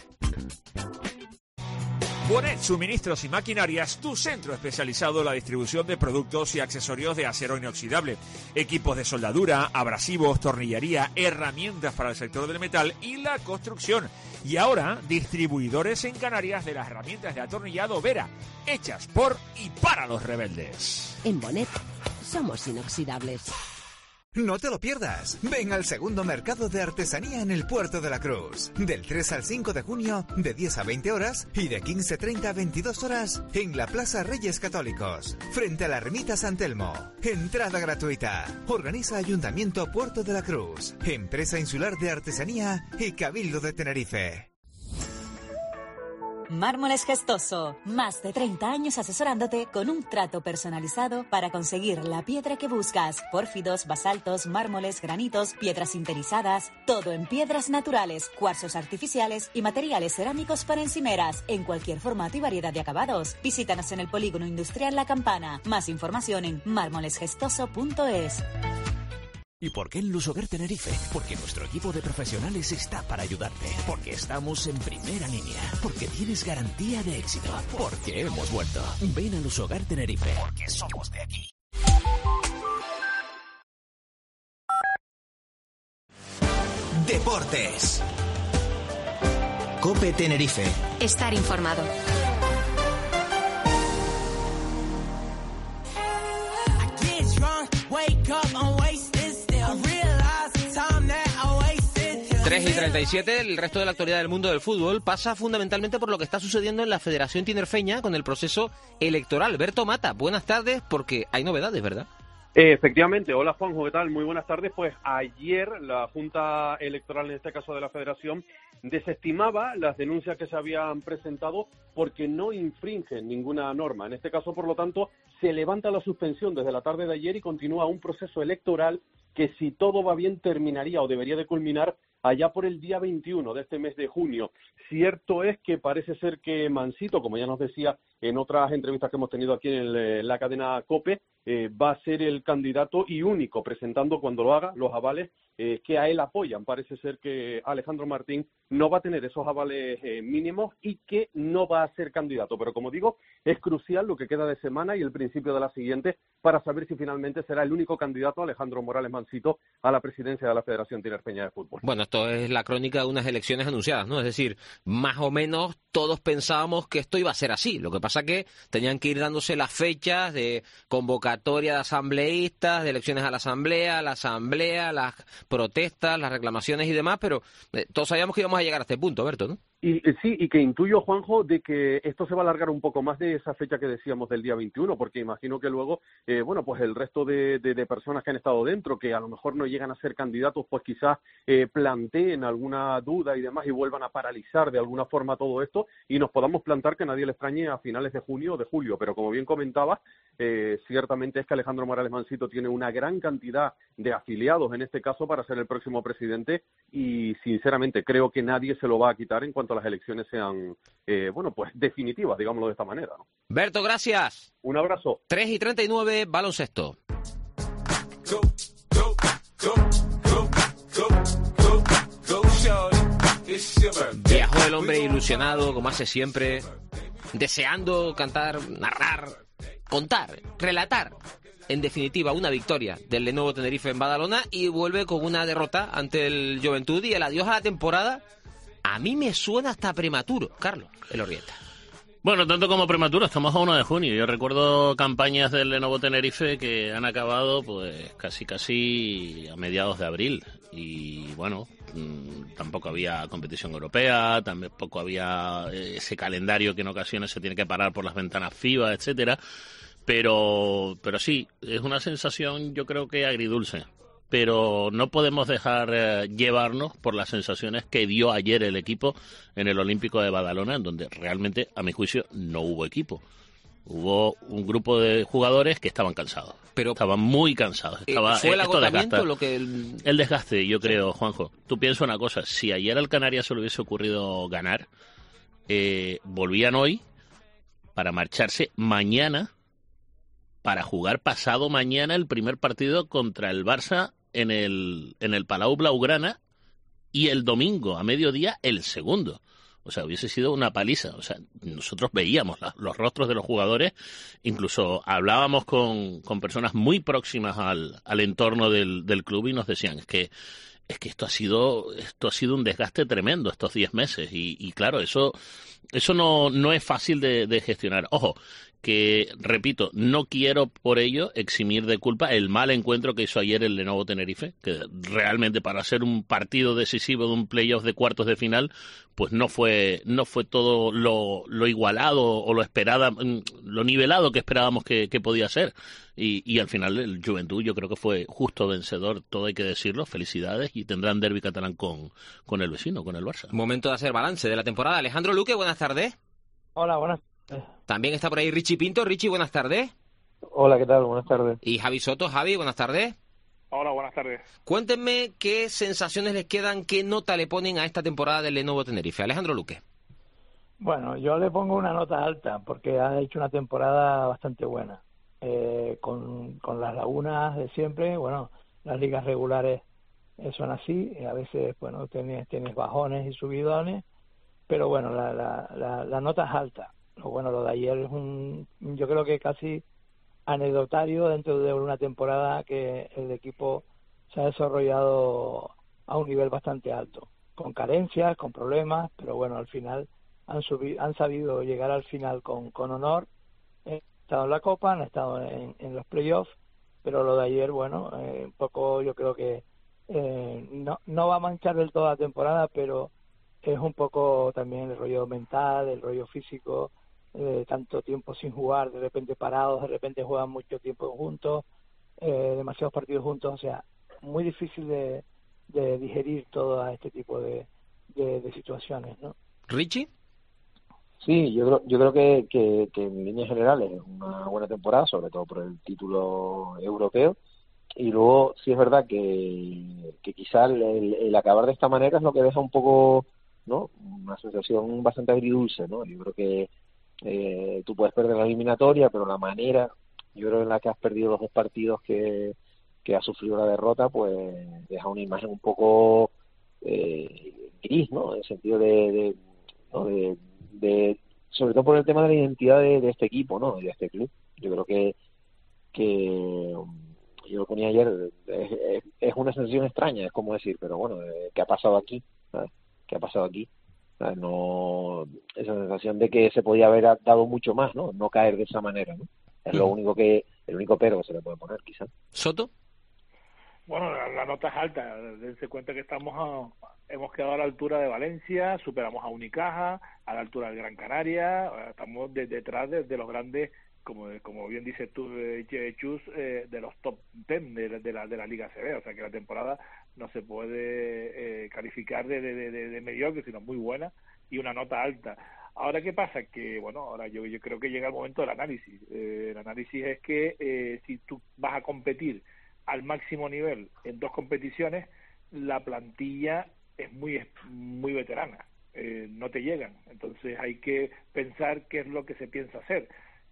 [SPEAKER 27] Bonet Suministros y Maquinarias, tu centro especializado en la distribución de productos y accesorios de acero inoxidable, equipos de soldadura, abrasivos, tornillería, herramientas para el sector del metal y la construcción. Y ahora, distribuidores en Canarias de las herramientas de atornillado Vera, hechas por y para los rebeldes.
[SPEAKER 28] En Bonet somos inoxidables.
[SPEAKER 29] No te lo pierdas. Ven al segundo mercado de artesanía en el Puerto de la Cruz. Del tres al cinco de junio, de diez a veinte horas y de quince treinta a veintidós horas en la Plaza Reyes Católicos, frente a la Ermita San Telmo. Entrada gratuita. Organiza Ayuntamiento Puerto de la Cruz, Empresa Insular de Artesanía y Cabildo de Tenerife.
[SPEAKER 10] Mármoles Gestoso, más de treinta años asesorándote con un trato personalizado para conseguir la piedra que buscas. Pórfidos, basaltos, mármoles, granitos, piedras sinterizadas, todo en piedras naturales, cuarzos artificiales y materiales cerámicos para encimeras, en cualquier formato y variedad de acabados. Visítanos en el Polígono Industrial La Campana. Más información en mármoles gestoso punto es.
[SPEAKER 19] ¿Y por qué en Lusogar Tenerife? Porque nuestro equipo de profesionales está para ayudarte. Porque estamos en primera línea. Porque tienes garantía de éxito. Porque hemos vuelto. Ven a Lusogar Tenerife. Porque somos de aquí.
[SPEAKER 2] Deportes. COPE Tenerife.
[SPEAKER 15] Estar informado.
[SPEAKER 3] tres y treinta y siete, el resto de la actualidad del mundo del fútbol pasa fundamentalmente por lo que está sucediendo en la Federación Tinerfeña con el proceso electoral. Berto Mata, buenas tardes, porque hay novedades, ¿verdad?
[SPEAKER 30] Efectivamente, hola Juanjo, ¿qué tal? Muy buenas tardes. Pues ayer la Junta Electoral, en este caso de la Federación, desestimaba las denuncias que se habían presentado porque no infringen ninguna norma. En este caso, por lo tanto, se levanta la suspensión desde la tarde de ayer y continúa un proceso electoral que, si todo va bien, terminaría o debería de culminar allá por el día veintiuno de este mes de junio. Cierto es que parece ser que Mansito, como ya nos decía en otras entrevistas que hemos tenido aquí en, el, en la cadena COPE, eh, va a ser el candidato y único presentando, cuando lo haga, los avales eh, que a él apoyan. Parece ser que Alejandro Martín no va a tener esos avales eh, mínimos y que no va a ser candidato. Pero, como digo, es crucial lo que queda de semana y el principio de la siguiente para saber si finalmente será el único candidato, Alejandro Morales Mansito, a la presidencia de la Federación Tinerfeña de Fútbol.
[SPEAKER 3] Bueno, esto es la crónica de unas elecciones anunciadas, ¿no? Es decir, más o menos todos pensábamos que esto iba a ser así. Lo que pasa que tenían que ir dándose las fechas de convocatoria de asambleístas, de elecciones a la asamblea, la asamblea, las protestas, las reclamaciones y demás, pero eh, todos sabíamos que íbamos a llegar a este punto, Berto, ¿no?
[SPEAKER 30] Y eh, sí, y que intuyo, Juanjo, de que esto se va a alargar un poco más de esa fecha que decíamos del día veintiuno, porque imagino que luego, eh, bueno, pues el resto de, de, de personas que han estado dentro, que a lo mejor no llegan a ser candidatos, pues quizás eh, planteen alguna duda y demás y vuelvan a paralizar de alguna forma todo esto y nos podamos plantar que nadie le extrañe a finales de junio o de julio. Pero como bien comentabas, eh, ciertamente es que Alejandro Morales Mansito tiene una gran cantidad de afiliados, en este caso, para ser el próximo presidente y, sinceramente, creo que nadie se lo va a quitar en cuanto las elecciones sean, eh, bueno, pues definitivas, digámoslo de esta manera, ¿no?
[SPEAKER 3] Berto, gracias.
[SPEAKER 30] Un abrazo.
[SPEAKER 3] tres y treinta y nueve, baloncesto. Viajó el hombre ilusionado, como hace siempre, deseando cantar, narrar, contar, relatar, en definitiva, una victoria del Lenovo Tenerife en Badalona y vuelve con una derrota ante el Juventud y el adiós a la temporada. A mí me suena hasta prematuro, Carlos Elorrieta.
[SPEAKER 1] Bueno, tanto como prematuro, estamos a uno de junio. Yo recuerdo campañas del Lenovo Tenerife que han acabado pues casi casi a mediados de abril. Y bueno, mmm, tampoco había competición europea, tampoco había ese calendario que en ocasiones se tiene que parar por las ventanas FIBA, etcétera. Pero, pero sí, es una sensación yo creo que agridulce. Pero no podemos dejar eh, llevarnos por las sensaciones que dio ayer el equipo en el Olímpico de Badalona, en donde realmente, a mi juicio, no hubo equipo. Hubo un grupo de jugadores que estaban cansados. Pero estaban muy cansados. Estaba,
[SPEAKER 3] ¿Fue el
[SPEAKER 1] esto
[SPEAKER 3] agotamiento
[SPEAKER 1] desgasta.
[SPEAKER 3] lo que el...
[SPEAKER 1] el desgaste, yo creo, Juanjo. Tú piensa una cosa, si ayer al Canarias se le hubiese ocurrido ganar, eh, volvían hoy para marcharse mañana, para jugar pasado mañana el primer partido contra el Barça en el, en el Palau Blaugrana y el domingo a mediodía el segundo. O sea, hubiese sido una paliza. O sea, nosotros veíamos la, los rostros de los jugadores, incluso hablábamos con, con personas muy próximas al, al entorno del, del club y nos decían, es que es que esto ha sido esto ha sido un desgaste tremendo estos diez meses y, y claro, eso eso no, no es fácil de, de gestionar. Ojo, que, repito, no quiero por ello eximir de culpa el mal encuentro que hizo ayer el Lenovo Tenerife, que realmente para ser un partido decisivo de un playoff de cuartos de final, pues no fue no fue todo lo, lo igualado o lo esperada, lo nivelado que esperábamos que, que podía ser. Y, y al final el Juventud yo creo que fue justo vencedor, todo hay que decirlo, felicidades, y tendrán derbi catalán con, con el vecino, con el Barça.
[SPEAKER 3] Momento de hacer balance de la temporada. Alejandro Luque, buenas tardes.
[SPEAKER 4] Hola, buenas tardes.
[SPEAKER 3] También está por ahí Richie Pinto. Richie, buenas tardes.
[SPEAKER 4] Hola, ¿qué tal? Buenas tardes.
[SPEAKER 3] Y Javi Soto. Javi, buenas tardes.
[SPEAKER 5] Hola, buenas tardes.
[SPEAKER 3] Cuéntenme qué sensaciones les quedan, qué nota le ponen a esta temporada del Lenovo Tenerife. Alejandro Luque.
[SPEAKER 4] Bueno, yo le pongo una nota alta porque ha hecho una temporada bastante buena. Eh, con, con las lagunas de siempre, bueno, las ligas regulares eh, son así, y a veces, bueno, tienes, tienes bajones y subidones, pero bueno, la, la, la, la nota es alta. Lo bueno, lo de ayer es un, yo creo que casi anecdotario dentro de una temporada que el equipo se ha desarrollado a un nivel bastante alto, con carencias, con problemas, pero bueno, al final han subido, han sabido llegar al final con, con honor. Han estado en la Copa, han estado en, en los playoffs, pero lo de ayer, bueno, eh, un poco yo creo que eh, no, no va a manchar del todo la temporada, pero es un poco también el rollo mental, el rollo físico, eh, tanto tiempo sin jugar, de repente parados, de repente juegan mucho tiempo juntos, eh, demasiados partidos juntos, o sea, muy difícil de, de digerir todo este tipo de, de, de situaciones, ¿no?
[SPEAKER 3] ¿Richie?
[SPEAKER 9] Sí, yo creo, yo creo que, que, que en líneas generales es una buena temporada, sobre todo por el título europeo. Y luego sí es verdad que, que quizá el, el acabar de esta manera es lo que deja un poco, ¿no?, una sensación bastante agridulce, ¿no? Yo creo que eh, tú puedes perder la eliminatoria, pero la manera, yo creo, en la que has perdido los dos partidos que, que has sufrido la derrota, pues deja una imagen un poco eh, gris, ¿no? En el sentido de, de, ¿no? de de sobre todo por el tema de la identidad de, de este equipo, ¿no?, y de este club. Yo creo que que yo lo ponía ayer, es, es, es una sensación extraña, es como decir, pero bueno, ¿qué ha pasado aquí? ¿Sabes? ¿Qué ha pasado aquí? ¿Sabes? No, esa sensación de que se podía haber dado mucho más, ¿no? No caer de esa manera, ¿no? Es lo único que, el único pero que se le puede poner, quizás.
[SPEAKER 3] ¿Soto?
[SPEAKER 4] Bueno, la, la nota es alta. Dense cuenta que estamos a, hemos quedado a la altura de Valencia, superamos a Unicaja, a la altura del Gran Canaria, estamos de, detrás de, de los grandes, como como bien dices tú, eh, Chus, eh, de los top ten de, de, la, de la Liga A C B. O sea que la temporada no se puede eh, calificar de, de, de, de mediocre, sino muy buena y una nota alta. Ahora, ¿qué pasa? Que, bueno, ahora yo, yo creo que llega el momento del análisis. Eh, el análisis es que eh, si tú vas a competir al máximo nivel en dos competiciones, la plantilla es muy muy veterana, eh, no te llegan. Entonces hay que pensar qué es lo que se piensa hacer.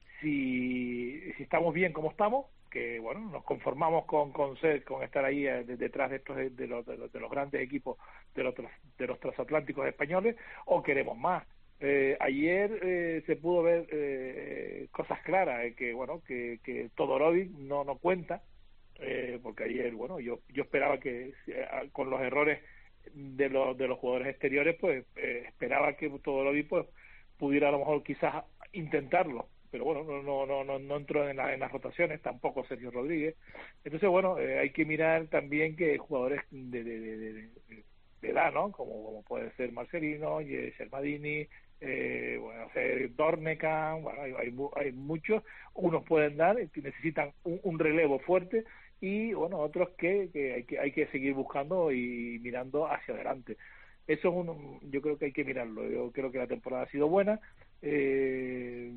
[SPEAKER 4] Si, si estamos bien como estamos, que bueno, nos conformamos con con ser, con estar ahí eh, de, detrás de estos de, de, los, de, los, de los grandes equipos de los de los transatlánticos españoles, o queremos más. Eh, ayer eh, se pudo ver eh, cosas claras, eh, que bueno, que, que Todorovic no no cuenta, eh, porque ayer, bueno, yo yo esperaba que eh, con los errores de los de los jugadores exteriores, pues eh, esperaba que Todorovic pues pudiera a lo mejor quizás intentarlo, pero bueno, no no no no, no entró en, la, en las rotaciones, tampoco Sergio Rodríguez. Entonces, bueno, eh, hay que mirar también que jugadores de de, de, de, de edad, ¿no? Como, como puede ser Marcelino, Shermadini, eh, bueno, Dornekan, bueno, hay, hay, hay muchos, unos pueden dar, que necesitan un, un relevo fuerte, y bueno, otros que, que hay que hay que seguir buscando y mirando hacia adelante. Eso es un, yo creo que hay que mirarlo. Yo creo que la temporada ha sido buena. Eh,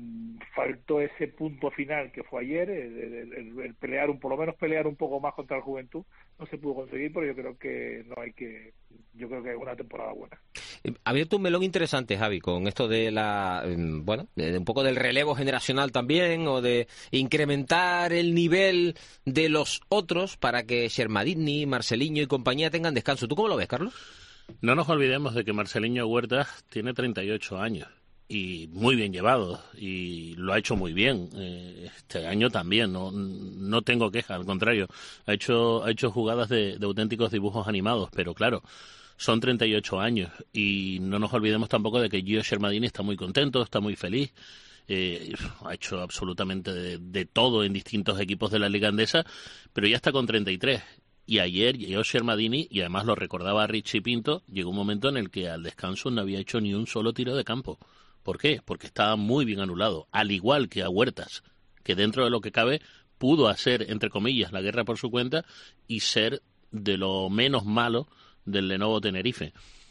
[SPEAKER 4] faltó ese punto final que fue ayer, el, el, el, el pelear un, por lo menos pelear un poco más contra el Juventud. No se pudo conseguir, pero yo creo que no hay que, yo creo que es una temporada buena.
[SPEAKER 3] Ha abierto un melón interesante, Javi, con esto de la, bueno, de un poco del relevo generacional también, o de incrementar el nivel de los otros para que Shermadini, Marcelinho y compañía tengan descanso. ¿Tú cómo lo ves, Carlos?
[SPEAKER 1] No nos olvidemos de que Marcelinho Huertas tiene treinta y ocho años y muy bien llevado, y lo ha hecho muy bien. Eh, este año también, no no tengo queja, al contrario, ha hecho ha hecho jugadas de, de auténticos dibujos animados, pero claro, son treinta y ocho años, y no nos olvidemos tampoco de que Gio Shermadini está muy contento, está muy feliz. Eh, ha hecho absolutamente de, de todo en distintos equipos de la Liga Andesa, pero ya está con treinta y tres. Y ayer llegó Shermadini, y además lo recordaba Richie Pinto, llegó un momento en el que al descanso no había hecho ni un solo tiro de campo. ¿Por qué? Porque estaba muy bien anulado, al igual que a Huertas, que dentro de lo que cabe pudo hacer, entre comillas, la guerra por su cuenta y ser de lo menos malo del Lenovo Tenerife.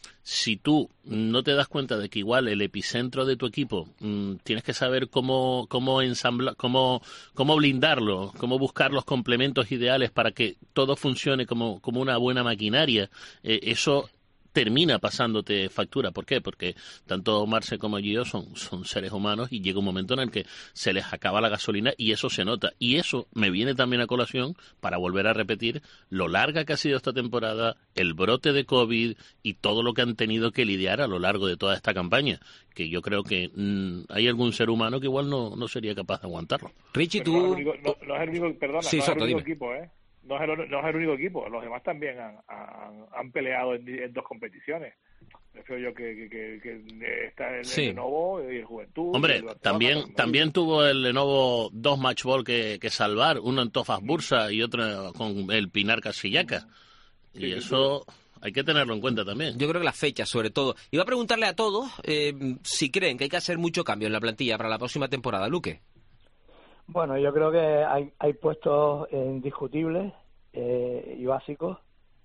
[SPEAKER 1] Si tú no te das cuenta de que igual el epicentro de tu equipo mmm, tienes que saber cómo cómo ensamblar, cómo cómo blindarlo, cómo buscar los complementos ideales para que todo funcione como como una buena maquinaria, eh, eso termina pasándote factura. ¿Por qué? Porque tanto Marce como Gio son, son seres humanos, y llega un momento en el que se les acaba la gasolina, y eso se nota. Y eso me viene también a colación para volver a repetir lo larga que ha sido esta temporada, el brote de COVID y todo lo que han tenido que lidiar a lo largo de toda esta campaña, que yo creo que mmm, hay algún ser humano que igual no, no sería capaz de aguantarlo.
[SPEAKER 3] Richie,
[SPEAKER 4] tú... No, no, no es el único, perdona,
[SPEAKER 3] sí,
[SPEAKER 4] no
[SPEAKER 3] Soto,
[SPEAKER 4] es el único
[SPEAKER 3] dime.
[SPEAKER 4] equipo, ¿eh? No es, el, no es el único equipo, los demás también han, han, han peleado en, en dos competiciones. Prefiero yo que, que, que, que está el,
[SPEAKER 1] sí.
[SPEAKER 4] el Lenovo y el Juventud.
[SPEAKER 1] Hombre,
[SPEAKER 4] el
[SPEAKER 1] también el también tuvo el Lenovo dos match ball que, que salvar, uno en Tofas Bursa y otro con el Pinar Casillaca. Y sí, eso sí. Hay que tenerlo en cuenta también.
[SPEAKER 3] Yo creo que las fechas, sobre todo. Iba a preguntarle a todos eh, si creen que hay que hacer mucho cambio en la plantilla para la próxima temporada. Luque.
[SPEAKER 4] Bueno, yo creo que hay, hay puestos indiscutibles eh, y básicos,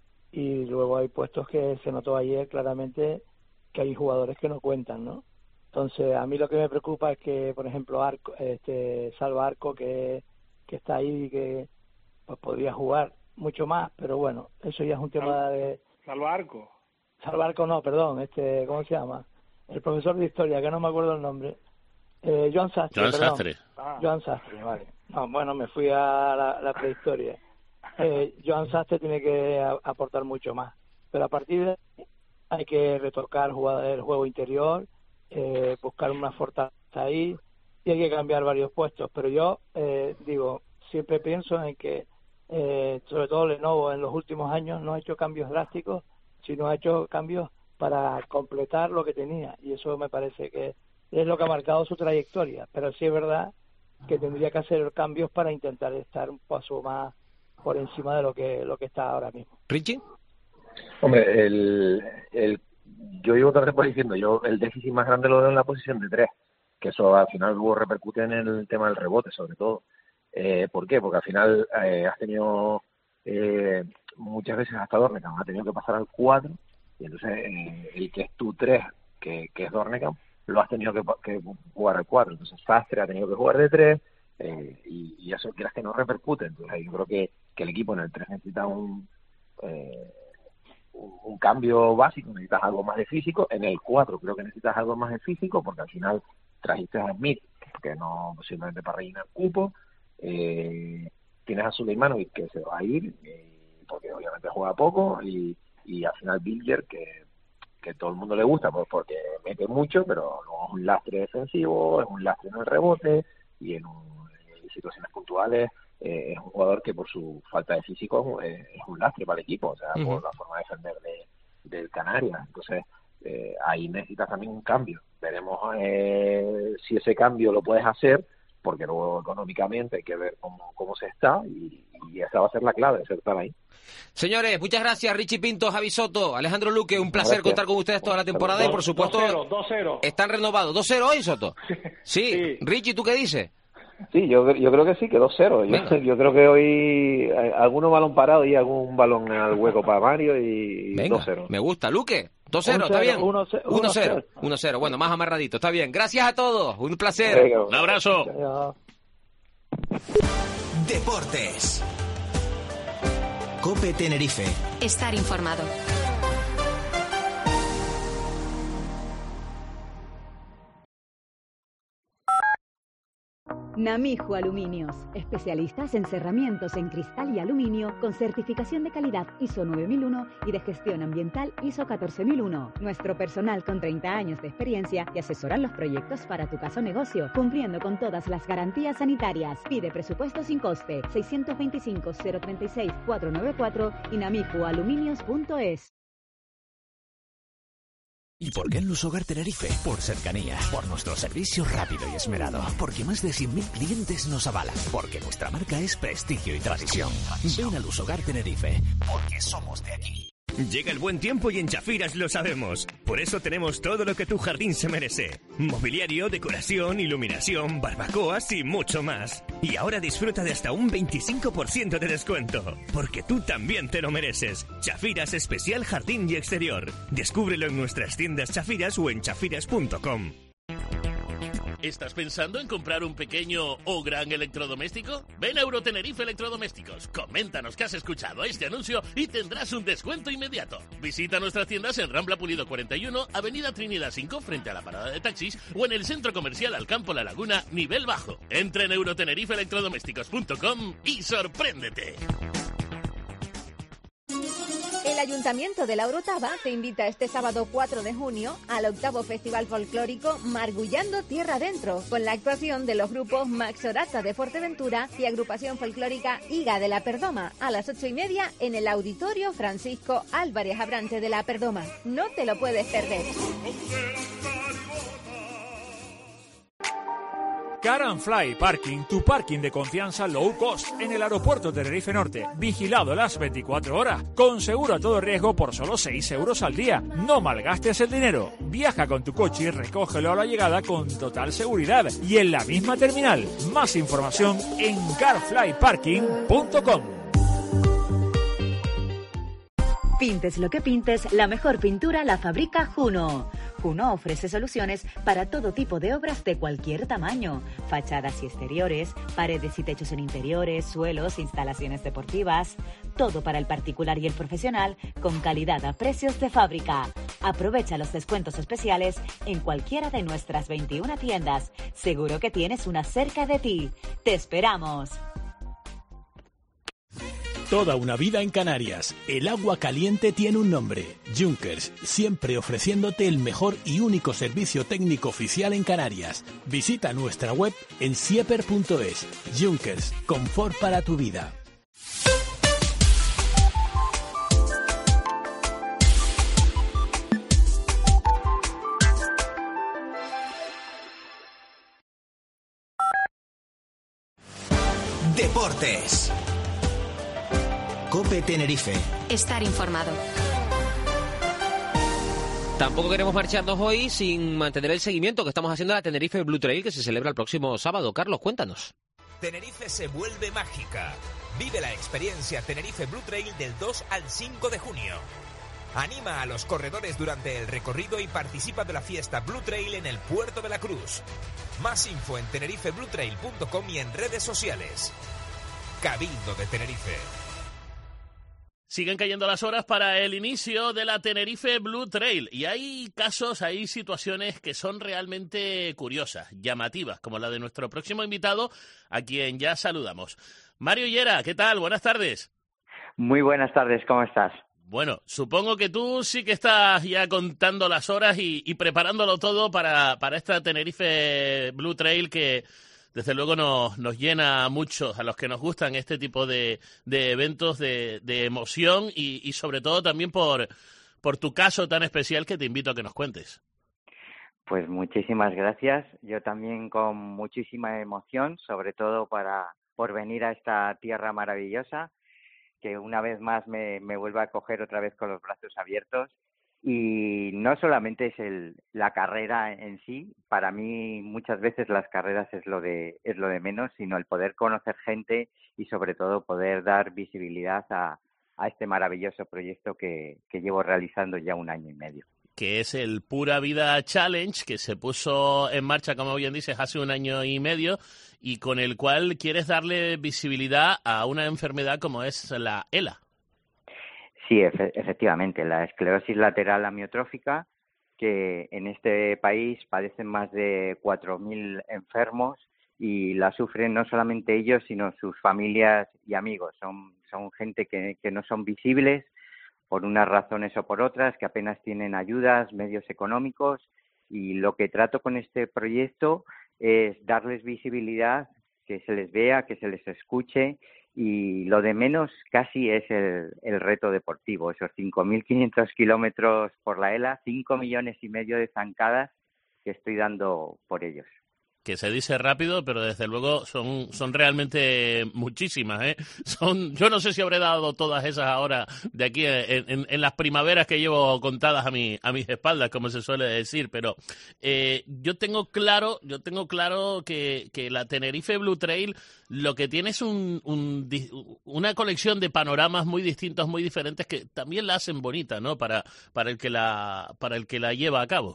[SPEAKER 4] y luego hay puestos que se notó ayer claramente que hay jugadores que no cuentan, ¿no? Entonces, a mí lo que me preocupa es que, por ejemplo, Arco, este Salva Arco, que, que está ahí y que pues podría jugar mucho más, pero bueno, eso ya es un tema de...
[SPEAKER 5] Salva Arco.
[SPEAKER 4] Salva Arco no, perdón, este ¿cómo se llama? El profesor de historia, que no me acuerdo el nombre. Eh, Joan Sastre.
[SPEAKER 1] Joan
[SPEAKER 4] perdón.
[SPEAKER 1] Sastre.
[SPEAKER 4] Ah. Joan Sastre, vale. No, bueno, me fui a la, la prehistoria. Eh, Joan Sastre tiene que a, aportar mucho más. Pero a partir de ahí hay que retocar jugar el juego interior, eh, buscar una fortaleza ahí, y hay que cambiar varios puestos. Pero yo eh, digo, siempre pienso en que eh, sobre todo Lenovo en los últimos años no ha hecho cambios drásticos, sino ha hecho cambios para completar lo que tenía, y eso me parece que es lo que ha marcado su trayectoria. Pero sí es verdad que tendría que hacer cambios para intentar estar un paso más por encima de lo que lo que está ahora mismo.
[SPEAKER 3] ¿Richie?
[SPEAKER 5] Hombre, el, el, yo llevo todo el tiempo diciendo, yo el déficit más grande lo veo en la posición de tres, que eso al final luego repercute en el tema del rebote, sobre todo. Eh, ¿Por qué? Porque al final eh, has tenido eh, muchas veces hasta Dornecam ha tenido que pasar al cuatro, y entonces eh, el que es tu tres, que, que es Dornecam, lo has tenido que, que jugar al cuatro. Entonces Sastre ha tenido que jugar de tres, eh, y, y eso quieras que no repercute. Entonces yo creo que, que el equipo en el tres necesita un, eh, un, un cambio básico, necesitas algo más de físico. En el cuatro creo que necesitas algo más de físico, porque al final trajiste a Smith, que no posiblemente para rellenar cupo. Eh, tienes a Suleimanovic, que se va a ir, y, porque obviamente juega poco, y y al final Bilger, que, que todo el mundo le gusta, pues porque mete mucho, pero luego es un lastre defensivo, es un lastre en el rebote, y en, un, en situaciones puntuales eh, es un jugador que por su falta de físico eh, es un lastre para el equipo, o sea, uh-huh. por la forma de defender de, del Canarias. Entonces eh, ahí necesitas también un cambio. Veremos eh, si ese cambio lo puedes hacer, porque luego económicamente hay que ver cómo, cómo se está, y, y esa va a ser la clave, de estar ahí.
[SPEAKER 3] Señores, muchas gracias. Richie Pinto, Javi Soto, Alejandro Luque, un placer gracias. contar con ustedes toda la temporada. Y por supuesto,
[SPEAKER 30] dos cero
[SPEAKER 3] están renovados. dos cero hoy, Soto. Sí. sí. Richie, ¿tú qué dices?
[SPEAKER 5] Sí, yo, yo creo que sí, que dos cero. Yo, yo creo que hoy algunos balón parado y algún balón al hueco para Mario, y dos cero.
[SPEAKER 3] Me gusta. Luque, dos cero, ¿está bien? uno cero. uno cero. Bueno, más amarradito, está bien. Gracias a todos, un placer.
[SPEAKER 5] Venga.
[SPEAKER 1] Un abrazo.
[SPEAKER 2] Deportes. COPE Tenerife.
[SPEAKER 15] Estar informado.
[SPEAKER 10] Namijo Aluminios, especialistas en cerramientos en cristal y aluminio con certificación de calidad ISO nueve mil uno y de gestión ambiental ISO catorce mil uno. Nuestro personal con treinta años de experiencia te asesoran los proyectos para tu caso negocio, cumpliendo con todas las garantías sanitarias. Pide presupuesto sin coste, seiscientos veinticinco, cero treinta y seis, cuatrocientos noventa y cuatro y namijo aluminios punto es.
[SPEAKER 19] ¿Y por qué en Luz Hogar Tenerife? Por cercanía, por nuestro servicio rápido y esmerado, porque más de cien mil clientes nos avalan, porque nuestra marca es prestigio y tradición. Ven a Luz Hogar Tenerife, porque somos de aquí.
[SPEAKER 6] Llega el buen tiempo y en Chafiras lo sabemos. Por eso tenemos todo lo que tu jardín se merece. Mobiliario, decoración, iluminación, barbacoas y mucho más. Y ahora disfruta de hasta un veinticinco por ciento de descuento. Porque tú también te lo mereces. Chafiras Especial Jardín y Exterior. Descúbrelo en nuestras tiendas Chafiras o en chafiras punto com.
[SPEAKER 1] ¿Estás pensando en comprar un pequeño o gran electrodoméstico? Ven a Eurotenerife Electrodomésticos. Coméntanos que has escuchado este anuncio y tendrás un descuento inmediato. Visita nuestras tiendas en Rambla Pulido cuarenta y uno, Avenida Trinidad cinco, frente a la parada de taxis, o en el Centro Comercial Alcampo La Laguna, nivel bajo. Entra en eurotenerife electrodomésticos punto com y sorpréndete.
[SPEAKER 7] El Ayuntamiento de La Orotava te invita este sábado cuatro de junio al octavo Festival Folclórico Margullando Tierra Adentro, con la actuación de los grupos Max Orata de Fuerteventura y Agrupación Folclórica Higa de La Perdoma, a las ocho y media en el Auditorio Francisco Álvarez Abrante de La Perdoma. No te lo puedes perder.
[SPEAKER 27] Car and Fly Parking, tu parking de confianza low cost en el aeropuerto de Tenerife Norte. Vigilado las veinticuatro horas, con seguro a todo riesgo por solo seis euros al día. No malgastes el dinero. Viaja con tu coche y recógelo a la llegada con total seguridad y en la misma terminal. Más información en car fly parking punto com.
[SPEAKER 10] Pintes lo que pintes, la mejor pintura la fabrica Juno. Juno ofrece soluciones para todo tipo de obras de cualquier tamaño. Fachadas y exteriores, paredes y techos en interiores, suelos, instalaciones deportivas. Todo para el particular y el profesional con calidad a precios de fábrica. Aprovecha los descuentos especiales en cualquiera de nuestras veintiuna tiendas. Seguro que tienes una cerca de ti. ¡Te esperamos!
[SPEAKER 11] Toda una vida en Canarias. El agua caliente tiene un nombre. Junkers, siempre ofreciéndote el mejor y único servicio técnico oficial en Canarias. Visita nuestra web en sieper punto es. Junkers, confort para tu vida.
[SPEAKER 2] Deportes. COPE Tenerife.
[SPEAKER 15] Estar informado.
[SPEAKER 3] Tampoco queremos marcharnos hoy sin mantener el seguimiento que estamos haciendo a la Tenerife Blue Trail, que se celebra el próximo sábado. Carlos, cuéntanos.
[SPEAKER 19] Tenerife se vuelve mágica. Vive la experiencia Tenerife Blue Trail del dos al cinco de junio. Anima a los corredores durante el recorrido y participa de la fiesta Blue Trail en el Puerto de la Cruz. Más info en tenerife blue trail punto com y en redes sociales. Cabildo de Tenerife.
[SPEAKER 1] Siguen cayendo las horas para el inicio de la Tenerife Blue Trail y hay casos, hay situaciones que son realmente curiosas, llamativas, como la de nuestro próximo invitado, a quien ya saludamos. Mario Llera, ¿qué tal? Buenas tardes.
[SPEAKER 12] Muy buenas tardes, ¿cómo estás?
[SPEAKER 1] Bueno, supongo que tú sí que estás ya contando las horas y, y preparándolo todo para, para esta Tenerife Blue Trail que desde luego nos, nos llena a muchos, a los que nos gustan este tipo de, de eventos de, de emoción y, y sobre todo también por, por tu caso tan especial que te invito a que nos cuentes.
[SPEAKER 12] Pues muchísimas gracias. Yo también con muchísima emoción, sobre todo para por venir a esta tierra maravillosa, que una vez más me, me vuelve a coger otra vez con los brazos abiertos. Y no solamente es el, la carrera en sí, para mí muchas veces las carreras es lo de es lo de menos, sino el poder conocer gente y sobre todo poder dar visibilidad a, a este maravilloso proyecto que, que llevo realizando ya un año y medio.
[SPEAKER 1] Que es el Pura Vida Challenge, que se puso en marcha, como bien dices, hace un año y medio y con el cual quieres darle visibilidad a una enfermedad como es la ELA.
[SPEAKER 12] Sí, efe- efectivamente, la esclerosis lateral amiotrófica, que en este país padecen más de cuatro mil enfermos y la sufren no solamente ellos, sino sus familias y amigos. Son, son gente que, que no son visibles por unas razones o por otras, que apenas tienen ayudas, medios económicos, y lo que trato con este proyecto es darles visibilidad, que se les vea, que se les escuche. Y lo de menos casi es el, el reto deportivo, esos cinco mil quinientos kilómetros por la ELA, cinco millones y medio de zancadas que estoy dando por ellos.
[SPEAKER 1] Que se dice rápido, pero desde luego son son realmente muchísimas, ¿eh? Son, yo no sé si habré dado todas esas ahora de aquí en, en, en las primaveras que llevo contadas a mi a mis espaldas, como se suele decir, pero eh, yo tengo claro, yo tengo claro que, que la Tenerife Blue Trail lo que tiene es un, un una colección de panoramas muy distintos, muy diferentes que también la hacen bonita, ¿no? Para para el que la para el que la lleva a cabo.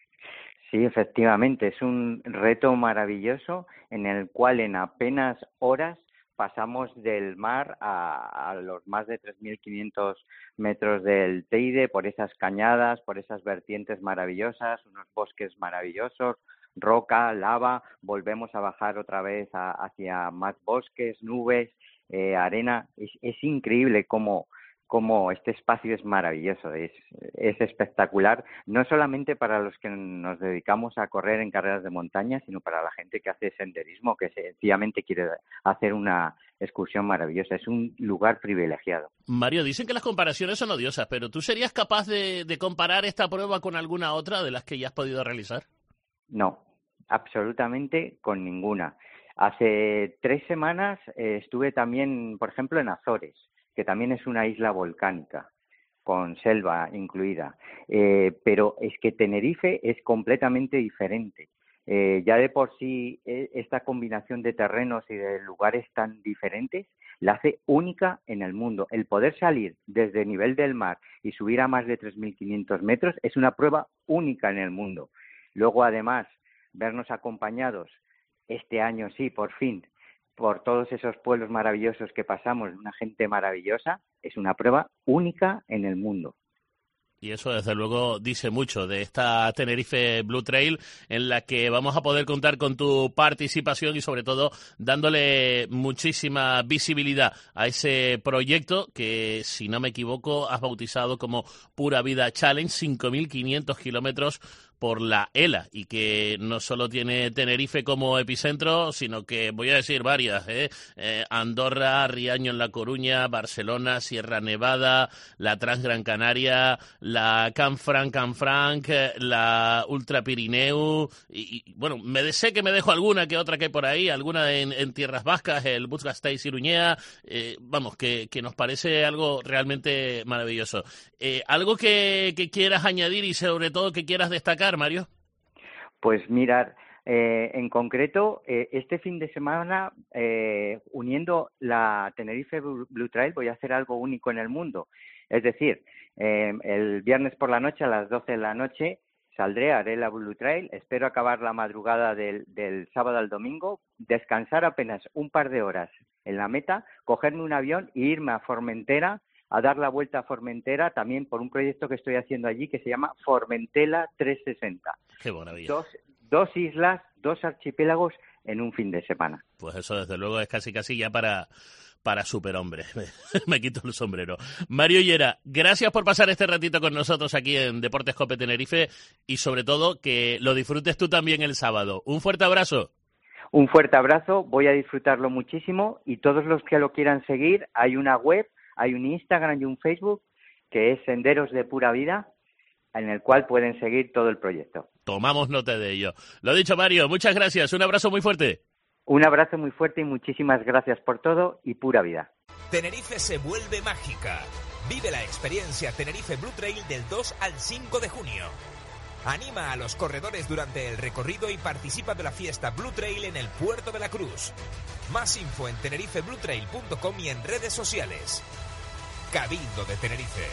[SPEAKER 12] Sí, efectivamente, es un reto maravilloso en el cual en apenas horas pasamos del mar a, a los más de tres mil quinientos metros del Teide, por esas cañadas, por esas vertientes maravillosas, unos bosques maravillosos, roca, lava, volvemos a bajar otra vez a, hacia más bosques, nubes, eh, arena. Es, es increíble cómo... como este espacio es maravilloso, es, es espectacular, no solamente para los que nos dedicamos a correr en carreras de montaña, sino para la gente que hace senderismo, que sencillamente quiere hacer una excursión maravillosa. Es un lugar privilegiado.
[SPEAKER 1] Mario, dicen que las comparaciones son odiosas, pero ¿tú serías capaz de, de comparar esta prueba con alguna otra de las que ya has podido realizar?
[SPEAKER 12] No, absolutamente con ninguna. Hace tres semanas eh, estuve también, por ejemplo, en Azores, que también es una isla volcánica, con selva incluida. Eh, pero es que Tenerife es completamente diferente. Eh, ya de por sí, eh, esta combinación de terrenos y de lugares tan diferentes la hace única en el mundo. El poder salir desde el nivel del mar y subir a más de tres mil quinientos metros es una prueba única en el mundo. Luego, además, vernos acompañados, este año sí, por fin, por todos esos pueblos maravillosos que pasamos, una gente maravillosa, es una prueba única en el mundo.
[SPEAKER 1] Y eso, desde luego, dice mucho de esta Tenerife Blue Trail, en la que vamos a poder contar con tu participación y, sobre todo, dándole muchísima visibilidad a ese proyecto que, si no me equivoco, has bautizado como Pura Vida Challenge, cinco mil quinientos kilómetros por la ELA y que no solo tiene Tenerife como epicentro, sino que voy a decir varias, ¿eh? Eh, Andorra, Riaño en La Coruña, Barcelona, Sierra Nevada, la Transgran Canaria, la Canfranc Canfranc, la Ultra Pirineu y, y bueno, me sé que me dejo alguna que otra que hay por ahí, alguna en, en Tierras Vascas, el Butch Gasteiz Iruñea, eh, vamos, que, que nos parece algo realmente maravilloso. Eh, ¿Algo que, que quieras añadir y sobre todo que quieras destacar, Mario?
[SPEAKER 12] Pues mirar, eh, en concreto, eh, este fin de semana, eh, uniendo la Tenerife Blue Trail, voy a hacer algo único en el mundo. Es decir, eh, el viernes por la noche, a las doce de la noche, saldré, haré la Blue Trail, espero acabar la madrugada del, del sábado al domingo, descansar apenas un par de horas en la meta, cogerme un avión e irme a Formentera, a dar la vuelta a Formentera, también por un proyecto que estoy haciendo allí que se llama Formentela trescientos sesenta.
[SPEAKER 1] ¡Qué maravilla!
[SPEAKER 12] Dos, dos islas, dos archipiélagos en un fin de semana.
[SPEAKER 1] Pues eso, desde luego, es casi casi ya para... para superhombre. Me quito el sombrero. Mario Llera, gracias por pasar este ratito con nosotros aquí en Deportes Cope Tenerife y sobre todo que lo disfrutes tú también el sábado. Un fuerte abrazo.
[SPEAKER 12] Un fuerte abrazo, voy a disfrutarlo muchísimo y todos los que lo quieran seguir, hay una web, hay un Instagram y un Facebook que es Senderos de Pura Vida, en el cual pueden seguir todo el proyecto.
[SPEAKER 1] Tomamos nota de ello. Lo dicho, Mario, muchas gracias. Un abrazo muy fuerte.
[SPEAKER 12] Un abrazo muy fuerte y muchísimas gracias por todo y pura vida.
[SPEAKER 2] Tenerife se vuelve mágica. Vive la experiencia Tenerife Blue Trail del dos al cinco de junio. Anima a los corredores durante el recorrido y participa de la fiesta Blue Trail en el Puerto de la Cruz. Más info en tenerife blue trail punto com y en redes sociales. Cabildo de Tenerife.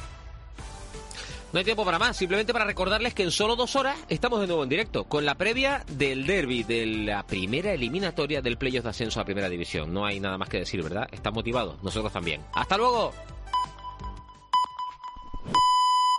[SPEAKER 3] No hay tiempo para más, simplemente para recordarles que en solo dos horas estamos de nuevo en directo con la previa del derbi, de la primera eliminatoria del playoff de ascenso a Primera División. No hay nada más que decir, ¿verdad? ¿Están motivados? Nosotros también. ¡Hasta luego!